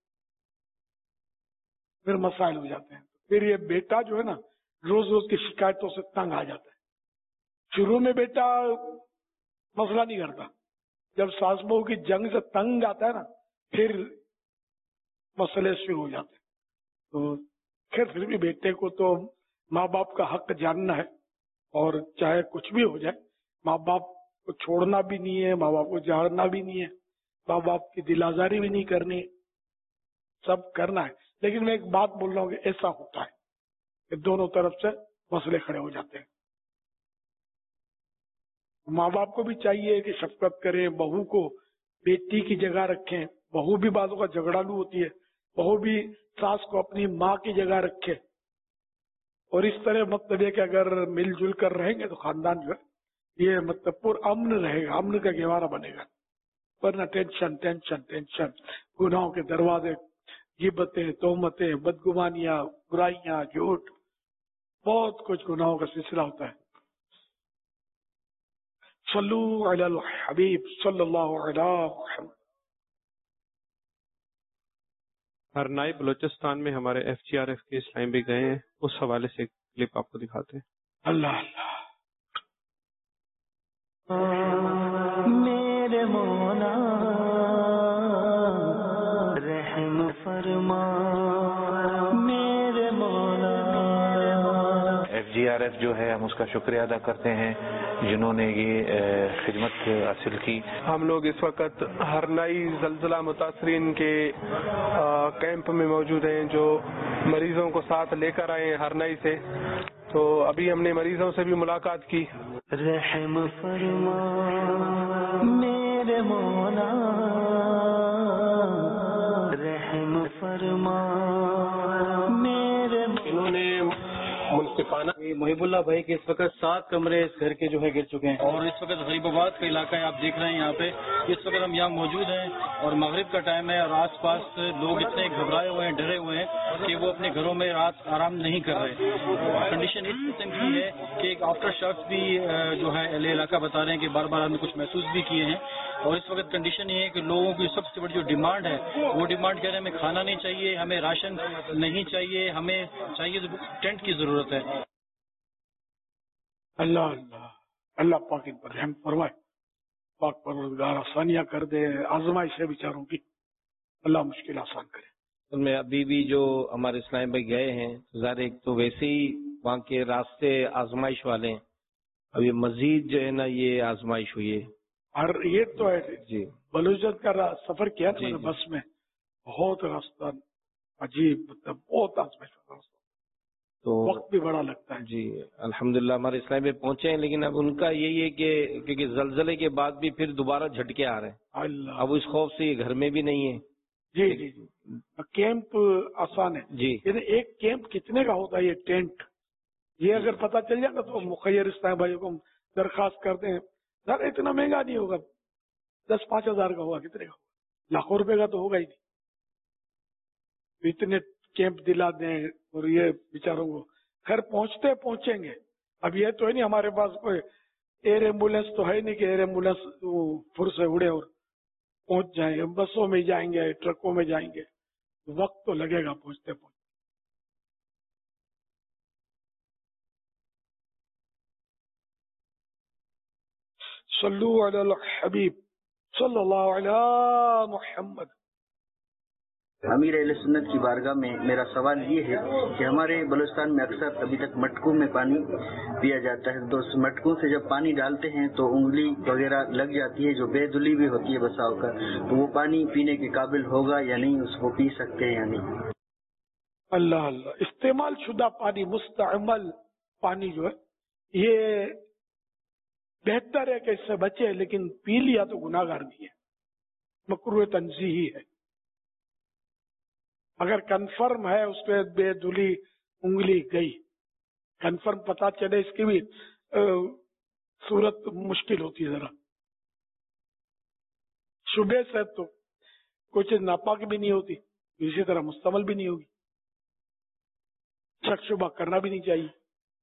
फिर मसाइल हो जाते हैं। फिर ये बेटा जो है ना रोज रोज की शिकायतों से तंग आ जाता है। शुरू में बेटा मसला नहीं करता, जब सास बहू की जंग से तंग आता है ना फिर मसले शुरू हो जाते हैं। तो खैर फिर भी बेटे को तो माँ बाप का हक जानना है, और चाहे कुछ भी हो जाए माँ बाप को छोड़ना भी नहीं है, माँ बाप को जाड़ना भी नहीं है, माँ बाप की दिल आजारी भी नहीं करनी, सब करना है। लेकिन मैं एक बात बोल रहा हूँ कि ऐसा होता है कि दोनों तरफ से मसले खड़े हो जाते हैं। माँ बाप को भी चाहिए कि शफकत करें, बहू को बेटी की जगह रखें। बहू भी बातों का झगड़ालू होती है, बहू भी सास को अपनी माँ की जगह रखे। और इस तरह मतलब ये कि अगर मिलजुल कर रहेंगे तो खानदान जो है ये मतलब पूरा अमन रहेगा, अमन का गहवारा बनेगा। वरना टेंशन टेंशन टेंशन, गुनाहों के दरवाजे, गिबतें, तोहमतें, बदगुमानियां, बुराइयां, झूठ, बहुत कुछ गुनाहों का सिलसिला होता है। सल्लु अलल हबीब सल्लल्लाहु अलैहि वसल्लम। हरनाई बलोचिस्तान में हमारे FGRF के इस्लामी भी गए हैं, उस हवाले से एक क्लिप आपको दिखाते हैं। अल्लाह अल्लाह। मेरे मौला रहम फरमा, मेरे मौला। FGRF जो है हम उसका शुक्रिया अदा करते हैं जिन्होंने ये खिदमत हासिल की। हम लोग इस वक्त हरनाई जलजला मुतासरीन के कैंप में मौजूद हैं, जो मरीजों को साथ लेकर आए हैं हरनाई से। तो अभी हमने मरीजों से भी मुलाकात की। रहम फरमा मेरे मौला, रहम फरमा मेरे। इन्होंने मुनसिफाना محب اللہ بھائی کے اس وقت 7 کمرے اس گھر کے جو ہے گر چکے ہیں اور اس وقت غریب آباد کا علاقہ ہے. آپ دیکھ رہے ہیں یہاں پہ اس وقت ہم یہاں موجود ہیں اور مغرب کا ٹائم ہے اور آس پاس لوگ اتنے گھبرائے ہوئے ہیں, ڈرے ہوئے ہیں کہ وہ اپنے گھروں میں رات آرام نہیں کر رہے. کنڈیشن اس قسم کی ہے کہ ایک آفٹر شاکس بھی جو ہے اہل علاقہ بتا رہے ہیں کہ بار بار ہم نے کچھ محسوس بھی کیے ہیں. اور اس وقت کنڈیشن یہ ہے کہ لوگوں کی سب سے بڑی جو ڈیمانڈ ہے وہ ڈیمانڈ کہہ رہے ہیں ہمیں کھانا نہیں چاہیے, ہمیں راشن نہیں چاہیے, ہمیں چاہیے تو ٹینٹ کی ضرورت ہے. اللہ اللہ اللہ پاک ان پر رحم فرمائے, پاک پروردگار آسانیاں کر دے, آزمائش ہے بیچاروں کی, اللہ مشکل آسان کرے. ان میں ابھی بھی جو ہمارے اسلام بھائی گئے ہیں ظاہر ایک تو ویسے ہی وہاں کے راستے آزمائش والے ہیں, ابھی مزید جو ہے نا یہ آزمائش ہوئی ہے. اور یہ تو ہے جی بلوچستان کا سفر کیا تھا بس میں, بہت راستہ عجیب, مطلب بہت آزمائش والا راستہ, تو وقت بھی بڑا لگتا ہے. جی الحمدللہ ہمارے اسلام بھائی پہنچے ہیں, لیکن اب ان کا یہی ہے کہ کیونکہ زلزلے کے بعد بھی پھر دوبارہ جھٹکے آ رہے ہیں, اللہ اب اس خوف سے یہ گھر میں بھی نہیں ہے. جی جی جی کیمپ آسان ہے جی, یعنی ایک کیمپ کتنے کا ہوتا ہے یہ ٹینٹ, یہ اگر پتہ چل جائے گا تو مخیر اسلام بھائی کو درخواست کرتے ہیں سر اتنا مہنگا نہیں ہوگا, 10-5 ہزار کا ہوگا, کتنے کا ہوگا, لاکھوں روپے کا تو ہوگا ہی نہیں. اتنے کیمپ دلا دیں اور یہ بیچاروں کو گھر پہنچتے پہنچیں گے. اب یہ تو ہے نہیں ہمارے پاس کوئی ایئر ایمبولینس تو ہے نہیں کہ ایئر ایمبولینس پھر سے اڑے اور پہنچ جائیں گے, بسوں میں جائیں گے, ٹرکوں میں جائیں گے, وقت تو لگے گا پہنچتے پہنچتے. صلو علی الحبیب صلی اللہ علی محمد. امیر اہل سنت کی بارگاہ میں میرا سوال یہ ہے کہ ہمارے بلوچستان میں اکثر ابھی تک مٹکوں میں پانی پیا جاتا ہے, تو اس مٹکوں سے جب پانی ڈالتے ہیں تو انگلی وغیرہ لگ جاتی ہے جو بے دلی بھی ہوتی ہے بسا ہو کر, تو وہ پانی پینے کے قابل ہوگا یا نہیں, اس کو پی سکتے ہیں یا نہیں؟ اللہ اللہ, استعمال شدہ پانی, مستعمل پانی جو ہے یہ بہتر ہے کہ اس سے بچے, لیکن پی لیا تو گناہگار نہیں ہے, مکروہ تنزیہی ہے. اگر کنفرم ہے اس پہ بے دلی انگلی گئی, کنفرم پتا چلے, اس کی بھی صورت مشکل ہوتی ہے ذرا. شبے سے تو کوئی چیز ناپاک بھی نہیں ہوتی, اسی طرح مستعمل بھی نہیں ہوگی, شک شبہ کرنا بھی نہیں چاہیے.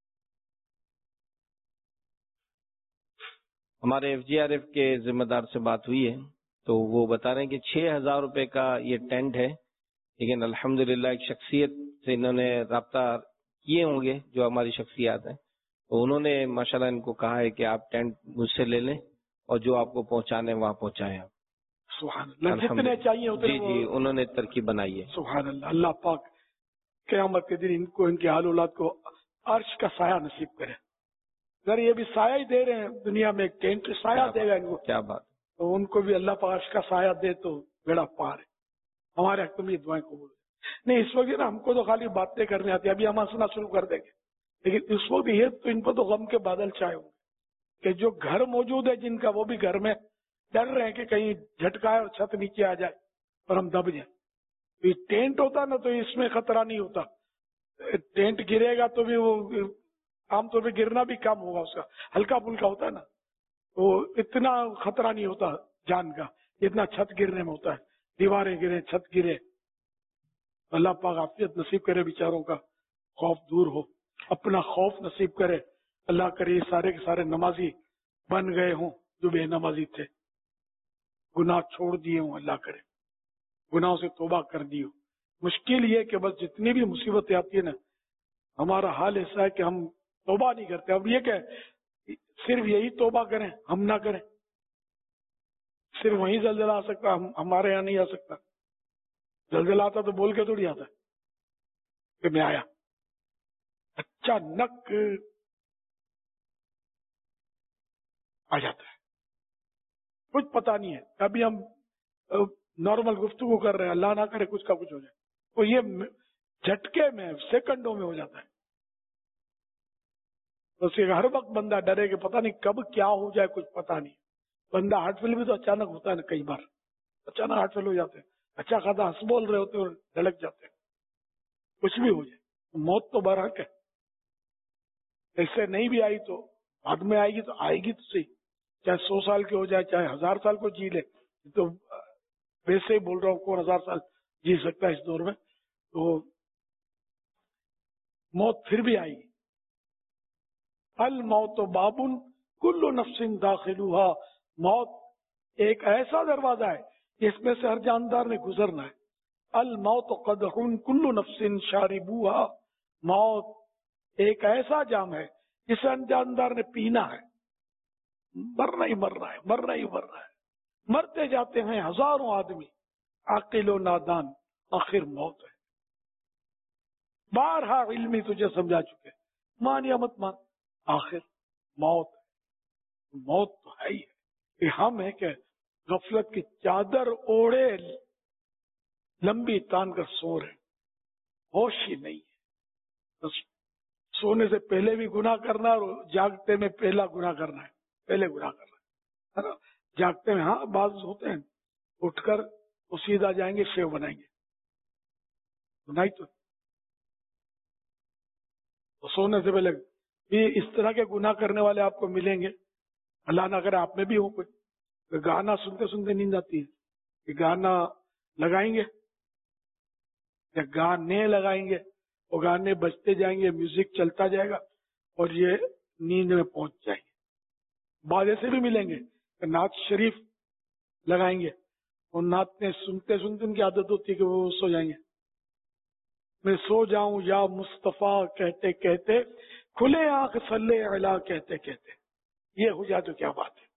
ہمارے FGRF کے ذمہ دار سے بات ہوئی ہے تو وہ بتا رہے ہیں کہ 6,000 روپے کا یہ ٹینٹ ہے, لیکن الحمدللہ ایک شخصیت سے انہوں نے رابطہ کیے ہوں گے جو ہماری شخصیات ہیں, تو انہوں نے ماشاءاللہ ان کو کہا ہے کہ آپ ٹینٹ مجھ سے لے لیں اور جو آپ کو پہنچانے وہاں پہنچائیں آپ. سبحان اللہ, جتنے چاہیے اتنے. جی جی انہوں نے ترکیب بنائی ہے. سبحان اللہ, اللہ پاک قیامت کے دن ان کو, ان کے آل اولاد کو عرش کا سایہ نصیب کرے. اگر یہ بھی سایہ ہی دے رہے ہیں دنیا میں, ایک ٹینٹ سایہ دے گا ان کو, کیا بات, تو ان کو بھی اللہ پاک عرش کا سایہ دے تو بیڑا پار ہے. ہمارے حق میں یہ دعائیں قبول نہیں. اس وقت نا ہم کو تو خالی باتیں کرنے آتی, ابھی ہم ہنسنا شروع کر دیں گے, لیکن اس وقت یہ تو ان پر تو غم کے بادل چھائے ہوں گے کہ جو گھر موجود ہے جن کا, وہ بھی گھر میں ڈر رہے ہیں کہ کہیں جھٹکائے اور چھت نیچے آ جائے اور ہم دب جائیں. یہ ٹینٹ ہوتا نا تو اس میں خطرہ نہیں ہوتا, ٹینٹ گرے گا تو بھی وہ عام طور پہ گرنا بھی کم ہوگا, اس کا ہلکا پھلکا ہوتا ہے نا, تو اتنا خطرہ نہیں ہوتا جان کا جتنا چھت گرنے میں ہوتا ہے. دیواریں گرے, چھت گرے, اللہ پاک عافیت نصیب کرے, بیچاروں کا خوف دور ہو, اپنا خوف نصیب کرے. اللہ کرے یہ سارے کے سارے نمازی بن گئے ہوں جو بے نمازی تھے, گناہ چھوڑ دیے ہوں, اللہ کرے گناہوں سے توبہ کر دی ہو. مشکل یہ کہ بس جتنی بھی مصیبتیں آتی ہیں نا, ہمارا حال ایسا ہے کہ ہم توبہ نہیں کرتے. اب یہ کہ صرف یہی توبہ کریں, ہم نہ کریں, صرف وہیں زلزلہ آ سکتا, ہمارے یہاں نہیں آ سکتا. زلزلہ آتا تو بول کے تھوڑی آتا ہے کہ میں آیا. اچانک آ جاتا ہے, کچھ پتا نہیں ہے. ابھی ہم نارمل گفتگو کر رہے ہیں, اللہ نہ کرے کچھ کا کچھ ہو جائے, تو یہ جھٹکے میں سیکنڈوں میں ہو جاتا ہے. تو ہر وقت بندہ ڈرے کہ پتہ نہیں کب کیا ہو جائے, کچھ پتا نہیں. بندہ ہارٹ فیل بھی تو اچانک ہوتا ہے نا, کئی بار اچانک ہارٹ فیل ہو جاتے ہیں, اچھا خاصا ہنس بول رہے ہوتے اور ڈھلک جاتے ہیں, کچھ بھی ہو جائے. موت تو برحق ہے. ऐसे नहीं भी आई तो बाद में आएगी तो सही, चाहे 100 साल के हो जाए, चाहे 1000 साल को जी ले। तो वैसे ही बोल रहा हूँ, कौन 1000 साल जी सकता है इस दौर में। तो मौत फिर भी आएगी। अल मौत बाबुन कुल्लु नफ्सिन दाखिलुहा, मौत एक ऐसा दरवाजा है इसमें से हर जानदार ने गुजरना है। अल मौत कदहुन कुल्लु नफ्सिन शारिबुहा, मौत एक ऐसा जाम है जिसे हर जानदार ने पीना है। मरना ही मरना है, मरना ही मरना है। मरते जाते हैं हजारों आदमी, आकिलो नादान, आखिर मौत है। बारहा इल्मी तुझे समझा चुके, मान या मत मान, आखिर मौत है। मौत तो है ही है। ये हम है कि गफलत की चादर ओढ़े लंबी तान कर सो रहे, होश ही नहीं है। तो सोने से पहले भी गुनाह करना और जागते में पहला गुनाह करना है, पहले गुनाह करना है ना। जागते में हाँ बाज होते हैं, उठकर वो सीधा जाएंगे, शेव बनाएंगे, नहीं तो सोने से पहले भी इस तरह के गुनाह करने वाले आपको मिलेंगे। अल्लाह ना करे आप में भी हो कोई, तो गाना सुनते सुनते नींद आती है, कि गाना लगाएंगे या गाने लगाएंगे, वो गाने बजते जाएंगे, म्यूजिक चलता जाएगा और ये नींद में पहुंच जाएंगे। बाद ऐसे भी मिलेंगे कि नात शरीफ लगाएंगे और नातने सुनते सुनते उनकी आदत होती है कि वो सो जाएंगे। मैं सो जाऊं या मुस्तफा कहते कहते, खुले आंख सल्ले अला कहते कहते, ये हो जाए तो क्या बात है।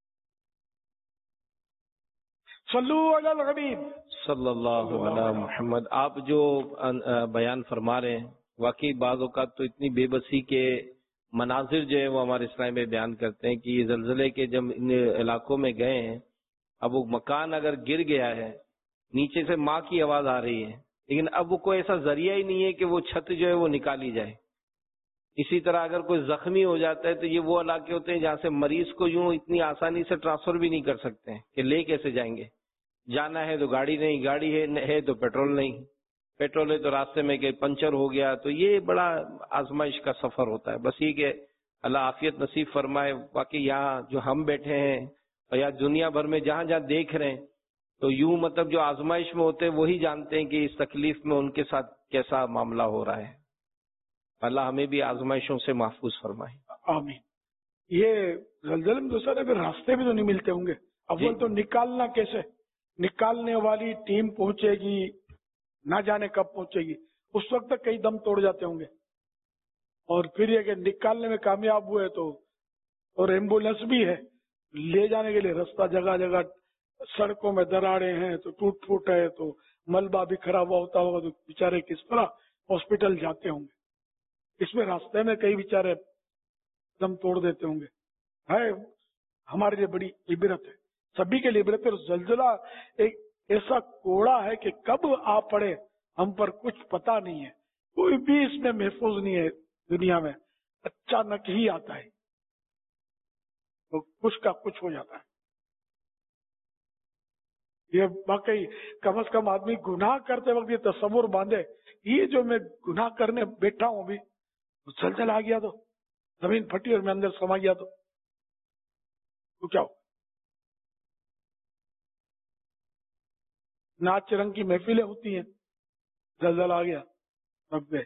सल्लू अलल हबीब सल्लल्लाहु अलैहि मुहम्मद। आप जो बयान फरमा रहे हैं, वाकई बाज़ औक़ात तो इतनी बेबसी के मनाजिर जो है वो हमारे इस्लाम में बयान करते हैं कि ये ज़लज़ले के जब इन इलाकों में गए हैं, अब वो मकान अगर गिर गया है, नीचे से माँ की आवाज़ आ रही है, लेकिन अब वो कोई ऐसा जरिया ही नहीं है कि वो छत जो है वो निकाली जाए। इसी तरह अगर कोई जख्मी हो जाता है तो ये वो इलाके होते हैं जहाँ से मरीज को यूं इतनी आसानी से ट्रांसफर भी नहीं कर सकते हैं कि ले कैसे जाएंगे। जाना है तो गाड़ी नहीं, गाड़ी है तो पेट्रोल नहीं, पेट्रोल है तो रास्ते में कहीं पंचर हो गया। तो ये बड़ा आजमाइश का सफर होता है। बस ये कि अल्लाह आफियत नसीब फरमाए। बाकी यहाँ जो हम बैठे हैं और या दुनिया भर में जहाँ जहाँ देख रहे हैं, तो यूं मतलब जो आजमाइश में होते हैं वही जानते हैं कि इस तकलीफ में उनके साथ कैसा मामला हो रहा है। अल्लाह हमें भी आजमाइशों से महफूज फरमाए, आमीन। ये ज़लज़ले में दूसरे फिर रास्ते भी तो नहीं मिलते होंगे। अव्वल तो निकालना कैसे, निकालने वाली टीम पहुंचेगी, ना जाने कब पहुंचेगी, उस वक्त तक कई दम तोड़ जाते होंगे। और फिर ये कि निकालने में कामयाब हुए तो, और एम्बुलेंस भी है, ले जाने के लिए रास्ता जगह जगह, सड़कों में दरारें हैं तो टूट फूट है, तो मलबा भी खराब होता होगा, तो बेचारे किस तरह हॉस्पिटल जाते होंगे। इसमें रास्ते में कई बेचारे दम तोड़ देते होंगे। है हमारे लिए बड़ी इबरत है, सभी के लिए इबरत है। ज़लज़ला एक ऐसा कोड़ा है कि कब आ पड़े हम पर कुछ पता नहीं है। कोई भी इसमें महफूज नहीं है दुनिया में, अचानक ही आता है तो कुछ का कुछ हो जाता है। ये वाकई कम से कम आदमी गुनाह करते वक्त ये तस्वुर बांधे, ये जो मैं गुनाह करने बैठा हूं अभी, ज़लज़ला आ गया तो, जमीन फटी और मैं अंदर समा गया तो क्या हो। नाच रंग की महफिलें होती हैं, ज़लज़ला आ गया सब गए।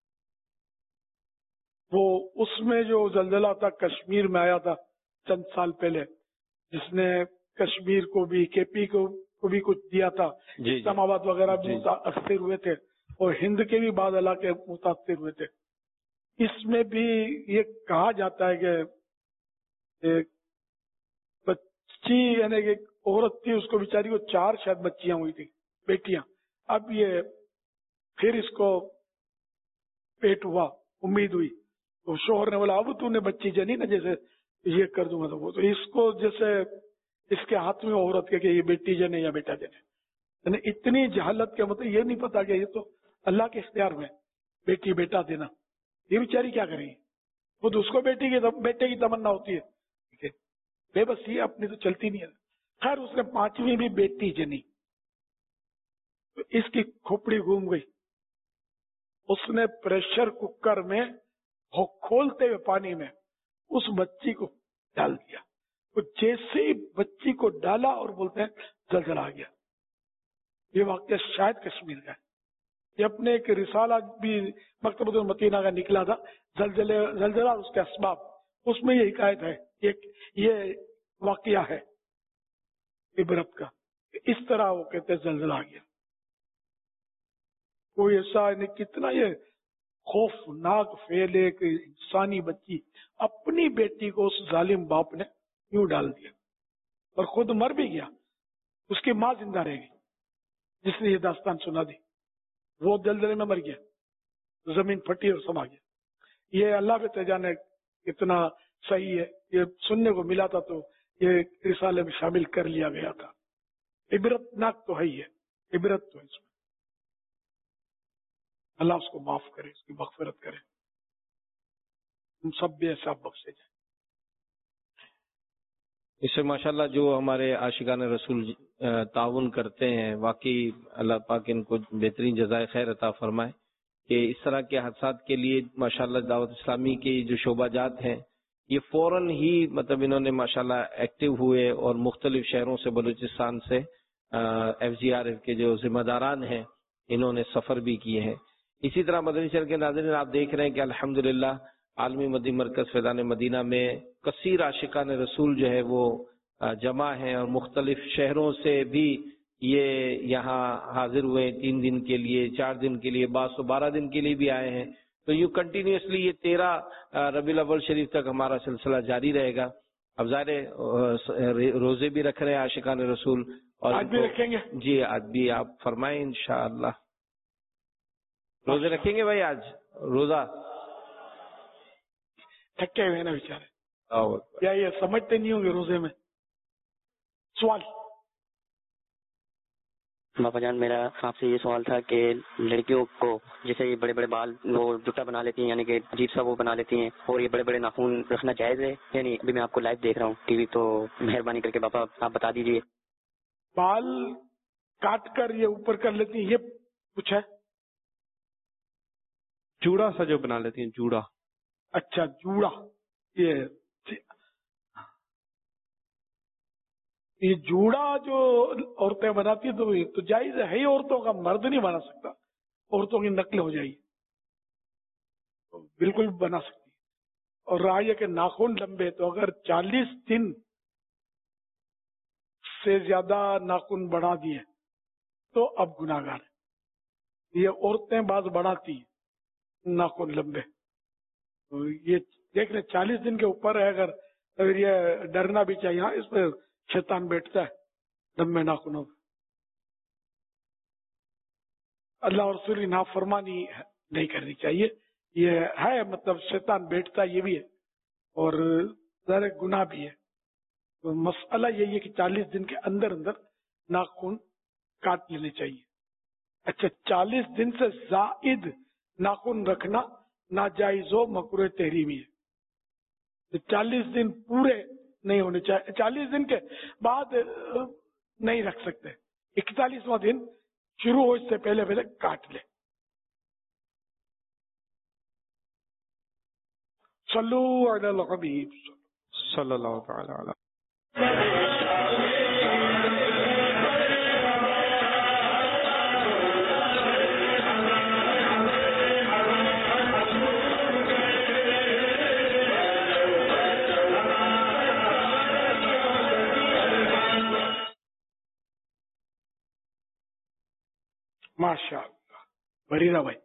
वो उसमें जो ज़लज़ला था कश्मीर में आया था चंद साल पहले, जिसने कश्मीर को भी, केपी को भी कुछ दिया था, इस्लामाबाद वगैरह भी मुतासिर हुए थे और हिंद के भी बाद इलाके मुतासिर हुए थे। इसमें भी ये कहा जाता है कि एक बच्ची, यानी कि औरत थी, उसको बेचारी को 4 शायद बच्चियां हुई थी, बेटियां। अब ये फिर इसको पेट हुआ, उम्मीद हुई, तो शोहर ने बोला अब तूने बच्ची जनी ना, जैसे ये कर दूंगा तो वो, तो इसको जैसे इसके हाथ में औरत के कि ये बेटी जने या बेटा जने, यानी इतनी जहालत के मतलब ये नहीं पता कि ये तो अल्लाह के इख्तियार में बेटी बेटा देना। ये बेचारी क्या करेगी, खुद उसको बेटे की तमन्ना होती है, ठीक है, बेबसी अपनी तो चलती नहीं है। खैर उसने 5वीं भी बेटी जनी, तो इसकी खोपड़ी घूम गई। उसने प्रेशर कुकर में वो खोलते हुए पानी में उस बच्ची को डाल दिया। तो जैसे ही बच्ची को डाला और बोलते हैं जलजला आ गया। ये वाक्य शायद कश्मीर का है। ये अपने एक रिसाला भी मकतबतुल मदीना का निकला था, जलजला और उसके असबाब, उसमें ये हिकायत है, ये वाकया है इबरत का। इस तरह वो कहते हैं जलजला आ गया। कोई ऐसा नहीं, कितना ये खौफनाक फेल है कि इंसानी बच्ची अपनी बेटी को उस जालिम बाप ने यूं डाल दिया और खुद मर भी गया, उसकी मां जिंदा रह गई जिसने ये दास्तान सुना दी। वो दलदले में मर गया, जमीन फटी और समा गया। ये अल्लाह पे तजाने कितना सही है, ये सुनने को मिला था तो ये रिसाले में शामिल कर लिया गया था। इबरतनाक तो है ही है, इबरत तो है इसमें। अल्लाह उसको माफ करे, उसकी मगफिरत करे, हम सब भी ऐसा बख्शे जाए। इससे माशाल्लाह जो हमारे आशिकान रसूल ताउन करते हैं, वाकई अल्लाह पाक इनको बेहतरीन जज़ाए खैर अता फरमाए कि इस तरह के हादसात के लिए माशाल्लाह दावत इस्लामी के जो शोबाजात हैं ये फौरन ही मतलब इन्होंने माशाल्लाह एक्टिव हुए और मुख्तलिफ शहरों से बलूचिस्तान से FGRF के जो जिम्मेदारान हैं इन्होंने सफर भी किए हैं। इसी तरह मदनी चैनल के नाज़रीन आप देख रहे हैं कि अल्हम्दुलिल्लाह आलमी मदी मरकज फैज़ान मदीना में कसीर आशिकान रसूल जो है वो जमा है और मुख्तलिफ शहरों से भी ये यहाँ हाजिर हुए 3 दिन के लिए, 4 दिन के लिए, 12 दिन के लिए भी आए हैं। तो यू कंटिन्यूसली ये 13 रबीउल अव्वल शरीफ तक हमारा सिलसिला जारी रहेगा। अब ज़ाहिर रोजे भी रख रहे हैं आशिकान रसूल और आज भी रखेंगे जी, आज भी आप फरमाएं इंशाअल्लाह। रोजे रखेंगे भाई, आज रोजा थके हुए ना बेचारे, या ये समझते नहीं होंगे रोजे में। सवाल बाबा जान, मेरा आपसे ये सवाल था कि लड़कियों को जैसे ये बड़े बड़े बाल वो जुटा बना लेती हैं, यानी कि अजीब सा वो बना लेती हैं, और ये बड़े बड़े नाखून रखना जायज है यानी? अभी मैं आपको लाइव देख रहा हूँ टीवी, तो मेहरबानी करके बाबा आप बता दीजिए। बाल काट कर ये ऊपर कर लेती हैं, ये कुछ है? जूड़ा सा जो बना लेती हैं, जूड़ा। अच्छा, जूड़ा। ये जूड़ा जो औरतें बनाती है तो ये तो जायज है ही, औरतों का, मर्द नहीं बना सकता, औरतों की नकल हो जाएगी। तो बिल्कुल बना सकती है। और रहा यह कि नाखून लंबे, तो अगर 40 दिन से ज्यादा नाखून बढ़ा दिए तो अब गुनाहगार है। ये औरतें बाज बढ़ाती है नाखून लंबे, तो ये देख ले 40 दिन के ऊपर है अगर ये डरना भी चाहिए। हाँ, इस पर शैतान बैठता है लंबे नाखूनों में। अल्लाह और रसूल की नाफरमानी नहीं करनी चाहिए, ये है मतलब शैतान बैठता है, ये भी है और ज़रा गुनाह भी है। तो मसला यही है कि 40 दिन के अंदर अंदर नाखून काट लेने चाहिए। अच्छा, 40 दिन से जायद नाखून रखना नाजायज हो, मकरूह तहरीमी है। तो 40 दिन पूरे नहीं होने चाहिए, 40 दिन के बाद नहीं रख सकते। 41वां दिन शुरू हो इससे पहले पहले काट ले। सल्लू अलल हबीब सल्लल्लाहु तआला अलैहि। माशाअल्लाह, बरीरा भाई।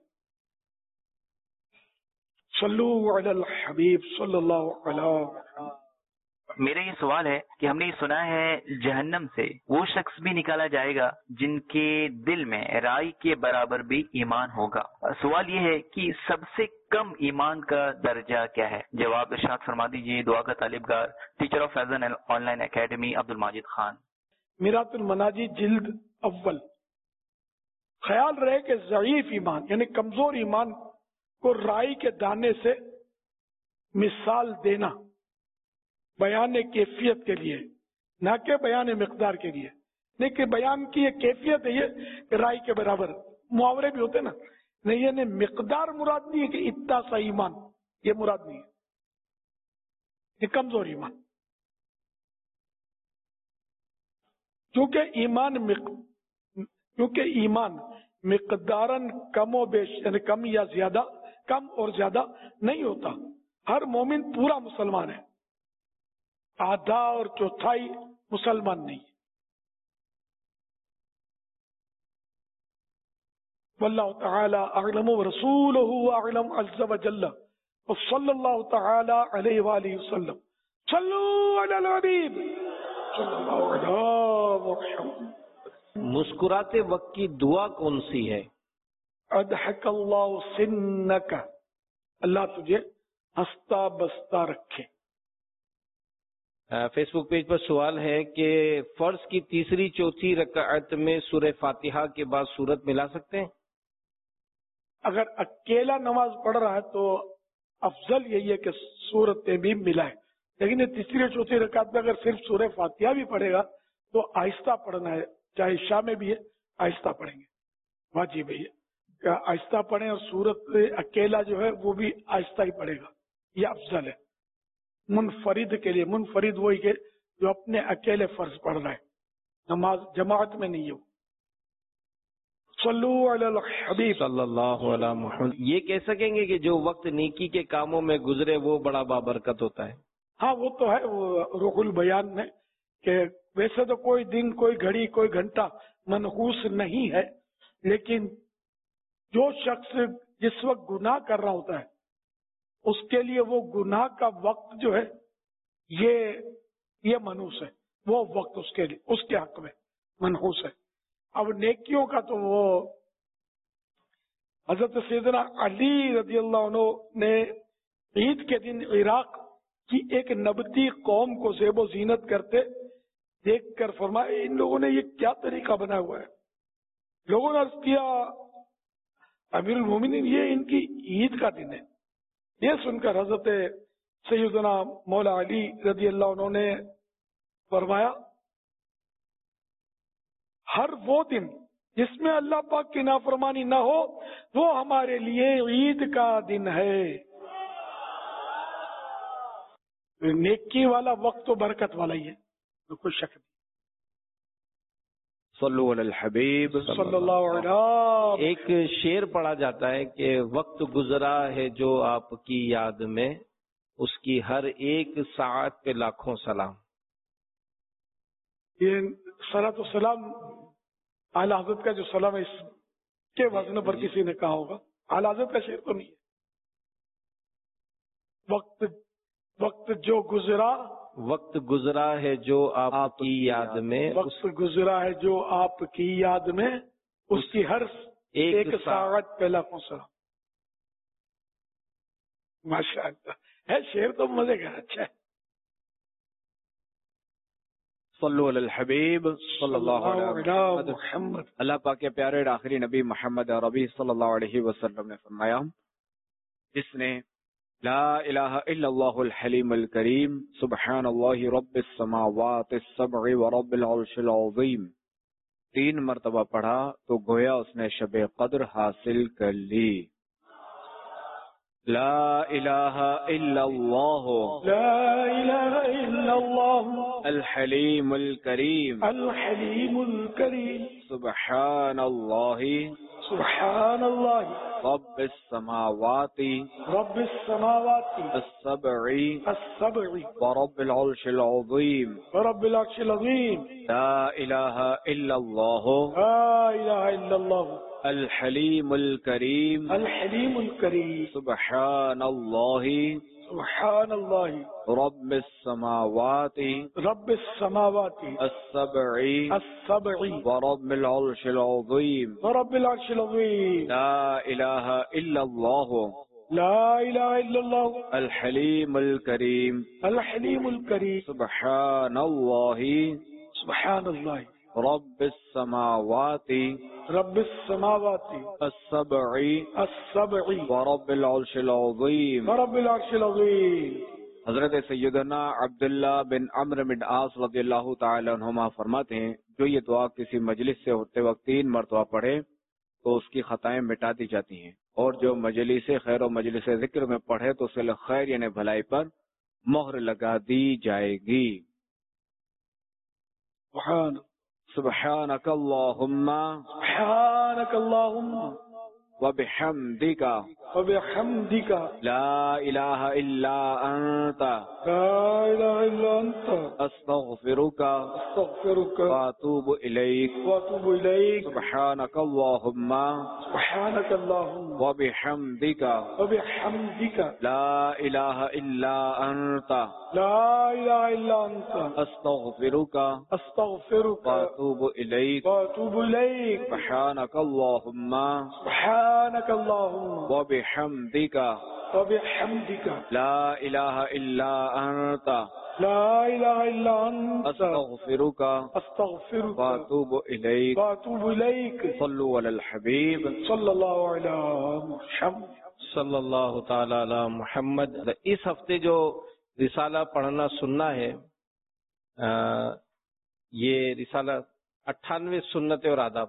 सल्लू अलल हबीब सल्लल्लाहु अलैहि। मेरा ये सवाल है कि हमने ये सुना है जहन्नम से वो शख्स भी निकाला जाएगा जिनके दिल में राई के बराबर भी ईमान होगा। सवाल ये है कि सबसे कम ईमान का दर्जा क्या है? जवाब इरशाद फरमा दीजिए। दुआ का तालिबगार, teacher of Faizan online academy, Abdul Majid Khan. Miratul Manajih जिल्द अव्वल। ख्याल रहे कि ज़ईफ ईमान यानी कमजोर ईमान को राई के दाने से मिसाल देना बयान कैफियत के लिए, न कि बयान मिकदार के लिए। नहीं कि बयान की ये कैफियत है, ये राई के बराबर, मुहावरे भी होते ना, नहीं ये मिकदार मुराद नहीं है कि इतना सा ईमान, یہ مراد نہیں ہے، یہ کمزور ایمان. کیونکہ ایمان مقدارن کم و بیش، یعنی کم یا زیادہ، کم اور زیادہ نہیں ہوتا. ہر مومن پورا مسلمان ہے، آدھا اور چوتھائی مسلمان نہیں. واللہ تعالی اعلم ورسولہ اعلم عز وجل وصلی اللہ تعالی علیہ وآلہ وسلم. صلوا علی الحبیب صلی اللہ علیہ وسلم. مسکراتے وقت کی دعا کون سی ہے؟ اضحک اللہ سنک، اللہ تجھے ہنستا بستا رکھے. فیس بک پیج پر سوال ہے کہ فرض کی تیسری چوتھی رکعت میں سورہ فاتحہ کے بعد سورت ملا سکتے ہیں؟ اگر اکیلا نماز پڑھ رہا ہے تو افضل یہی ہے کہ سورتیں بھی ملائے، لیکن یہ تیسری اور چوتھی رکعت میں اگر صرف سورہ فاتحہ بھی پڑھے گا تو آہستہ پڑھنا ہے، چاہے عشاء میں بھی ہے آہستہ پڑھیں گے، واجب ہے کہ آہستہ پڑھیں، اور سورت اکیلا جو ہے وہ بھی آہستہ ہی پڑھے گا، یہ افضل ہے منفرد کے لیے. منفرد وہی کہ جو اپنے اکیلے فرض پڑھ رہا ہے، نماز جماعت میں نہیں ہے. صلو علی الحبیب صلی اللہ علیہ محمد. یہ کہہ سکیں گے کہ جو وقت نیکی کے کاموں میں گزرے وہ بڑا بابرکت ہوتا ہے؟ ہاں وہ تو ہے، وہ روح البیان میں کہ ویسے تو کوئی دن، کوئی گھڑی، کوئی گھنٹہ منحوس نہیں ہے، لیکن جو شخص جس وقت گناہ کر رہا ہوتا ہے اس کے لیے وہ گناہ کا وقت جو ہے یہ منحوس ہے، وہ وقت اس کے لیے، اس کے حق میں منحوس ہے. اب نیکیوں کا تو وہ حضرت سیدنا علی رضی اللہ عنہ نے عید کے دن عراق کی ایک نبتی قوم کو زیب و زینت کرتے دیکھ کر فرمایا ان لوگوں نے یہ کیا طریقہ بنا ہوا ہے. لوگوں نے عرض کیا امیر المومنین یہ ان کی عید کا دن ہے. یہ سن کر حضرت سیدنا مولا علی رضی اللہ عنہ نے فرمایا ہر وہ دن جس میں اللہ پاک کی نافرمانی نہ ہو وہ ہمارے لیے عید کا دن ہے. نیکی والا وقت تو برکت والا ہی ہے، تو کوئی شک نہیں. صلو علی الحبیب صلی اللہ علیہ. ایک شعر پڑھا جاتا ہے کہ وقت گزرا ہے جو آپ کی یاد میں، اس کی ہر ایک ساعت پہ لاکھوں سلام. یہ صلاۃ و سلام اعلی حضرت کا جو سلام ہے اس کے وزن پر کسی نے کہا ہوگا، اعلی حضرت کا شعر تو نہیں ہے. وقت جو گزرا، وقت گزرا ہے جو آپ کی یاد میں، وقت گزرا ہے جو آپ کی یاد میں، اس کی ہر ایک ساعت پہ لاکھوں سلام. ماشاء اللہ ہے شعر تو مزے کا، اچھا ہے. صلو علی الحبیب صلی اللہ علیہ محمد. اللہ پاک کے پیارے آخری نبی محمد عربی صلی اللہ علیہ وسلم نے فرمایا جس نے لا الہ الا اللہ الحلیم الکریم سبحان اللہ رب السماوات السبع ورب العرش العظیم 3 مرتبہ پڑھا تو گویا اس نے شب قدر حاصل کر لی. لا الہ الا اللہ، لا الہ الا اللہ الحلیم الکریم، الحلیم الکریم، سبحان اللہ، سبحان اللہ، رب السماوات، رب السماوات، السبع، السبع، ورب العرش العظیم، ورب العرش العظیم، لا الہ الا اللہ، لا الہ الا اللہ الحلیم الکریم، الحلیم الکریم، سبحان اللہ، سبحان اللہ، رب السماوات، رب السماوات، السبع، السبع، ورب العرش العظیم، ورب العرش العظیم، لا الہ الا اللہ، لا الہ الا اللہ الحلیم الکریم، الحلیم الکریم، سبحان اللہ، سبحان اللہ، رب السماوات، رب السماوات، السبع، السبع، ورب العرش العظیم، ورب العرش العظیم. حضرت سیدنا عبداللہ بن عمرو بن عاص رضی اللہ تعالی عنہما فرماتے ہیں جو یہ دعا کسی مجلس سے ہوتے وقت 3 مرتبہ پڑھے تو اس کی خطائیں مٹا دی جاتی ہیں اور جو مجلس خیر و مجلس ذکر میں پڑھے تو صلہ خیر یعنی بھلائی پر مہر لگا دی جائے گی. سبحانک اللہم وبحمدک لا الہ الا انت استغفرک واتوب الیک. سبحانک اللہم وبحمدک لا الہ الا انت استغفرک واتوب الیک. سبحانک اللہم وبحمدک لا الہ الا انت استغفرک واتوب الیک. صلو علی الحبیب صلی اللہ علیہ محمد صلی اللہ تعالی علی محمد. اس ہفتے جو رسالہ پڑھنا سننا ہے یہ رسالہ 98 سنتیں اور آداب.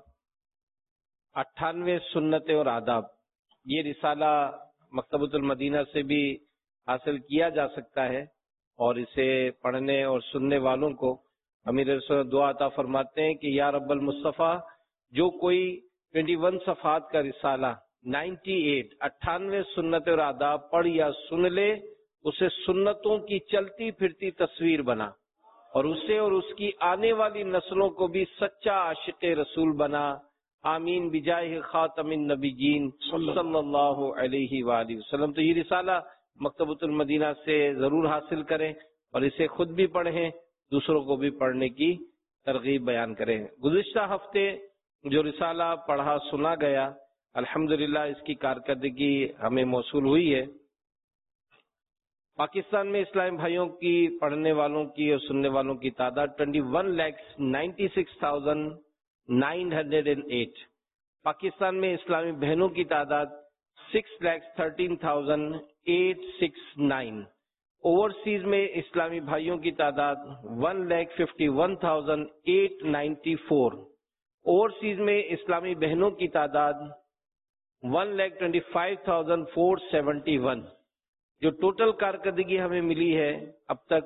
98 سنتیں اور آداب یہ رسالہ مکتبۃ المدینہ سے بھی حاصل کیا جا سکتا ہے، اور اسے پڑھنے اور سننے والوں کو امیر رسول دعا عطا فرماتے ہیں کہ یا رب المصطفیٰ جو کوئی 21 صفحات کا رسالہ 98 سنتیں اور آداب پڑھ یا سن لے، اسے سنتوں کی چلتی پھرتی تصویر بنا، اور اسے اور اس کی آنے والی نسلوں کو بھی سچا عاشق رسول بنا. آمین بجاہ خاتم النبیین صلی اللہ علیہ وآلہ وسلم. تو یہ رسالہ مکتبۃ المدینہ سے ضرور حاصل کریں اور اسے خود بھی پڑھیں، دوسروں کو بھی پڑھنے کی ترغیب بیان کریں. گزشتہ ہفتے جو رسالہ پڑھا سنا گیا الحمدللہ اس کی کارکردگی ہمیں موصول ہوئی ہے. پاکستان میں اسلامی بھائیوں کی پڑھنے والوں کی اور سننے والوں کی تعداد 21,96,908. پاکستان میں اسلامی بہنوں کی تعداد 6,13,869. اوورسیز میں اسلامی بھائیوں کی تعداد 1,51,894. اوورسیز میں اسلامی بہنوں کی تعداد 1,25,471. جو ٹوٹل کارکردگی ہمیں ملی ہے اب تک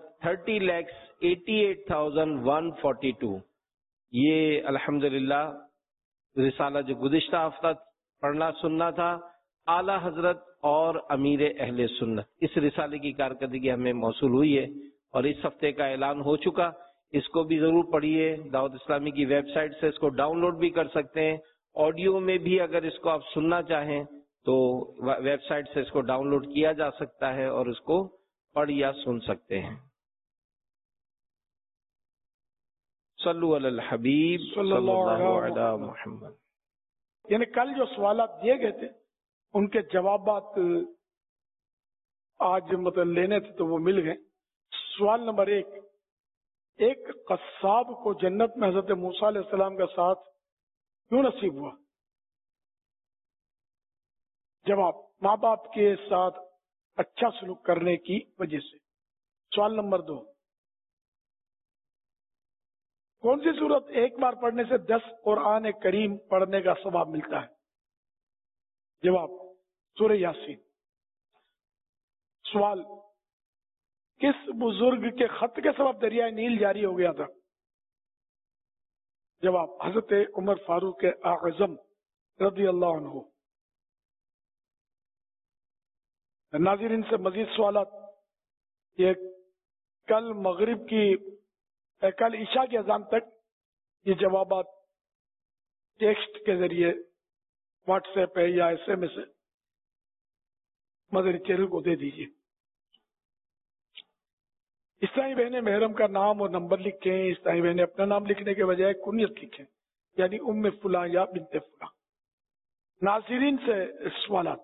30,88,142. یہ الحمدللہ رسالہ جو گزشتہ ہفتہ پڑھنا سننا تھا اعلیٰ حضرت اور امیر اہل سنت، اس رسالے کی کارکردگی ہمیں موصول ہوئی ہے اور اس ہفتے کا اعلان ہو چکا. اس کو بھی ضرور پڑھیے. دعوت اسلامی کی ویب سائٹ سے اس کو ڈاؤن لوڈ بھی کر سکتے ہیں. آڈیو میں بھی اگر اس کو آپ سننا چاہیں تو ویب سائٹ سے اس کو ڈاؤن لوڈ کیا جا سکتا ہے اور اس کو پڑھ یا سن سکتے ہیں. صلو علی الحبیب صلی اللہ علی محمد. یعنی کل جو سوالات دیے گئے تھے ان کے جوابات آج مطلب لینے تھے تو وہ مل گئے. سوال نمبر 1، ایک قصاب کو جنت میں حضرت موسیٰ علیہ السلام کا ساتھ کیوں نصیب ہوا؟ جواب، ماں باپ کے ساتھ اچھا سلوک کرنے کی وجہ سے. سوال نمبر 2، کون سی سورت ایک بار پڑھنے سے 10 قرآن کریم پڑھنے کا ثواب ملتا ہے؟ جواب، سورہ یاسین. سوال، کس بزرگ کے خط کے سبب دریائے نیل جاری ہو گیا تھا؟ جواب، حضرت عمر فاروق اعظم رضی اللہ عنہ. ناظرین سے مزید سوالات. یہ کل مغرب کی کل عشاء کی اذان تک یہ جوابات ٹیکسٹ کے ذریعے واٹس ایپ ہے یا SMS ہے مدری چینل کو دے دیجیے. اسلامی بہنیں محرم کا نام اور نمبر لکھیں. اسلامی بہنیں اپنا نام لکھنے کے بجائے کنیت لکھیں، یعنی ام فلاں یا بنت فلاں. ناظرین سے سوالات.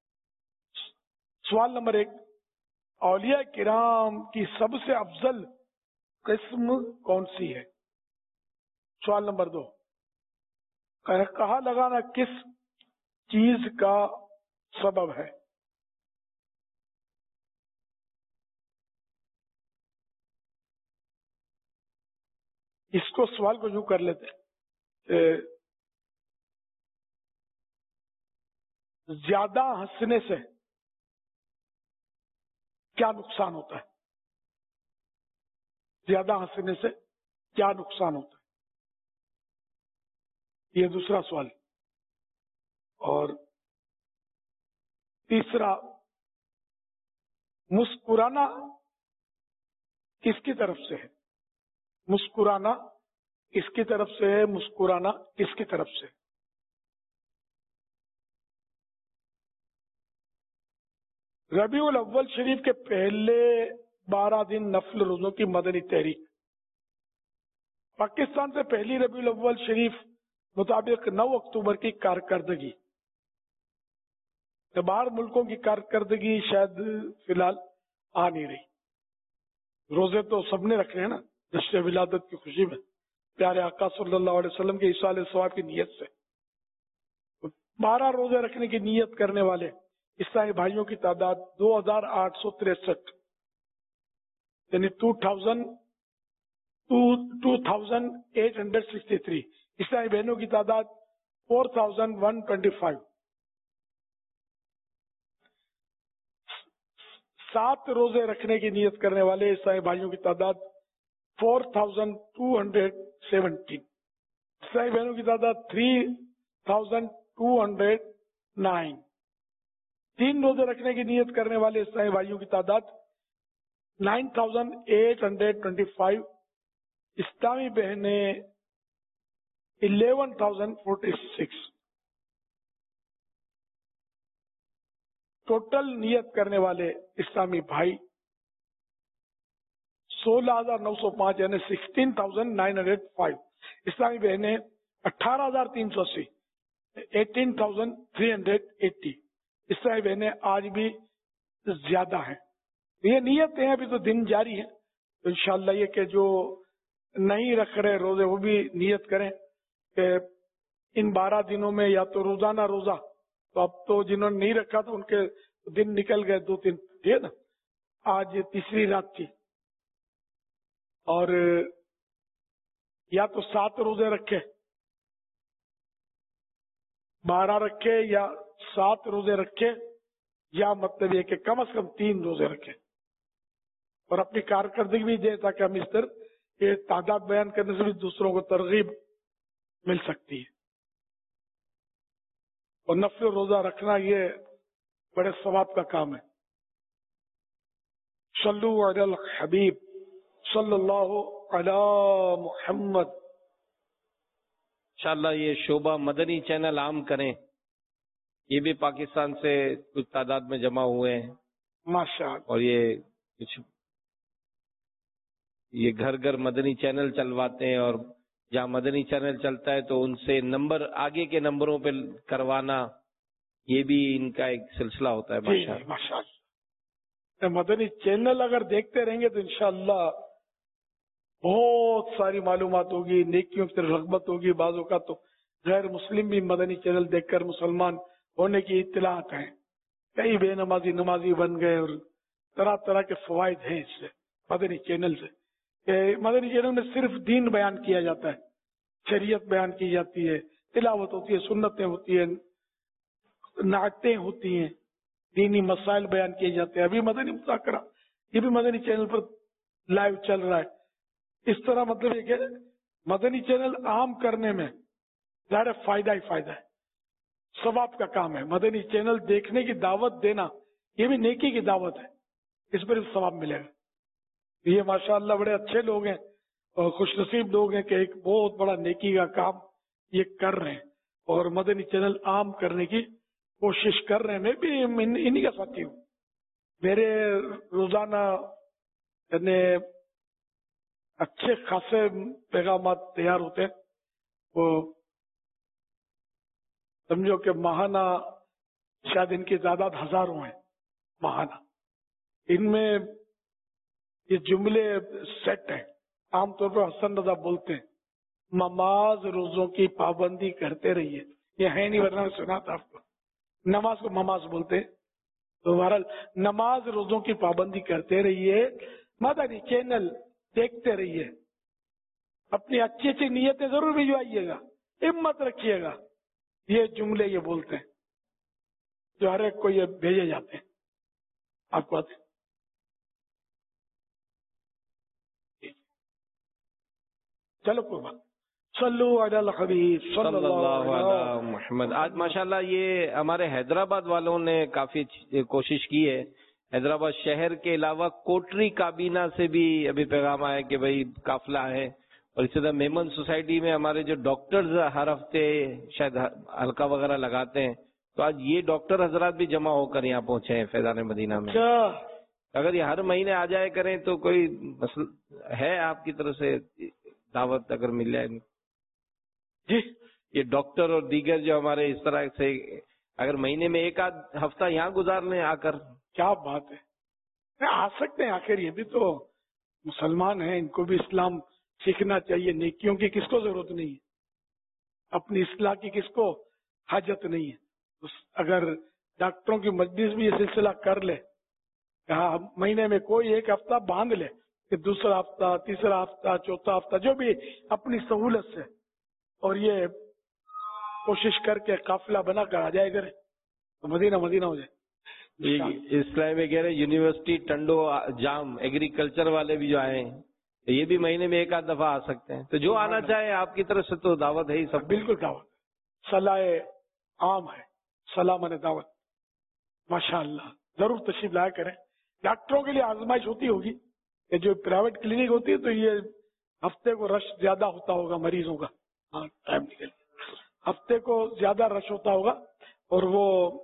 سوال نمبر 1، اولیاء کرام کی سب سے افضل قسم کون سی ہے؟ سوال نمبر 2، کہا لگانا کس چیز کا سبب ہے؟ اس کو سوال کو یوں کر لیتے ज्यादा हंसने से क्या नुकसान होता है? ज्यादा हंसने से क्या नुकसान होता है? ये दूसरा सवाल। और तीसरा, मुस्कुराना किसकी तरफ से है? मुस्कुराना किसकी तरफ से है? मुस्कुराना किसकी तरफ से? रबीउल अव्वल शरीफ के पहले 12 दिन नफल रोजों की मदनी तहरीक। पाकिस्तान से पहली रबीउल अव्वल शरीफ मुताबिक 9 अक्टूबर की कारकर्दगी। तो बाहर मुल्कों की कारकर्दगी शायद फिलहाल आ नहीं रही। रोजे तो सबने रखे हैं ना, जश्न विलादत की खुशी में, प्यारे आका सल्लल्लाहु अलैहि वसल्लम के इसाले सवाब की नीयत से। 12 रोजे रखने की नीयत करने वाले ईसाई भाइयों की तादाद 2863, यानी 2863। ईसाई बहनों की तादाद 4125। 7 रोजे रखने की नीयत करने वाले ईसाई भाइयों की तादाद 4217। ईसाई बहनों की तादाद 3209। 3 रोजे रखने की नीयत करने वाले ईसाई भाइयों की तादाद 9825। इस्लामी बहनें 11046। टोटल नियत करने वाले इस्लामी भाई 16905, यानी 16905। इस्लामी बहनें 18380, 18380। इस्लामी बहनें आज भी ज्यादा हैं। ये नियत है, अभी तो दिन जारी है। तो इंशाअल्लाह ये कि जो नहीं रख रहे रोजे वो भी नियत करें कि इन 12 दिनों में या तो रोजाना रोजा, तो अब तो जिन्होंने नहीं रखा तो उनके दिन निकल गए 2-3, ठीक है ना। आज तीसरी रात थी, और या तो 7 रोजे रखे, 12 रखे या 7 रोजे रखे, या मतलब ये कि कम से कम 3 रोजे रखे, और अपनी कारकर्दगी भी दे, ताकि हम इस तरह ये तादाद बयान करने से भी दूसरों को तरगीब मिल सकती है। और नफल रोजा रखना ये बड़े सवाब का काम है। सल्लु अलल हबीब सल्लल्लाहु अला मुहम्मद। इंशाअल्लाह ये शोभा मदनी चैनल आम करें। ये भी पाकिस्तान से कुछ तादाद में जमा हुए हैं माशाअल्लाह। और ये घर घर मदनी चैनल चलवाते हैं, और जहाँ मदनी चैनल चलता है तो उनसे नंबर आगे के नंबरों पे करवाना, ये भी इनका एक सिलसिला होता है। माशाअल्लाह। मदनी चैनल अगर देखते रहेंगे तो इंशाअल्लाह बहुत सारी मालूमात होगी, नेकियों की तरफ रग़बत होगी। बाज़ों का तो गैर मुस्लिम भी मदनी चैनल देखकर मुसलमान होने की इत्तलात हैं। कई बेनमाजी नमाजी बन गए, और तरह तरह के फवायद हैं इससे, मदनी चैनल से। मदनी चैनल में सिर्फ दीन बयान किया जाता है, शरीयत बयान की जाती है, तिलावत होती है, सुन्नतें होती है, नातें होती हैं, दीनी मसाइल बयान किए जाते हैं। अभी मदनी मुज़ाकरा ये भी मदनी चैनल पर लाइव चल रहा है। इस तरह मतलब ये कि मदनी चैनल आम करने में ज़ाहिर फायदा ही फायदा है, सवाब का काम है। मदनी चैनल देखने की दावत देना ये भी नेकी की दावत है, इस पर भी सवाब मिलेगा। ये माशाअल्लाह बड़े अच्छे लोग हैं और खुशनसीब लोग हैं कि एक बहुत बड़ा नेकी का काम ये कर रहे हैं, और मदनी चैनल आम करने की कोशिश कर रहे हैं। मैं भी इन्हीं का साथी हूँ। मेरे रोजाना यानी अच्छे खासे पैगाम तैयार होते हैं। वो समझो कि माहाना शायद इनकी तादाद हजारों है माहाना। इनमें ये जुमले सेट हैं। आमतौर पर हसन रजा बोलते हैं, नमाज रोजों की पाबंदी करते रहिए। ये है नहीं, वरना सुना था आपको। नमाज को ममाज बोलते हैं। तो बहरहाल नमाज रोजों की पाबंदी करते रहिए, मदनी चैनल देखते रहिए, अपनी अच्छी अच्छी नीयतें जरूर भिजवाइएगा, हिम्मत रखिएगा। ये जुमले ये बोलते हैं। जो हर एक को ये भेजे जाते हैं, आपको आते हैं। चलो कोई बात, सल्लु अला हबीब सल्लल्लाहु अलैहि मुहम्मद। आज माशाल्लाह ये हमारे हैदराबाद वालों ने काफी कोशिश की है। हैदराबाद शहर के अलावा कोटरी काबीना से भी अभी पैगाम आया कि भाई काफिला है, और इसी तरह मेमन सोसाइटी में हमारे जो डॉक्टर्स हर हफ्ते शायद हल्का वगैरह लगाते हैं, तो आज ये डॉक्टर हजरात भी जमा होकर यहाँ पहुंचे हैं फैजान मदीना में। अगर ये हर महीने आ जाए करें तो कोई मसला है आपकी तरफ से दावत अगर मिल जाए जी? ये डॉक्टर और दीगर जो हमारे इस तरह से अगर महीने में एक आध हफ्ता यहाँ गुजार लें आकर, क्या बात है, आ सकते हैं। आखिर ये भी तो मुसलमान हैं, इनको भी इस्लाम सीखना चाहिए। नेकियों की किसको जरूरत नहीं है, अपनी इस्लाह की किसको हाजत नहीं है। अगर डॉक्टरों की मजलिस भी ये सिलसिला कर ले, महीने में कोई एक हफ्ता बांध ले कि दूसरा हफ्ता, तीसरा हफ्ता, चौथा हफ्ता, जो भी अपनी सहूलत से, और ये कोशिश करके काफिला बना कर आ जाए करे तो मदीना मदीना हो जाए। इस्लाम में कह रहे यूनिवर्सिटी टंडो जाम एग्रीकल्चर वाले भी जो आए हैं, तो ये भी महीने में एक आध दफा आ सकते हैं। तो जो आना चाहे आपकी तरफ से तो दावत है ही सब। बिल्कुल दावत, सलाह आम है, सलाम दावत, माशाअल्लाह। जरूर तशरीफ लाया करें। डॉक्टरों के लिए आजमाइश होती होगी, ये जो प्राइवेट क्लिनिक होती है तो ये हफ्ते को रश ज्यादा होता होगा मरीजों का, हाँ टाइम निकल, हफ्ते को ज्यादा रश होता होगा, और वो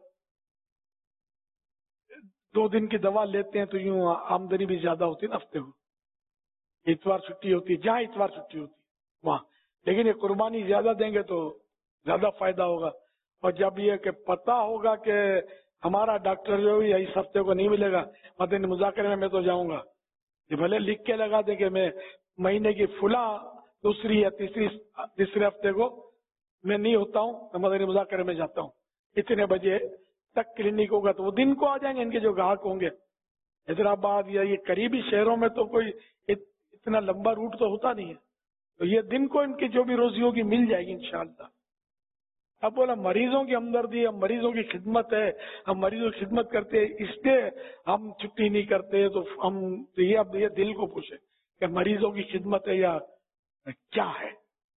2 दिन की दवा लेते हैं तो यूं आमदनी भी ज्यादा होती है ना हफ्ते को। इतवार छुट्टी होती है, जहाँ इतवार छुट्टी होती है वहाँ, लेकिन ये कुर्बानी ज्यादा देंगे तो ज्यादा फायदा होगा। और जब ये कि पता होगा कि हमारा डॉक्टर जो है इस हफ्ते को नहीं मिलेगा, मदनी मुज़ाकरे में मैं तो जाऊंगा, ये भले लिख के लगा दे कि मैं महीने की फुला दूसरी या तीसरे हफ्ते को मैं नहीं होता हूँ, तो मदनी मुज़ाकरे में जाता हूँ, इतने बजे तक क्लिनिक होगा, तो वो दिन को आ जाएंगे इनके जो ग्राहक होंगे। हैदराबाद या ये करीबी शहरों में तो कोई इतना लंबा रूट तो होता नहीं है, तो ये दिन को इनकी जो भी रोजी होगी मिल जाएगी इंशाअल्लाह। अब बोला मरीजों की हमदर्दी, हम मरीजों की खिदमत है, हम मरीजों की खिदमत करते हैं, इसलिए हम छुट्टी नहीं करते, तो हम तो ये अब ये दिल को पूछे कि मरीजों की खिदमत है या क्या है।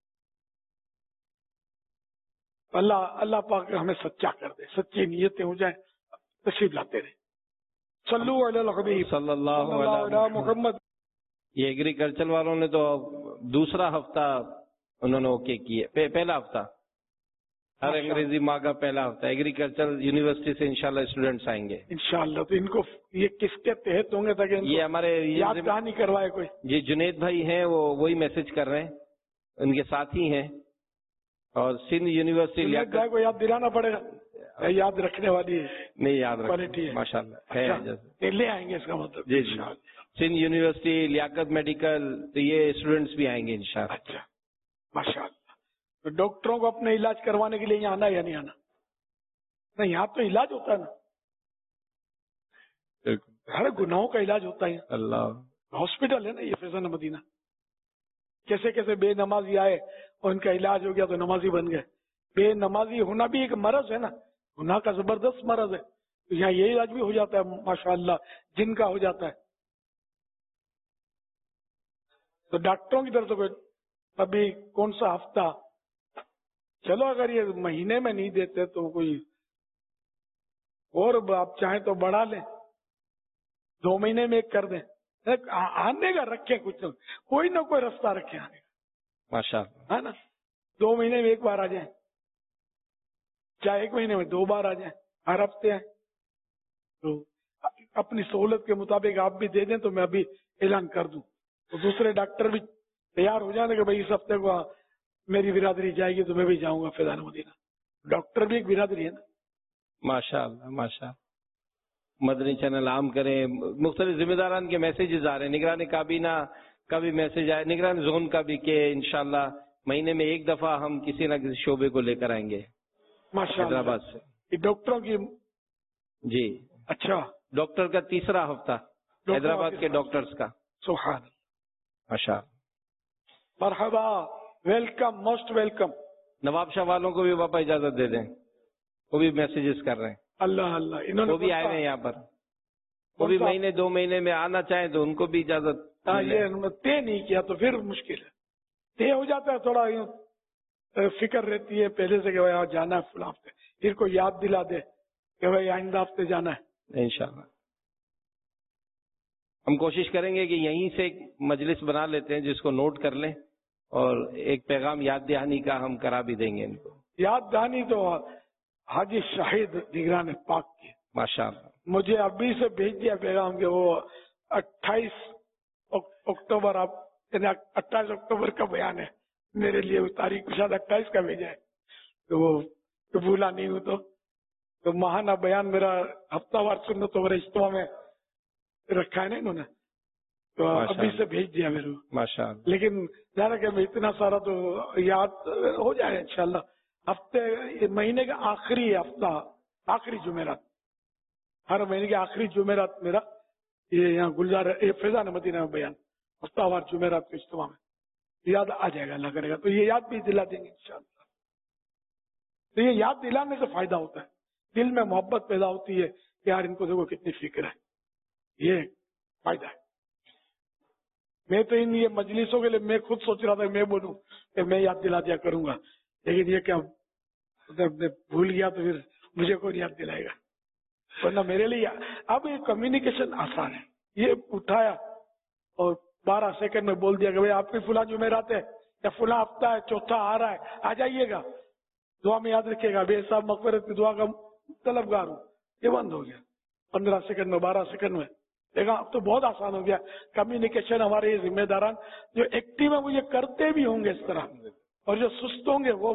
अल्लाह अल्लाह पाक हमें सच्चा कर दे, सच्ची नीयतें हो जाए, तशरीफ लाते रहे। सल्लु अला हबीब सल्लल्लाहु अलैहि मुहम्मद। ये एग्रीकल्चर वालों ने तो दूसरा हफ्ता उन्होंने ओके किए, पहला हफ्ता हर अंग्रेजी माह का पहला हफ्ता एग्रीकल्चर यूनिवर्सिटी से इंशाल्लाह स्टूडेंट्स आएंगे इंशाल्लाह। तो इनको ये किसके तहत होंगे ताकि ये हमारे याद कहानी करवाए कोई? जी जुनेद भाई हैं, वो वही मैसेज कर रहे हैं, उनके साथी हैं। और सिंध यूनिवर्सिटी को याद दिलाना पड़ेगा, याद रखने वाली है, नहीं याद क्वालिटी है माशाल्लाह है। अच्छा, ले आएंगे इसका मतलब। जी जी, सिंध यूनिवर्सिटी, लियाकत मेडिकल, तो ये स्टूडेंट्स भी आएंगे इंशाल्लाह। अच्छा माशाल्लाह। तो डॉक्टरों को अपने इलाज करवाने के लिए यहाँ आना या नहीं आना? नहीं, यहाँ तो इलाज होता है ना, हर गुनाहों का इलाज होता है। अल्लाह हॉस्पिटल है ना ये फैजान मदीना। कैसे कैसे बेनमाजी आए और उनका इलाज हो गया तो नमाजी बन गए। बेनमाजी होना भी एक मरज है ना, गुनाह का जबरदस्त मरज है। तो यहाँ ये इलाज भी हो जाता है माशाअल्लाह, जिनका हो जाता है। तो डॉक्टरों की तरफ तो अभी कौन सा हफ्ता, चलो अगर ये महीने में नहीं देते तो कोई और आप चाहें तो बढ़ा लें, 2 महीने में एक कर दें। आने का रखें, कुछ तो कोई ना कोई रास्ता रखें आने का, माशाअल्लाह, है ना। 2 महीने में एक बार आ जाए, चाहे 1 महीने में 2 बार आ जाए, हर हफ्ते आए, तो अपनी सहूलत के मुताबिक आप भी दे दें तो मैं अभी ऐलान कर दूं, तो दूसरे डॉक्टर भी तैयार हो जाने कि भाई इस हफ्ते को मेरी बिरादरी जाएगी तो मैं भी जाऊंगा फैजान मदीना। डॉक्टर भी एक बिरादरी है ना। माशाअल्लाह माशाअल्लाह। मदनी चैनल आम करें, मुख्तलिफ जिम्मेदारान के मैसेजेस आ रहे हैं, निगरानी काबीना का भी मैसेज आया, निगरानी जोन का भी, के इंशाल्लाह महीने में एक दफा हम किसी न किसी शोबे को लेकर आएंगे माशाअल्लाह हैदराबाद से। डॉक्टरों की जी, अच्छा, डॉक्टर का तीसरा हफ्ता हैदराबाद के डॉक्टर्स का। सुभान माशाअल्लाह, मरहबा, welcome, most welcome. Nawab Shah वालों को भी बापा इजाजत दे दें, वो भी मैसेजेस कर रहे हैं। اللہ اللہ انہوں نے وہ بھی آئے ہوئے ہیں یہاں پر, وہ بھی مہینے 2 مہینے میں آنا چاہیں تو ان کو بھی اجازت. ہاں یہ انہوں نے طے نہیں کیا تو پھر مشکل ہے. طے ہو جاتا ہے تھوڑا فکر رہتی ہے پہلے سے کہ بھائی جانا ہے فلاں ہفتے, پھر کو یاد دلا دے کہ بھائی آئندہ ہفتے جانا ہے. انشاءاللہ ہم کوشش کریں گے کہ یہیں سے ایک مجلس بنا لیتے ہیں جس کو نوٹ کر لیں, اور ایک پیغام یاد دہانی کا ہم کرا بھی دیں گے ان کو. یاد دہانی تو حاجی شاہد نگران پاک کی ماشاءاللہ, مجھے ابھی سے بھیج دیا پیغام کہ وہ 28 اکتوبر آپ 28 اکتوبر کا بیان ہے میرے لیے, وہ تاریخ شاید 28 کا بھیجا ہے تو وہ بھولا نہیں ہوں تو ماہانہ بیان میرا ہفتہ وار سنت و اجتماع میں رکھا ہے نا انہوں نے, تو ابھی سے بھیج دیا میرے کو ماشاءاللہ. لیکن ظاہر ہے کہ اتنا سارا تو یاد ہو جائے انشاءاللہ. ہفتے مہینے کا آخری ہفتہ, آخری جمعرات, ہر مہینے کے آخری جمعرات میرا یہ یہاں گلزار فیضان مدینہ میں بیان ہفتہ وار جمعرات کے اجتماع میں یاد آ جائے گا اللہ کرے گا تو یہ یاد بھی دلا دیں گے انشاءاللہ. تو یہ یاد دلانے سے فائدہ ہوتا ہے, دل میں محبت پیدا ہوتی ہے کہ یار ان کو دیکھو کتنی فکر ہے, یہ فائدہ ہے. میں تو ان یہ مجلسوں کے لیے میں خود سوچ رہا تھا میں بولوں کہ میں یاد دلا دیا کروں گا, لیکن یہ کیا بھول گیا تو پھر مجھے کون یاد دلائے گا, ورنہ میرے لیے اب یہ کمیونیکیشن آسان ہے. یہ اٹھایا اور 12 سیکنڈ میں بول دیا کہ بھائی آپ کی فلاں جمعرات ہے یا فلاں ہفتہ ہے, چوتھا آ رہا ہے, آ جائیے گا, دعا میں یاد رکھیے گا, بے صاحب مغفرت کی دعا کا طلبگار ہوں. یہ بند ہو گیا 15 سیکنڈ میں 12 سیکنڈ میں. دیکھا اب تو بہت آسان ہو گیا کمیونیکیشن. ہمارے یہ ذمہ داران جو ایکٹیو ہیں وہ یہ کرتے بھی ہوں گے اس طرح, اور جو سست ہوں گے وہ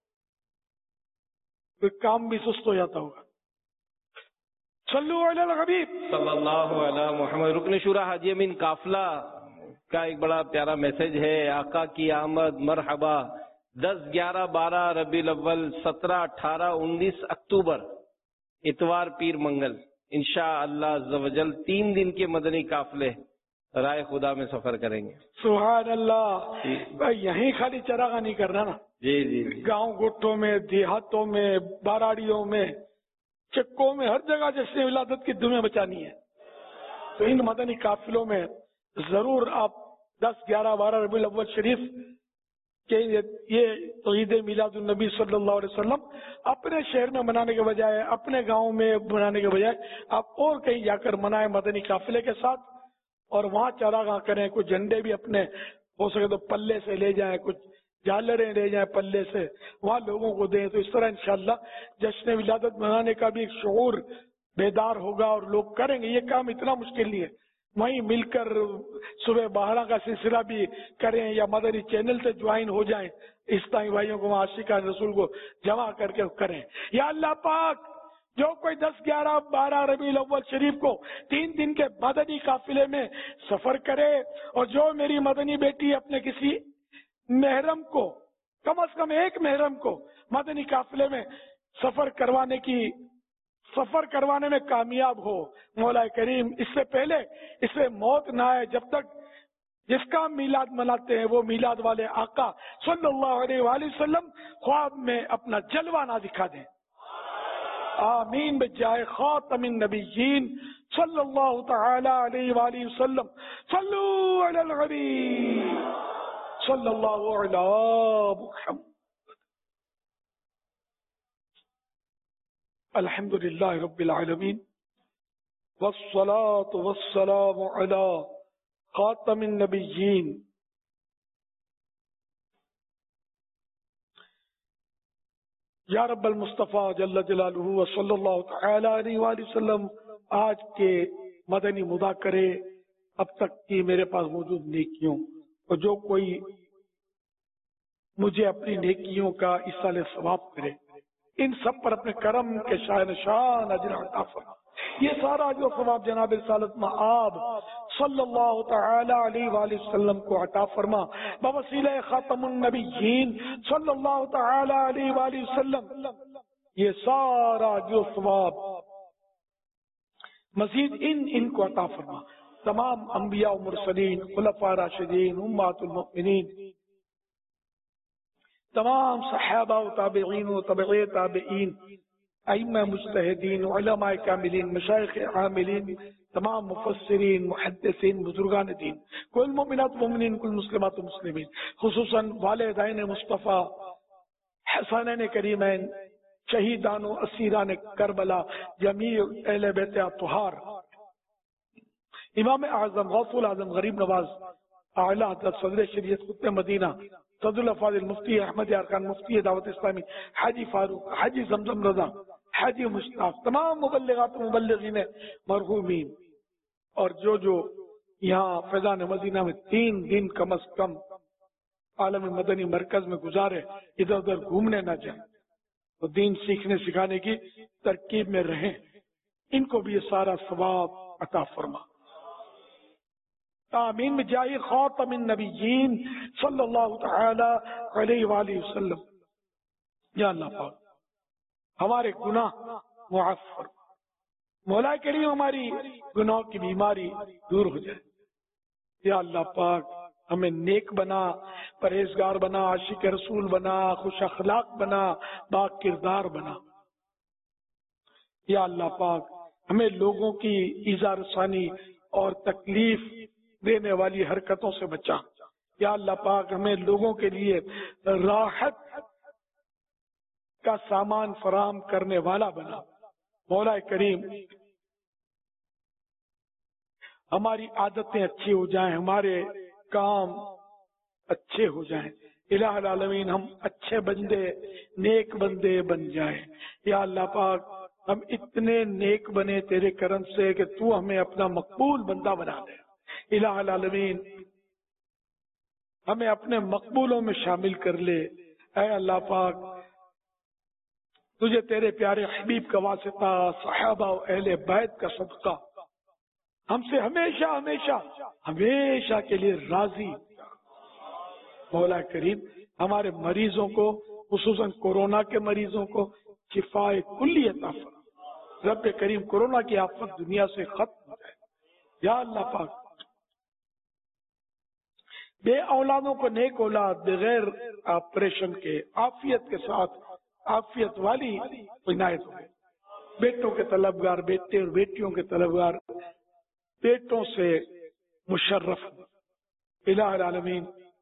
کام بھی سست ہو جاتا ہوگا. صلو علی الحبیب صلی اللہ علی محمد. رکن شورا حاجی امین قافلہ کا ایک بڑا پیارا میسج ہے. آقا کی آمد مرحبا. 10, 11, 12 ربیع الاول, 17, 18, 19 اکتوبر اتوار پیر منگل انشاءاللہ عز و جل 3 دن کے مدنی قافلے رائے خدا میں سفر کریں گے. سبحان اللہ. یہیں خالی چراغا نہیں کرنا نا, جی, گاؤں گوٹھوں میں, دیہاتوں میں, باراڑیوں میں, چکوں میں, ہر جگہ جشن ولادت کی دنیا بچانی ہے. تو ان مدنی قافلوں میں ضرور آپ 10, 11, 12 ربیع الاول شریف کہ یہ عید میلاد النبی صلی اللہ علیہ وسلم اپنے شہر میں منانے کے بجائے, اپنے گاؤں میں منانے کے بجائے آپ اور کہیں جا کر منائیں مدنی قافلے کے ساتھ, اور وہاں چراغاں کریں. کچھ جھنڈے بھی اپنے ہو سکے تو پلے سے لے جائیں, کچھ جالریں لے جائیں پلے سے, وہاں لوگوں کو دیں. تو اس طرح انشاءاللہ جشن ولادت منانے کا بھی ایک شعور بیدار ہوگا اور لوگ کریں گے. یہ کام اتنا مشکل نہیں ہے, وہیں مل کر صبح باہر کا سلسلہ بھی کریں یا مدنی چینل سے جوائن ہو جائیں, اسلامی بھائیوں کو, عاشقان رسول کو جمع کر کے کریں. یا اللہ پاک جو کوئی 10, 11, 12 ربیع الاول شریف کو 3 دن کے مدنی قافلے میں سفر کرے, اور جو میری مدنی بیٹی اپنے کسی محرم کو, کم از کم ایک محرم کو مدنی قافلے میں سفر کروانے میں کامیاب ہو, مولا کریم اس سے پہلے اسے موت نہ آئے جب تک جس کا میلاد مناتے ہیں وہ میلاد والے آقا صلی اللہ علیہ وآلہ وسلم خواب میں اپنا جلوہ نہ دکھا دیں. آمین بجائے خاتم النبیین صلی اللہ تعالی علیہ وآلہ وسلم. صلو علی الحبیب صلی اللہ علی محمد. الحمد للہ رب العالمین والصلاة والسلام علی خاتم النبیین. یا رب المصطفیٰ جل جلالہ وصلی اللہ تعالی علیہ وآلہ وسلم. آج کے مدنی مذاکرے اب تک کی میرے پاس موجود نیکیوں, اور جو کوئی مجھے اپنی نیکیوں کا ایصال ثواب کرے, ان سب پر اپنے کرم کے شاہ نشان اجر عطا فرما. یہ سارا جو ثواب جناب رسالت مآب صلی اللہ تعالی علیہ وآلہ وسلم کو عطا فرما بوسیلہ خاتم النبیین صلی اللہ تعالی علیہ وآلہ وسلم. یہ سارا جو ثواب مزید ان کو عطا فرما. تمام انبیاء و مرسلین, خلفاء راشدین, امہات المؤمنین, تمام صحابہ و تابعین و تابعی تابعین, ائمہ مجتہدین، علماء کاملین، مشائخ عاملین، تمام مفسرین، محدثین، بزرگان دین، کل مومنات مومنین، کل مسلمات مسلمین، خصوصاً والدین مصطفیٰ، حسنین کریمین، شہیدان و اسیران کربلا، جمیع اہل بیت اطہار، امام اعظم غوث العظم غریب نواز اعلیٰ حضرت صدر شریعت خطب مدینہ صدر الافاضل مفتی احمد یارخان مفتی دعوت اسلامی حاجی فاروق، حاجی زمزم رضا، حاجی مشتاق، تمام مبلغات و مبلغین مرحومین، اور جو یہاں فیضان مدینہ میں 3 دن کم از کم عالم مدنی مرکز میں گزارے، ادھر ادھر گھومنے نہ جائیں، تو دین سیکھنے سکھانے کی ترکیب میں رہیں، ان کو بھی یہ سارا ثواب عطا فرما۔ آمین میں جائے خاتم النبیین صلی اللہ تعالی علیہ وآلہ وسلم۔ یا اللہ پاک ہمارے گناہ معاف فرما، مولا کریم ہماری گناہ کی بیماری دور ہو جائے۔ یا اللہ پاک ہمیں نیک بنا، پرہیزگار بنا، عاشق رسول بنا، خوش اخلاق بنا، با کردار بنا۔ یا اللہ پاک ہمیں لوگوں کی ایذا رسانی اور تکلیف دینے والی حرکتوں سے بچا۔ یا اللہ پاک ہمیں لوگوں کے لیے راحت کا سامان فراہم کرنے والا بنا۔ مولا کریم ہماری عادتیں اچھی ہو جائیں، ہمارے کام اچھے ہو جائیں، الہ العالمین ہم اچھے بندے، نیک بندے بن جائیں۔ یا اللہ پاک ہم اتنے نیک بنے تیرے کرم سے کہ تو ہمیں اپنا مقبول بندہ بنا دے۔ الہ العالمین ہمیں اپنے مقبولوں میں شامل کر لے۔ اے اللہ پاک تجھے تیرے پیارے حبیب کا واسطہ، صحابہ و اہل بیت کا صدقہ ہم سے ہمیشہ ہمیشہ ہمیشہ کے لیے راضی۔ مولا کریم ہمارے مریضوں کو، خصوصاً کورونا کے مریضوں کو شفاء کلی عطا فرما۔ رب کریم کورونا کی آفت دنیا سے ختم ہو جائے۔ یا اللہ پاک بے اولادوں کو نیک اولاد بغیر آپریشن کے عافیت کے ساتھ عافیت والی عنایت ہو۔ بیٹوں کے طلبگار بیٹے اور بیٹیوں کے طلبگار بیٹوں سے مشرف۔ الہ العالمین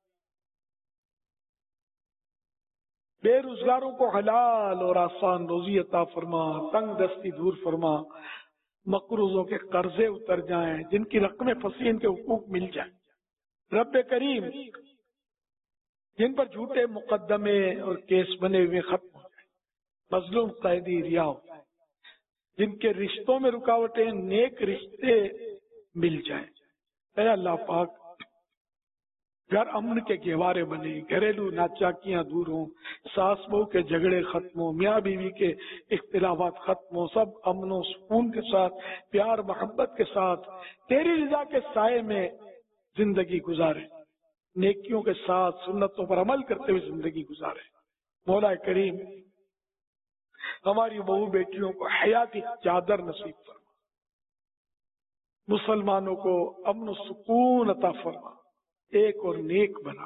بے روزگاروں کو حلال اور آسان روزی عطا فرما، تنگ دستی دور فرما، مقروضوں کے قرضے اتر جائیں، جن کی رقمیں پھنسی ان کے حقوق مل جائیں۔ رب کریم جن پر جھوٹے مقدمے اور کیس بنے ہوئے ختم ہو جائیں، مظلوم قیدی رہا ہو جائیں، جن کے رشتوں میں رکاوٹیں نیک رشتے مل جائیں۔ اے اللہ پاک گھر امن کے گہوارے بنے، گھریلو ناچاکیاں دور ہوں، ساس بہو کے جھگڑے ختم ہوں، میاں بیوی کے اختلافات ختم ہوں، سب امن و سکون کے ساتھ، پیار محبت کے ساتھ تیری رضا کے سائے میں زندگی گزارے، نیکیوں کے ساتھ سنتوں پر عمل کرتے ہوئے زندگی گزارے۔ مولا کریم ہماری بہو بیٹیوں کو حیاتی چادر نصیب فرما، مسلمانوں کو امن و سکون عطا فرما، ایک اور نیک بنا۔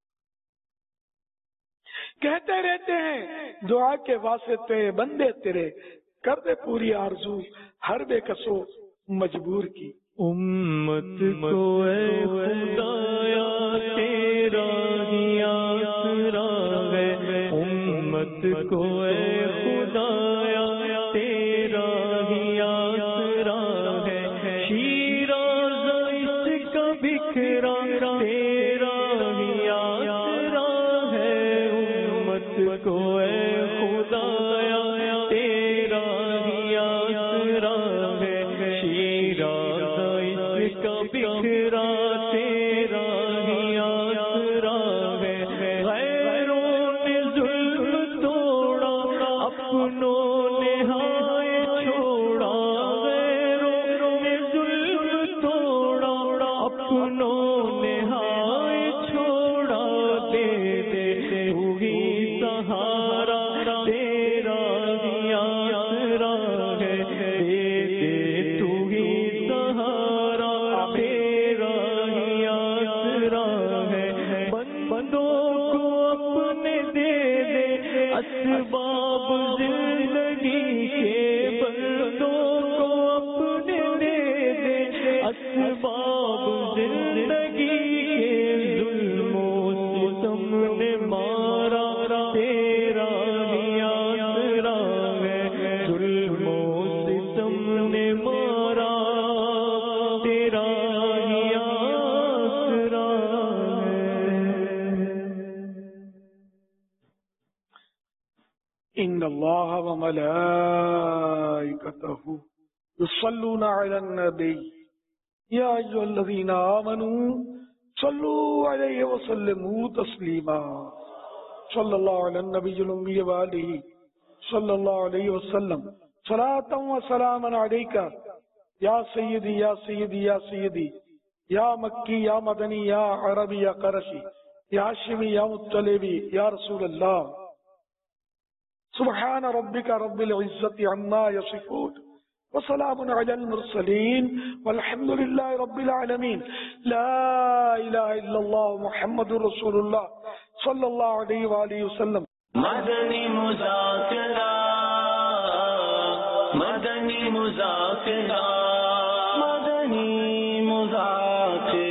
کہتے رہتے ہیں دعا کے واسطے بندے تیرے، کر دے پوری آرزو ہر بے کسو مجبور کی۔ امت کو اے خدایا تیرا ہی آسرا ہے، امت کو اے خدایا تیرا ہی آسرا ہے، شیراز اس کا بکھرا تیرا ہی آسرا ہے، امت کو اے خدایا تیرا ہی آسرا ہے، شیراز کا بکھرا تیرا ہی آسرا ہے، غیروں نے ظلم توڑا اپنوں نے ہائے چھوڑا، غیروں نے ظلم توڑا اپنوں نے ہائے چھوڑا، دے دے تو ہی سہارا تیرا ہی آسرا ہے، دے دے تو ہی سہارا تیرا ہی آسرا ہے، بندوں کو اپنے دے دے اسباب زندگی زندگی کے بندوں کو اپنے دے دے، اسباب زندگی کے ظلم و ستم نے مارا، تیرا ہی آسرا ہے، ظلم و ستم نے مارا، تیرا ہی آسرا ہے۔ ان اللہ و ملائکتہ یصلون علی النبی یا ایھا الذین آمنوا صلوا علیہ وسلموا تسلیما۔ صلی اللہ علی النبی الامی وآلہ صلی اللہ علیہ وسلم، صلاۃ و سلاما علیک یا سیدی یا سیدی یا سیدی، یا مکی یا مدنی یا عربی یا قرشی یا ہاشمی یا مطلبی یا رسول اللہ۔ سبحان ربک رب العزت عما یصفون وسلام علی المرسلین والحمد للہ رب العالمین۔ لا الہ الا اللہ محمد رسول اللہ صلی اللہ علیہ وآلہ وسلم۔ مدنی مذاکرہ، مدنی مذاکرہ، مدنی مذاکرہ۔